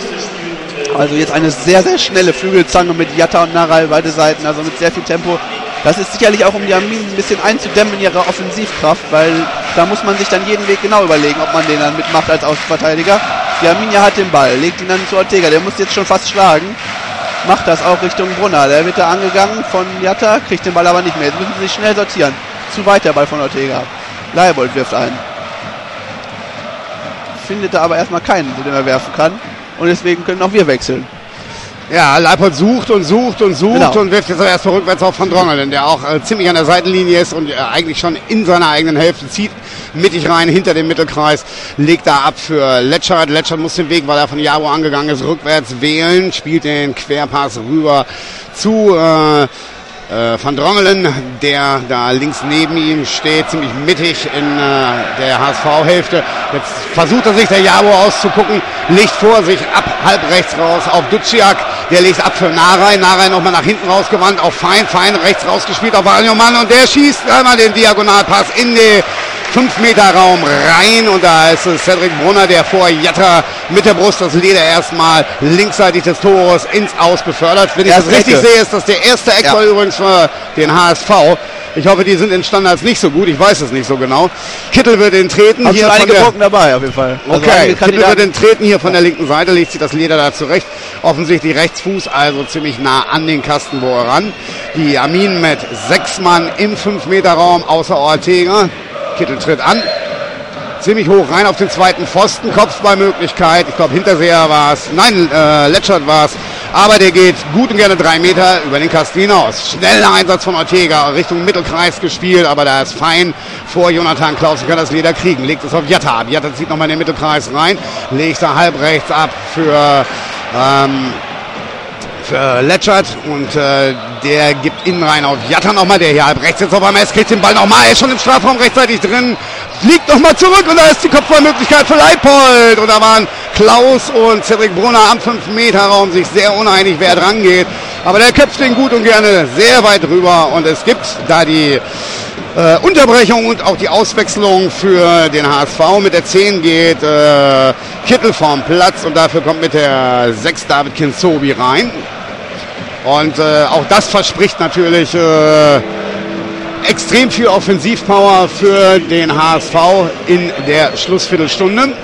Also jetzt eine sehr, sehr schnelle Flügelzange mit Jatta und Narei, beide Seiten, also mit sehr viel Tempo. Das ist sicherlich auch, um die Arminen ein bisschen einzudämmen in ihrer Offensivkraft, weil da muss man sich dann jeden Weg genau überlegen, ob man den dann mitmacht als Außenverteidiger. Die Arminia hat den Ball, legt ihn dann zu Ortega, der muss jetzt schon fast schlagen. Macht das auch Richtung Brunner. Der wird da angegangen von Jatta, kriegt den Ball aber nicht mehr. Jetzt müssen sie sich schnell sortieren. Zu weit der Ball von Ortega. Leibold wirft ein. Findet da aber erstmal keinen, den er werfen kann. Und deswegen können auch wir wechseln. Ja, Leipold sucht und sucht und sucht genau. und wirft jetzt aber erstmal rückwärts auf Van Drongelen, der auch äh, ziemlich an der Seitenlinie ist und äh, eigentlich schon in seiner eigenen Hälfte zieht, mittig rein, hinter dem Mittelkreis, legt da ab für Letschert. Letschert muss den Weg, weil er von Jabo angegangen ist, rückwärts wählen, spielt den Querpass rüber zu äh, äh, Van Drongelen, der da links neben ihm steht, ziemlich mittig in äh, der H S V-Hälfte. Jetzt versucht er sich der Jabo auszugucken, legt vor sich ab, halb rechts raus auf Duciak, der legt ab für Narei, Narei nochmal nach hinten rausgewandt, auf Fein, Fein rechts rausgespielt auf Vanyoman und der schießt einmal den Diagonalpass in den fünf Meter Raum rein und da ist es Cedric Brunner, der vor Jatta mit der Brust das Leder erstmal linksseitig des Tores ins Aus befördert. Wenn ich das richtig sehe, ist das der erste Eckball ja. übrigens für den H S V. Ich hoffe, die sind in Standards nicht so gut. Ich weiß es nicht so genau. Kittel wird den treten. Hier schon einige Brocken dabei, auf jeden Fall. Okay, also Kittel wird den treten hier von der linken Seite, legt sich das Leder da zurecht. Offensichtlich Rechtsfuß, also ziemlich nah an den Kastenbohrer ran. Die Armin mit sechs Mann im fünf Meter Raum außer Ortega. Kittel tritt an. Ziemlich hoch rein auf den zweiten Pfosten. Kopfballmöglichkeit. Ich glaube, Hinterseher war es. Nein, äh, Letschert war es. Aber der geht gut und gerne drei Meter über den Kasten hinaus. Schneller Einsatz von Ortega Richtung Mittelkreis gespielt, aber da ist Fein vor Jonathan Klaus und kann das Leder kriegen. Legt es auf Jatta ab. Jatta zieht nochmal in den Mittelkreis rein. Legt da halb rechts ab für, ähm, für Letschert und äh, der gibt innen rein auf Jatta nochmal. Der hier halb rechts jetzt auf einmal. Es kriegt den Ball nochmal. Er ist schon im Strafraum rechtzeitig drin. Liegt nochmal zurück und da ist die Kopfballmöglichkeit für Leipold. Und da waren Klaus und Cedric Brunner am fünf Meter Raum sich sehr uneinig, wer dran geht. Aber der köpft den gut und gerne sehr weit rüber. Und es gibt da die äh, Unterbrechung und auch die Auswechslung für den H S V. Mit der zehn geht äh, Kittel vom Platz und dafür kommt mit der sechs David Kinzobi rein. Und äh, auch das verspricht natürlich äh, extrem viel Offensivpower für den H S V in der Schlussviertelstunde.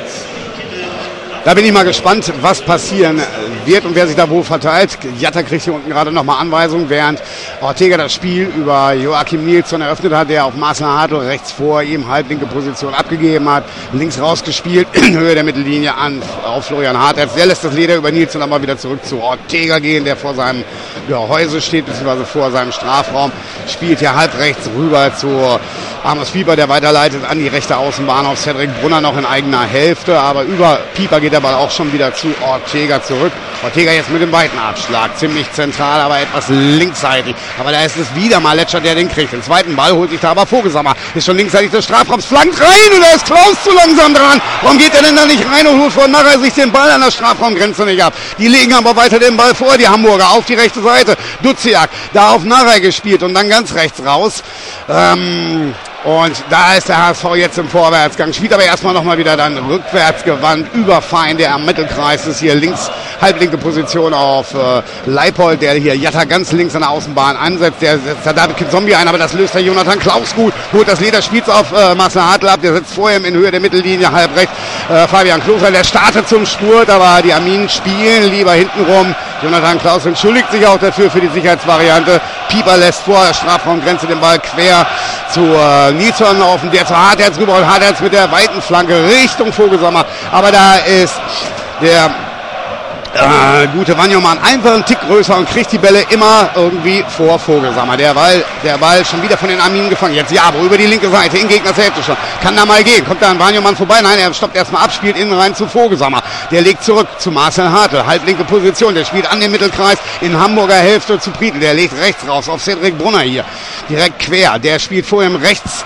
Da bin ich mal gespannt, was passieren wird und wer sich da wo verteilt. Jatta kriegt hier unten gerade nochmal Anweisungen, während Ortega das Spiel über Joachim Nilsson eröffnet hat, der auf Marcel Hartl rechts vor ihm halblinke Position abgegeben hat. Links rausgespielt, in Höhe der Mittellinie an auf Florian Hartl. Der lässt das Leder über Nilsson aber wieder zurück zu Ortega gehen, der vor seinem Gehäuse steht, beziehungsweise vor seinem Strafraum. Spielt hier halb rechts rüber zu Amos Pieper, der weiterleitet an die rechte Außenbahn auf Cedric Brunner noch in eigener Hälfte, aber über Pieper geht der Ball auch schon wieder zu Ortega zurück. Ortega jetzt mit dem Weitenabschlag, ziemlich zentral, aber etwas linksseitig. Aber da ist es wieder mal Letschert, der den kriegt. Den zweiten Ball holt sich da aber Vogelsammer. Ist schon linksseitig des Strafraums, flankt rein und da ist Klaus zu langsam dran. Warum geht er denn da nicht rein und holt vor nachher sich den Ball an der Strafraumgrenze nicht ab? Die legen aber weiter den Ball vor, die Hamburger, auf die rechte Seite. Duziak, da auf Narei gespielt und dann ganz rechts raus. Ähm... Und da ist der H S V jetzt im Vorwärtsgang, spielt aber erstmal nochmal wieder dann rückwärts gewandt über Fein, der am Mittelkreis ist, hier links, halblinke Position auf äh, Leipold, der hier Jatta ganz links an der Außenbahn ansetzt, der setzt da David Kinzombie ein, aber das löst der Jonathan Klaus gut, holt das Leder, spielt auf äh, Marcel Hartl ab, der sitzt vor ihm in Höhe der Mittellinie, halb rechts, äh, Fabian Kloser, der startet zum Spurt, aber die Arminen spielen lieber hintenrum, Jonathan Klaus entschuldigt sich auch dafür für die Sicherheitsvariante, Pieper lässt vor der Strafraumgrenze den Ball quer zu äh, Nilsson laufen, der zu Hartherz rüber und Hartherz mit der weiten Flanke Richtung Vogelsammer. Aber da ist der äh, gute Vanyoman einfach einen Tick größer und kriegt die Bälle immer irgendwie vor Vogelsammer. Der Ball, der Ball schon wieder von den Arminen gefangen. Jetzt Jabo über die linke Seite, in Gegners Hälfte schon. Kann da mal gehen. Kommt da ein Vanyoman vorbei? Nein, er stoppt erstmal ab, spielt innen rein zu Vogelsammer. Der legt zurück zu Marcel Hartl. Halblinke Position. Der spielt an den Mittelkreis in Hamburger Hälfte zu Prietl. Der legt rechts raus auf Cedric Brunner hier. Direkt quer. Der spielt vor ihm rechts,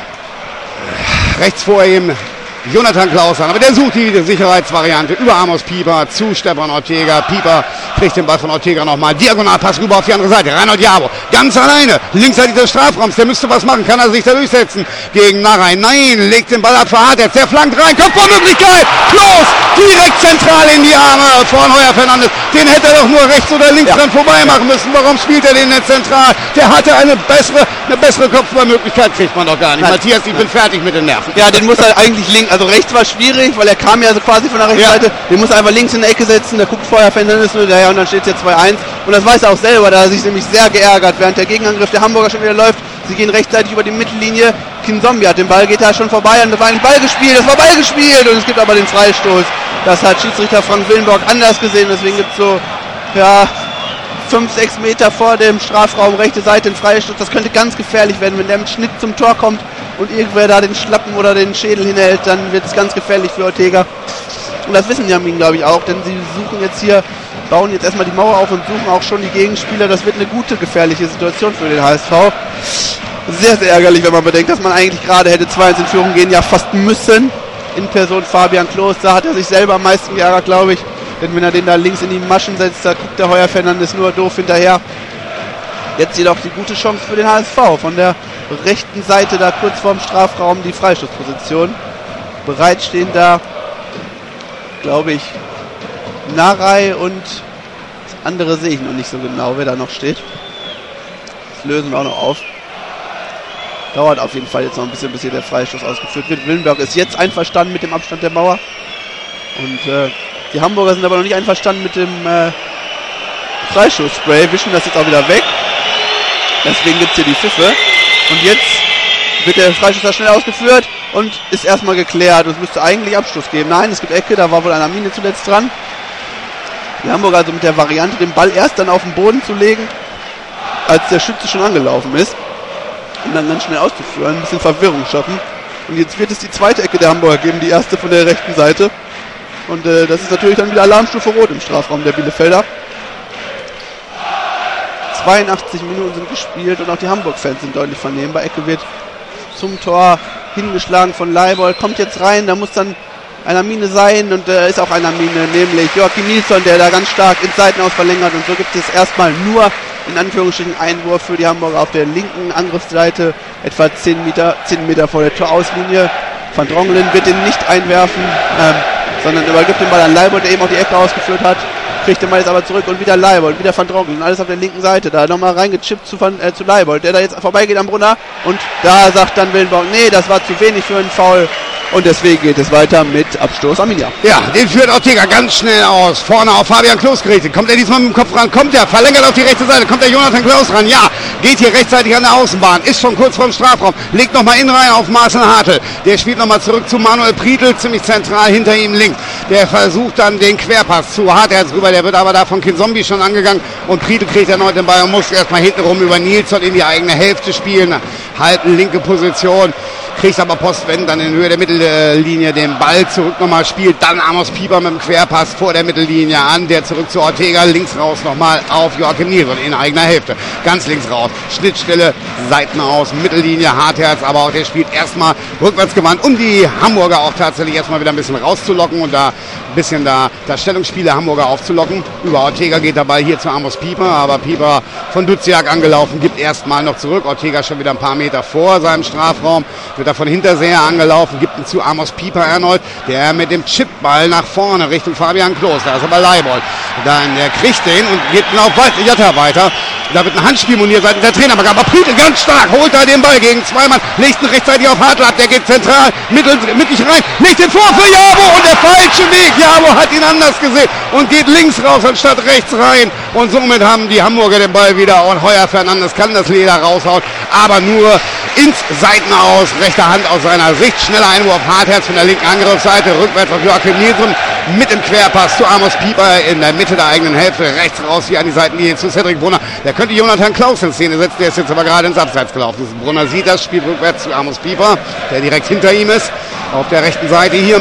rechts vor ihm Jonathan Klaus an, aber der sucht die Sicherheitsvariante über Amos Pieper zu Stefan Ortega. Pieper kriegt den Ball von Ortega nochmal. Diagonalpass rüber auf die andere Seite. Reinhold Jabo, ganz alleine, linksseitig des Strafraums, der müsste was machen, kann er sich da durchsetzen gegen Narei. Nein, legt den Ball ab für Hartherz, der flankt rein, Kopfballmöglichkeit, Klos, direkt zentral in die Arme von Heuer Fernandes. Den hätte er doch nur rechts oder links ja. dran vorbei machen müssen. Warum spielt er den nicht zentral? Der hatte eine bessere, eine bessere Kopfballmöglichkeit, kriegt man doch gar nicht. Nein. Matthias, ich bin fertig mit den Nerven. Ja, den muss er eigentlich links, also rechts war schwierig, weil er kam ja so quasi von der rechten ja. Seite. Den muss er einfach links in der Ecke setzen, da guckt vorher Fernandes nur daher und dann steht es jetzt zwei eins. Und das weiß er auch selber, da hat er sich nämlich sehr geärgert, während der Gegenangriff der Hamburger schon wieder läuft. Sie gehen rechtzeitig über die Mittellinie. Kinzombie hat den Ball, geht da schon vorbei und das war ein Ball gespielt, das war Ball gespielt und es gibt aber den Freistoß. Das hat Schiedsrichter Frank Willenborg anders gesehen, deswegen gibt es so, ja, fünf, sechs Meter vor dem Strafraum, rechte Seite, den Freistoß. Das könnte ganz gefährlich werden, wenn der mit Schnitt zum Tor kommt und irgendwer da den Schlappen oder den Schädel hinhält, dann wird es ganz gefährlich für Ortega. Und das wissen die Armin, glaube ich, auch, denn sie suchen jetzt hier, bauen jetzt erstmal die Mauer auf und suchen auch schon die Gegenspieler. Das wird eine gute, gefährliche Situation für den H S V. Sehr, sehr ärgerlich, wenn man bedenkt, dass man eigentlich gerade hätte zwei eins in Führung gehen, ja fast müssen. In Person Fabian Klos, da hat er sich selber am meisten geärgert, glaube ich. Denn wenn er den da links in die Maschen setzt, da guckt der Heuer Fernandes nur doof hinterher. Jetzt jedoch die gute Chance für den H S V. Von der rechten Seite da kurz vorm Strafraum die Freistoßposition. Bereit stehen da, glaube ich, Narei und das andere sehe ich noch nicht so genau, wer da noch steht. Das lösen wir auch noch auf. Dauert auf jeden Fall jetzt noch ein bisschen, bis hier der Freistoß ausgeführt wird. Willenberg ist jetzt einverstanden mit dem Abstand der Mauer. Und äh, die Hamburger sind aber noch nicht einverstanden mit dem äh, Freistoßspray. Wischen das jetzt auch wieder weg. Deswegen gibt es hier die Pfiffe. Und jetzt wird der Freistoß da schnell ausgeführt und ist erstmal geklärt. Es müsste eigentlich Abschluss geben. Nein, es gibt Ecke, da war wohl ein Armine zuletzt dran. Die Hamburger also mit der Variante, den Ball erst dann auf den Boden zu legen, als der Schütze schon angelaufen ist. Um dann ganz schnell auszuführen, ein bisschen Verwirrung schaffen. Und jetzt wird es die zweite Ecke der Hamburger geben, die erste von der rechten Seite. Und äh, das ist natürlich dann wieder Alarmstufe Rot im Strafraum der Bielefelder. zweiundachtzig Minuten sind gespielt und auch die Hamburg-Fans sind deutlich vernehmbar. Ecke wird zum Tor hingeschlagen von Leibold, kommt jetzt rein, da muss dann einer Mine sein und da äh, ist auch einer Mine, nämlich Joachim Nilsson, der da ganz stark ins Seitenaus verlängert und so gibt es erstmal nur in Anführungsstrichen Einwurf für die Hamburger auf der linken Angriffsseite, etwa zehn Meter, zehn Meter vor der Torauslinie. Van Drongelen wird den nicht einwerfen, ähm, sondern übergibt den Ball an Leibold, der eben auch die Ecke ausgeführt hat. Kriegt den Ball jetzt aber zurück und wieder Leibold, wieder Van Drongelen, alles auf der linken Seite, da nochmal reingechippt zu, Van, äh, zu Leibold, der da jetzt vorbeigeht am Brunner und da sagt dann Willenborg, nee, das war zu wenig für einen Foul. Und deswegen geht es weiter mit Abstoß Arminia. Ja, den führt Ortega ganz schnell aus. Vorne auf Fabian Klos gerichtet. Kommt er diesmal mit dem Kopf ran? Kommt er? Verlängert auf die rechte Seite. Kommt der Jonathan Klaus ran? Ja. Geht hier rechtzeitig an der Außenbahn. Ist schon kurz vorm Strafraum. Legt nochmal in rein auf Marcel Hartl. Der spielt nochmal zurück zu Manuel Prietl. Ziemlich zentral hinter ihm links. Der versucht dann den Querpass zu Hartherz rüber. Der wird aber da von Kinzombie schon angegangen. Und Prietl kriegt erneut den Ball und muss erstmal hintenrum über Nilsson in die eigene Hälfte spielen. Halten linke Position. Kriegt aber postwendend dann in Höhe der Mittellinie den Ball zurück nochmal, spielt dann Amos Pieper mit dem Querpass vor der Mittellinie an, der zurück zu Ortega, links raus nochmal auf Joachim Nilsson in eigener Hälfte, ganz links raus, Schnittstelle, Seiten aus, Mittellinie, Hartherz, aber auch der spielt erstmal rückwärts gewandt, um die Hamburger auch tatsächlich erstmal wieder ein bisschen rauszulocken und da ein bisschen da das Stellungsspiel der Hamburger aufzulocken. Über Ortega geht der Ball hier zu Amos Pieper, aber Pieper von Duziak angelaufen, gibt erstmal noch zurück, Ortega schon wieder ein paar Meter vor seinem Strafraum, wird da von Hinterseher angelaufen, gibt ihn zu Amos Pieper erneut, der mit dem Chipball nach vorne Richtung Fabian Klos, da ist aber Leibold. Dann der kriegt den und geht auf Jatta weiter. Da wird ein Handspiel moniert seitens der Trainer, aber Prietl ganz stark, holt da den Ball gegen zwei Mann, legt ihn rechtzeitig auf Hartl ab, der geht zentral, mittel, mittig rein, legt den vor für Jabo und der falsche Weg. Jabo hat ihn anders gesehen und geht links raus anstatt rechts rein und somit haben die Hamburger den Ball wieder und Heuer Fernandes kann das Leder raushauen, aber nur ins Seitenaus, rechter Hand aus seiner Sicht, schneller Einwurf, Hartherz von der linken Angriffsseite, rückwärts auf Joachim Nilsson, mit dem Querpass zu Amos Pieper in der Mitte der eigenen Hälfte, rechts raus hier an die Seitenlinie zu Cedric Brunner, der könnte Jonathan Klaus in Szene setzen, der ist jetzt aber gerade ins Abseits gelaufen. Brunner sieht das, spielt rückwärts zu Amos Pieper, der direkt hinter ihm ist, auf der rechten Seite hier.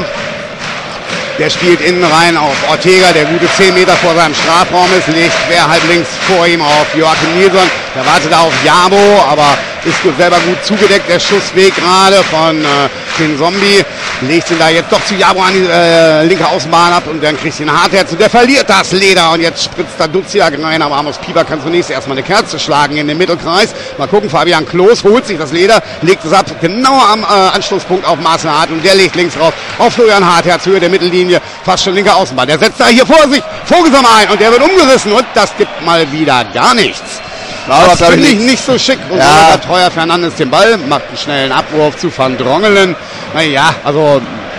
Der spielt innen rein auf Ortega, der gute zehn Meter vor seinem Strafraum ist, legt quer halb links vor ihm auf Joachim Nilsson. Der wartet auf Jabo, aber ist gut, selber gut zugedeckt, der Schussweg gerade von äh, den Zombie, legt ihn da jetzt doch zu Jabo an die äh, linke Außenbahn ab und dann kriegt ihn Hartherz und der verliert das Leder und jetzt spritzt da Duziak rein, aber Amos Pieper kann zunächst erstmal eine Kerze schlagen in den Mittelkreis. Mal gucken, Fabian Klos holt sich das Leder, legt es ab, genau am äh, Anschlusspunkt auf Marcel Hart und der legt links raus auf Florian Hartherz, Höhe der Mittellinie, fast schon linke Außenbahn. Der setzt da hier vor sich Vogelsang ein und der wird umgerissen und das gibt mal wieder gar nichts. Das finde ich nicht so schick. Und ja. So hat Heuer Fernandes den Ball, macht einen schnellen Abwurf zu Van Drongelen. Naja, also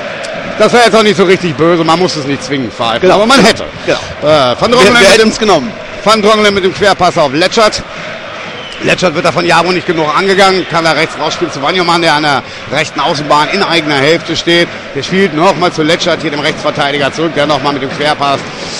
das wäre jetzt auch nicht so richtig böse, man muss es nicht zwingend pfeifen, genau. Aber man hätte. Genau. Äh, Van Drongelen wir, wir mit, genommen. Van Drongelen mit dem Querpass auf Letschert. Letschert wird da von Jabo nicht genug angegangen, kann da rechts rausspielen zu Wanjoman, der an der rechten Außenbahn in eigener Hälfte steht. Der spielt nochmal zu Letschert, hier dem Rechtsverteidiger zurück, der nochmal mit dem Querpass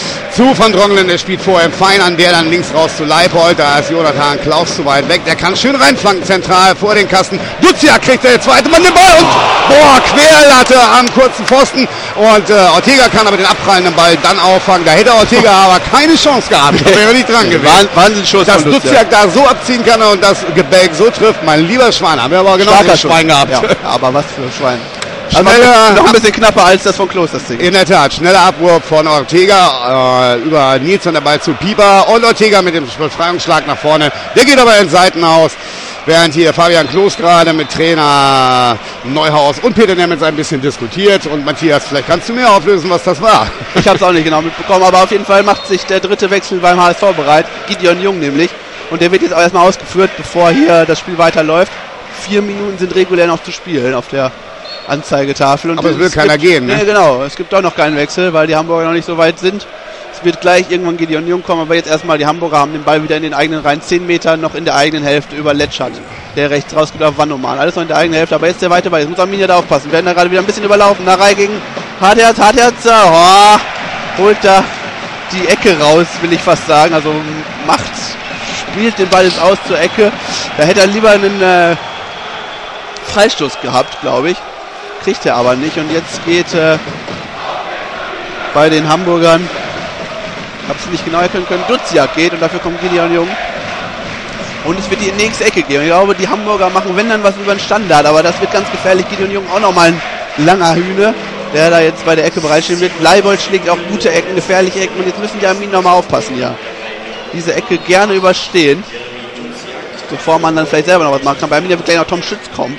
zu Van Drongelen, der spielt vorher im Fein an, der dann links raus zu Leipold, da ist Jonathan Klaus zu weit weg, der kann schön reinflanken zentral vor den Kasten. Duziak kriegt der zweite Mann den Ball und boah, Querlatte am kurzen Pfosten und äh, Ortega kann aber den abprallenden Ball dann auffangen. Da hätte Ortega aber keine Chance gehabt, da wäre nicht dran gewesen. Wahnsinnsschuss, dass Duziak da so abziehen kann und das Gebälk so trifft, mein lieber Schwein, haben wir aber genau ein Schwein gehabt. Ja, aber was für ein Schwein. Schneller, noch ein bisschen knapper als das von Klos, das Ding. In der Tat, schneller Abwurf von Ortega äh, über Nilsson, der Ball zu Pieper und Ortega mit dem Befreiungsschlag nach vorne. Der geht aber in Seitenhaus, während hier Fabian Klos gerade mit Trainer Neuhaus und Peter Nemitz ein bisschen diskutiert. Und Matthias, vielleicht kannst du mir auflösen, was das war. Ich habe es auch nicht genau mitbekommen, aber auf jeden Fall macht sich der dritte Wechsel beim H S V bereit, Gideon Jung nämlich. Und der wird jetzt auch erstmal ausgeführt, bevor hier das Spiel weiterläuft. Vier Minuten sind regulär noch zu spielen auf der Anzeigetafel. Und aber es will keiner gibt, gehen, ne? Nee, genau. Es gibt auch noch keinen Wechsel, weil die Hamburger noch nicht so weit sind. Es wird gleich irgendwann Gideon Jung kommen, aber jetzt erstmal die Hamburger haben den Ball wieder in den eigenen Reihen. Zehn Meter noch in der eigenen Hälfte über Letschert, der rechts rausgeht auf Wannoman. Alles noch in der eigenen Hälfte, aber jetzt der weite Ball. Jetzt muss Arminia da aufpassen. Werden da gerade wieder ein bisschen überlaufen. Narei gegen Hartherz. Hartherz oh, holt da die Ecke raus, will ich fast sagen. Also macht, spielt den Ball jetzt aus zur Ecke. Da hätte er lieber einen äh, Freistoß gehabt, glaube ich. Kriegt er aber nicht und jetzt geht äh, bei den Hamburgern, habe es nicht genau erkennen können, Duziak geht und dafür kommt Gideon Jung und es wird die nächste Ecke gehen. Ich glaube, die Hamburger machen, wenn dann was über den Standard, aber das wird ganz gefährlich. Gideon Jung auch nochmal ein langer Hühne, der da jetzt bei der Ecke bereitstehen wird. Leibold schlägt auch gute Ecken, gefährliche Ecken und jetzt müssen die Armin nochmal aufpassen hier. Diese Ecke gerne überstehen, bevor man dann vielleicht selber noch was machen kann. Bei Armin wird gleich noch Tom Schütz kommen.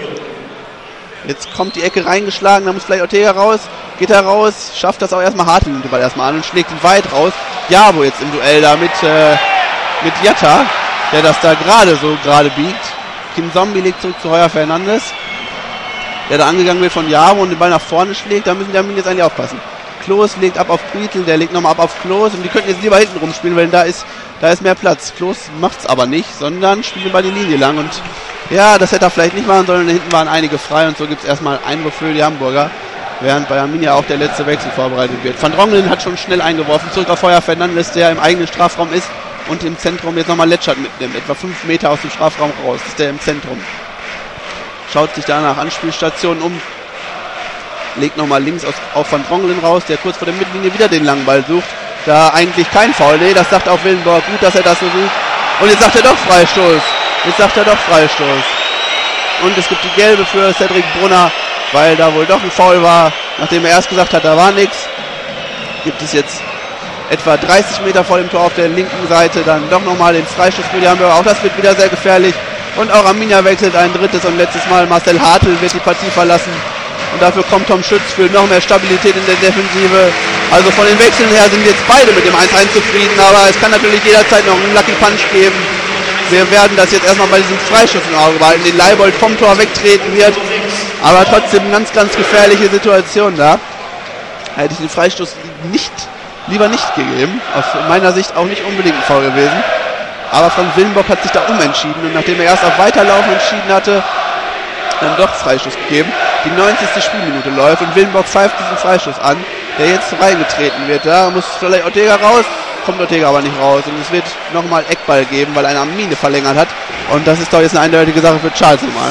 Jetzt kommt die Ecke reingeschlagen, da muss vielleicht Ortega raus, geht er raus, schafft das auch erstmal hart, nimmt den Ball erstmal an und schlägt ihn weit raus. Jabo jetzt im Duell da mit, äh, mit Jatta, der das da gerade so gerade biegt. Kim Zombie legt zurück zu Heuer Fernandes, der da angegangen wird von Jabo und den Ball nach vorne schlägt, da müssen die Armin jetzt eigentlich aufpassen. Klos legt ab auf Brietl, der legt nochmal ab auf Klos und die könnten jetzt lieber hinten rumspielen, weil da ist, da ist mehr Platz. Klos macht's aber nicht, sondern spielt den Ball die Linie lang und ja, das hätte er vielleicht nicht machen sollen, da hinten waren einige frei und so gibt es erstmal Einwurf für die Hamburger, während bei Arminia auch der letzte Wechsel vorbereitet wird. Van Drongelen hat schon schnell eingeworfen, zurück auf Heuer Fernandes, der im eigenen Strafraum ist und im Zentrum jetzt nochmal Letschert mitnimmt, etwa fünf Meter aus dem Strafraum raus, ist der im Zentrum. Schaut sich da nach Anspielstationen um, legt nochmal links aus, auf Van Drongelen raus, der kurz vor der Mittellinie wieder den langen Ball sucht, da eigentlich kein Foul, nee, das sagt auch Willenborg, gut, dass er das so sucht und jetzt sagt er doch Freistoß. Jetzt sagt er doch Freistoß. Und es gibt die gelbe für Cedric Brunner, weil da wohl doch ein Foul war. Nachdem er erst gesagt hat, da war nichts, gibt es jetzt etwa dreißig Meter vor dem Tor auf der linken Seite dann doch nochmal den Freistoß für die Hamburger. Auch das wird wieder sehr gefährlich. Und auch Arminia wechselt ein drittes und letztes Mal. Marcel Hartl wird die Partie verlassen. Und dafür kommt Tom Schütz für noch mehr Stabilität in der Defensive. Also von den Wechseln her sind jetzt beide mit dem eins eins zufrieden. Aber es kann natürlich jederzeit noch einen Lucky Punch geben. Wir werden das jetzt erstmal bei diesem Freischuss im Auge behalten, den Leibold vom Tor wegtreten wird. Aber trotzdem eine ganz, ganz gefährliche Situation da. Hätte ich den Freistoß nicht, lieber nicht gegeben. Aus meiner Sicht auch nicht unbedingt ein Foul gewesen. Aber Frank Willenborg hat sich da umentschieden. Und nachdem er erst auf Weiterlaufen entschieden hatte, dann doch Freistoß gegeben. Die neunzigste Spielminute läuft und Willenborg pfeift diesen Freistoß an, der jetzt reingetreten wird. Da muss vielleicht Ortega raus. kommt Ortega aber nicht raus. Und es wird nochmal Eckball geben, weil eine Armine verlängert hat. Und das ist doch jetzt eine eindeutige Sache für Charles nochmal.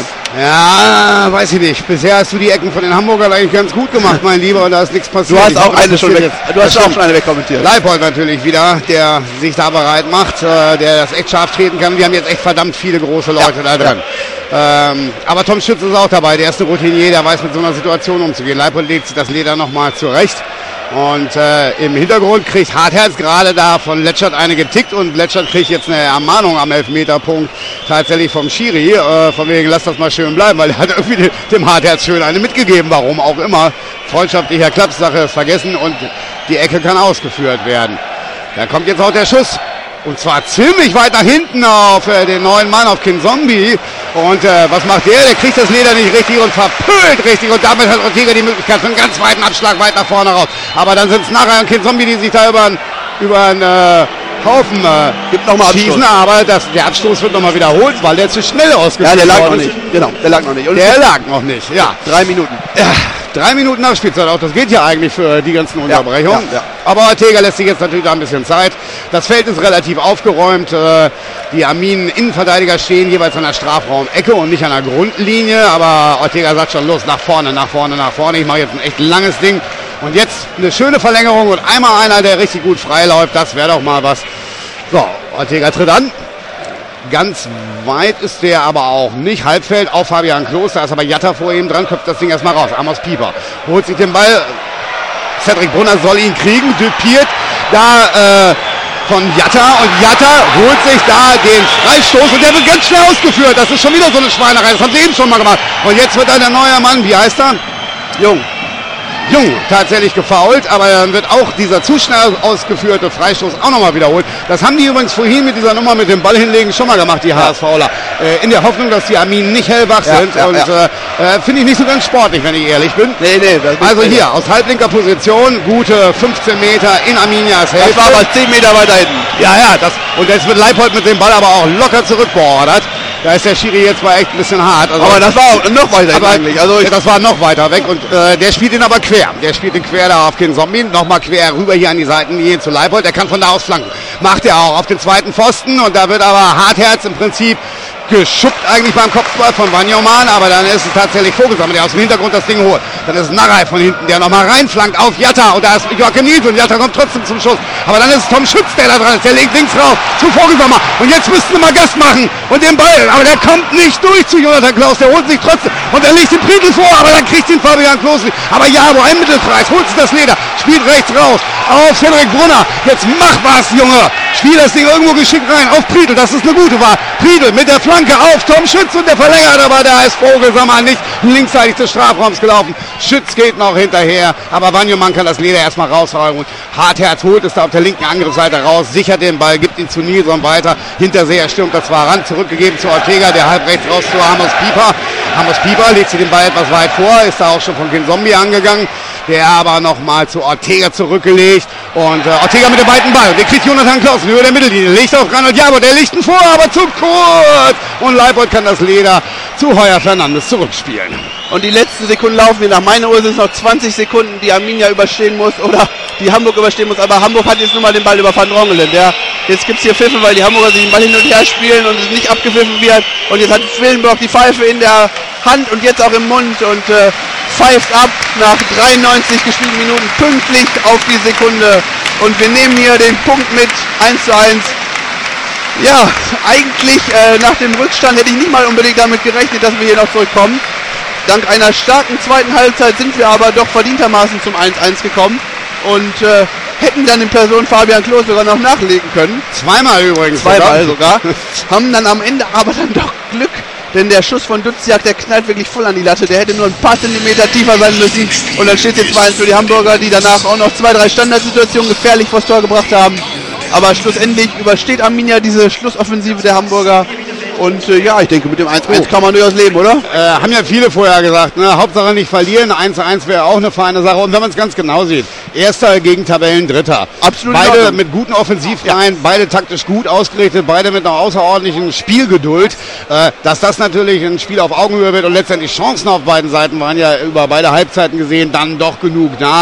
Ja, weiß ich nicht. Bisher hast du die Ecken von den Hamburgern eigentlich ganz gut gemacht, mein Lieber, und da ist nichts passiert. Du hast Ich auch hoffe, das eine schon weg, passiert du hast jetzt. auch schon eine wegkommentiert. Leipold natürlich wieder, der sich da bereit macht, äh, der das echt scharf treten kann. Wir haben jetzt echt verdammt viele große Leute Ja, da drin. Ähm, aber Tom Schütz ist auch dabei, der erste Routinier, der weiß mit so einer Situation umzugehen. Leipold legt sich das Leder nochmal zurecht. Und äh, im Hintergrund kriegt Hartherz gerade da von Letschert eine getickt und Letschert kriegt jetzt eine Ermahnung am Elfmeterpunkt tatsächlich vom Schiri. Äh, von wegen, lass das mal schön bleiben, weil er hat irgendwie dem Hartherz schön eine mitgegeben, warum auch immer. Freundschaftlicher Klappsache ist vergessen und die Ecke kann ausgeführt werden. Da kommt jetzt auch der Schuss. Und zwar ziemlich weit nach hinten auf äh, den neuen Mann, auf Kinzombie. Und äh, was macht der? Der kriegt das Leder nicht richtig und verpölt richtig. Und damit hat Ortega die Möglichkeit für einen ganz weiten Abschlag weit nach vorne raus. Aber dann sind es nachher ein Kinzombie, die sich da über einen über einen, äh, Haufen äh, Gibt noch mal schießen. Abstoß. Aber das, der Abstoß wird nochmal wiederholt, weil der zu schnell ausgeführt Ja, der lag noch worden nicht. ist. Genau, der lag noch nicht. Und Der lag noch nicht, ja. drei Minuten. Ja, drei Minuten Nachspielzeit auch, das geht ja eigentlich für die ganzen Unterbrechungen. ja, ja. Aber Ortega lässt sich jetzt natürlich da ein bisschen Zeit. Das Feld ist relativ aufgeräumt. Äh, Die Arminen Innenverteidiger stehen jeweils an der Strafraumecke und nicht an der Grundlinie. Aber Ortega sagt schon, los, nach vorne, nach vorne, nach vorne. Ich mache jetzt ein echt langes Ding. Und jetzt eine schöne Verlängerung und einmal einer, der richtig gut freiläuft. Das wäre doch mal was. So, Ortega tritt an. Ganz weit ist der aber auch nicht. Halbfeld auf Fabian Klos, da ist aber Jatta vor ihm dran, köpft das Ding erstmal raus. Amos Pieper holt sich den Ball. Cedric Brunner soll ihn kriegen, düpiert da äh, von Jatta und Jatta holt sich da den Freistoß und der wird ganz schnell ausgeführt. Das ist schon wieder so eine Schweinerei, das haben sie eben schon mal gemacht. Und jetzt wird da der neue Mann, wie heißt er? Jung. Jung tatsächlich gefoult, aber dann wird auch dieser zu schnell ausgeführte Freistoß auch nochmal wiederholt. Das haben die übrigens vorhin mit dieser Nummer mit dem Ball hinlegen schon mal gemacht, die HSVler. Äh, in der Hoffnung, dass die Arminen nicht hellwach Ja, sind. ja, und ja. äh, finde ich nicht so ganz sportlich, wenn ich ehrlich bin. Nee, nee. Das Also hier, aus halblinker Position, gute fünfzehn Meter in Arminias Hälfte. Das war aber zehn Meter weiter hinten. Ja, ja, das, und jetzt wird Leipold mit dem Ball aber auch locker zurückbeordert. Da ist der Schiri jetzt mal echt ein bisschen hart. Also, Aber das war auch noch weiter hinten aber eigentlich. Also ich, ja, das war noch weiter weg und äh, der spielt ihn aber quer. Der spielt ihn quer da auf Kinzombie, nochmal quer rüber hier an die Seitenlinie zu Leipold. Der kann von da aus flanken. Macht er auch auf den zweiten Pfosten und da wird aber Hartherz im Prinzip geschuppt eigentlich beim Kopfball von Wanyoman, aber dann ist es tatsächlich Vogelsammer, der aus dem Hintergrund das Ding holt. Dann ist Narei von hinten, der nochmal reinflankt auf Jatta und da ist Joachim Nielsen und Jatta kommt trotzdem zum Schuss. Aber dann ist es Tom Schütz, der da dran ist, der legt links raus zu Vogelsammer und jetzt müssten wir mal Gast machen und den Ball, aber der kommt nicht durch zu Jonathan Klaus, der holt sich trotzdem und er legt den Priedl vor, aber dann kriegt ihn Fabian Klos nicht. Aber ja, wo ein Mittelpreis, holt sich das Leder, spielt rechts raus auf Cedric Brunner, jetzt mach was, Junge, spiel das Ding irgendwo geschickt rein auf Priedl, das ist eine gute Wahl. Priedl mit der Flanke auf Tom Schütz und der verlängert, aber da ist Vogelsammer nicht linksseitig des Strafraums gelaufen. Schütz geht noch hinterher, aber Wanyoman kann das Leder erstmal raushauen. Hartherz holt es da auf der linken Angriffsseite raus, sichert den Ball, gibt ihn zu Nilsson weiter. Hinterseher stürmt das zwar ran, zurückgegeben zu Ortega, der halb rechts raus zu Amos Pieper. Amos Pieper legt sich den Ball etwas weit vor, ist da auch schon von Kinzombie angegangen. Der aber nochmal zu Ortega zurückgelegt. Und äh, Ortega mit dem weiten Ball. Der kriegt Jonathan Clausen über der Mittellinie. Legt auf Reinhold Jabot. Der legt ihn vor, aber zu kurz. Und Leipold kann das Leder zu Heuer Fernandes zurückspielen. und die letzten Sekunden laufen wir. Nach meiner Uhr sind es noch zwanzig Sekunden, die Arminia überstehen muss oder die Hamburg überstehen muss. Aber Hamburg hat jetzt nun mal den Ball über Van Drongelen. Der, jetzt gibt es hier Pfiffe, weil die Hamburger sich den Ball hin und her spielen und es nicht abgepfiffen wird. Und jetzt hat Willenborg die Pfeife in der Hand und jetzt auch im Mund und äh, pfeift ab nach dreiundneunzig gespielten Minuten pünktlich auf die Sekunde. Und wir nehmen hier den Punkt mit eins zu eins. Ja, eigentlich äh, nach dem Rückstand hätte ich nicht mal unbedingt damit gerechnet, dass wir hier noch zurückkommen. Dank einer starken zweiten Halbzeit sind wir aber doch verdientermaßen zum eins eins gekommen und äh, hätten dann in Person Fabian Klos sogar noch nachlegen können. Zweimal übrigens. Zweimal sogar. Haben dann am Ende aber dann doch Glück, denn der Schuss von Duziak, der knallt wirklich voll an die Latte. Der hätte nur ein paar Zentimeter tiefer sein müssen. Und dann steht es jetzt zwei eins für die Hamburger, die danach auch noch zwei, drei Standardsituationen gefährlich vors Tor gebracht haben. Aber schlussendlich übersteht Arminia diese Schlussoffensive der Hamburger. Und äh, ja, ich denke, mit dem eins eins oh. kann man durchaus leben, oder? Äh, haben ja viele vorher gesagt, ne? Hauptsache nicht verlieren. eins zu eins wäre auch eine feine Sache. Und wenn man es ganz genau sieht, Erster gegen Tabellendritter. Absolut. Beide mit guten Offensivreihen, ja. Beide taktisch gut ausgerichtet, beide mit einer außerordentlichen Spielgeduld. Äh, dass das natürlich ein Spiel auf Augenhöhe wird und letztendlich Chancen auf beiden Seiten waren ja über beide Halbzeiten gesehen dann doch genug nah.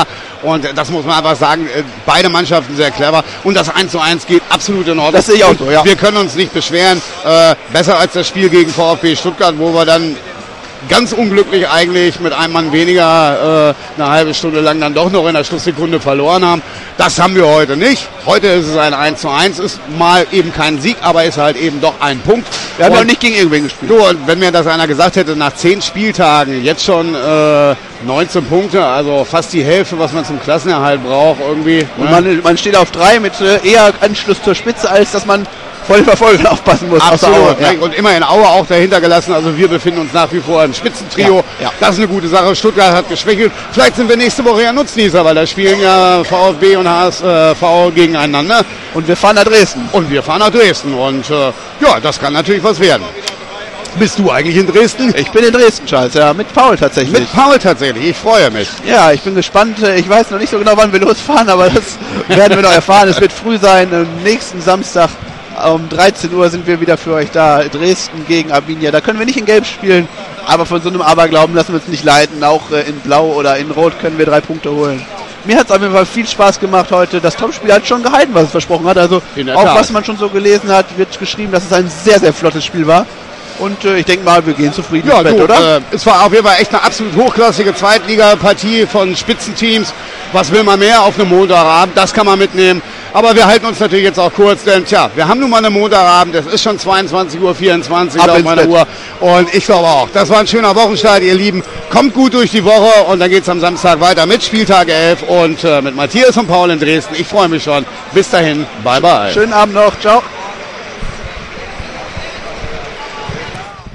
Und das muss man einfach sagen, beide Mannschaften sehr clever. Und das eins zu eins geht absolut in Ordnung. Das sehe ich auch so, ja. Wir können uns nicht beschweren. Äh, besser als das Spiel gegen VfB Stuttgart, wo wir dann ganz unglücklich eigentlich mit einem Mann weniger äh, eine halbe Stunde lang dann doch noch in der Schlusssekunde verloren haben. Das haben wir heute nicht. Heute ist es ein eins zu eins, ist mal eben kein Sieg, aber ist halt eben doch ein Punkt. Wir haben und auch nicht gegen irgendwen gespielt. Du, und wenn mir das einer gesagt hätte, nach zehn Spieltagen jetzt schon äh, neunzehn Punkte, also fast die Hälfte, was man zum Klassenerhalt braucht irgendwie. Und ne? man, man steht auf drei mit äh, eher Anschluss zur Spitze, als dass man vor den Verfolgern aufpassen muss. Absolut. Aue, ja. Und immerhin Aue auch dahinter gelassen. Also wir befinden uns nach wie vor im Spitzentrio. Ja, ja. Das ist eine gute Sache. Stuttgart hat geschwächelt. Vielleicht sind wir nächste Woche ja Nutznießer, weil da spielen ja VfB und H S V gegeneinander. Und wir fahren nach Dresden. Und wir fahren nach Dresden. Und äh, ja, das kann natürlich was werden. Bist du eigentlich in Dresden? Ich bin in Dresden, Charles, ja, mit Paul tatsächlich. Mit Paul tatsächlich. Ich freue mich. Ja, ich bin gespannt. Ich weiß noch nicht so genau, wann wir losfahren, aber das werden wir noch erfahren. Es wird früh sein. Am nächsten Samstag um dreizehn Uhr sind wir wieder für euch da. Dresden gegen Arminia. Da können wir nicht in Gelb spielen, aber von so einem Aberglauben lassen wir uns nicht leiten. Auch in Blau oder in Rot können wir drei Punkte holen. Mir hat es auf jeden Fall viel Spaß gemacht heute. Das Topspiel hat schon gehalten, was es versprochen hat. Also auch Tat. was man schon so gelesen hat, wird geschrieben, dass es ein sehr, sehr flottes Spiel war. Und äh, ich denke mal, wir gehen zufrieden Ja, ins Bett, du, oder? Äh, es war auf jeden Fall echt eine absolut hochklassige Zweitligapartie von Spitzenteams. Was will man mehr auf einem Montagabend? Das kann man mitnehmen. Aber wir halten uns natürlich jetzt auch kurz, denn tja, wir haben nun mal einen Montagabend. Es ist schon zweiundzwanzig Uhr vierundzwanzig Ab auf ins meiner Bett. Uhr. Und ich glaube auch, das war ein schöner Wochenstart, ihr Lieben. Kommt gut durch die Woche und dann geht es am Samstag weiter mit Spieltag elf und äh, mit Matthias und Paul in Dresden. Ich freue mich schon. Bis dahin, bye bye. Schönen Abend noch. Ciao.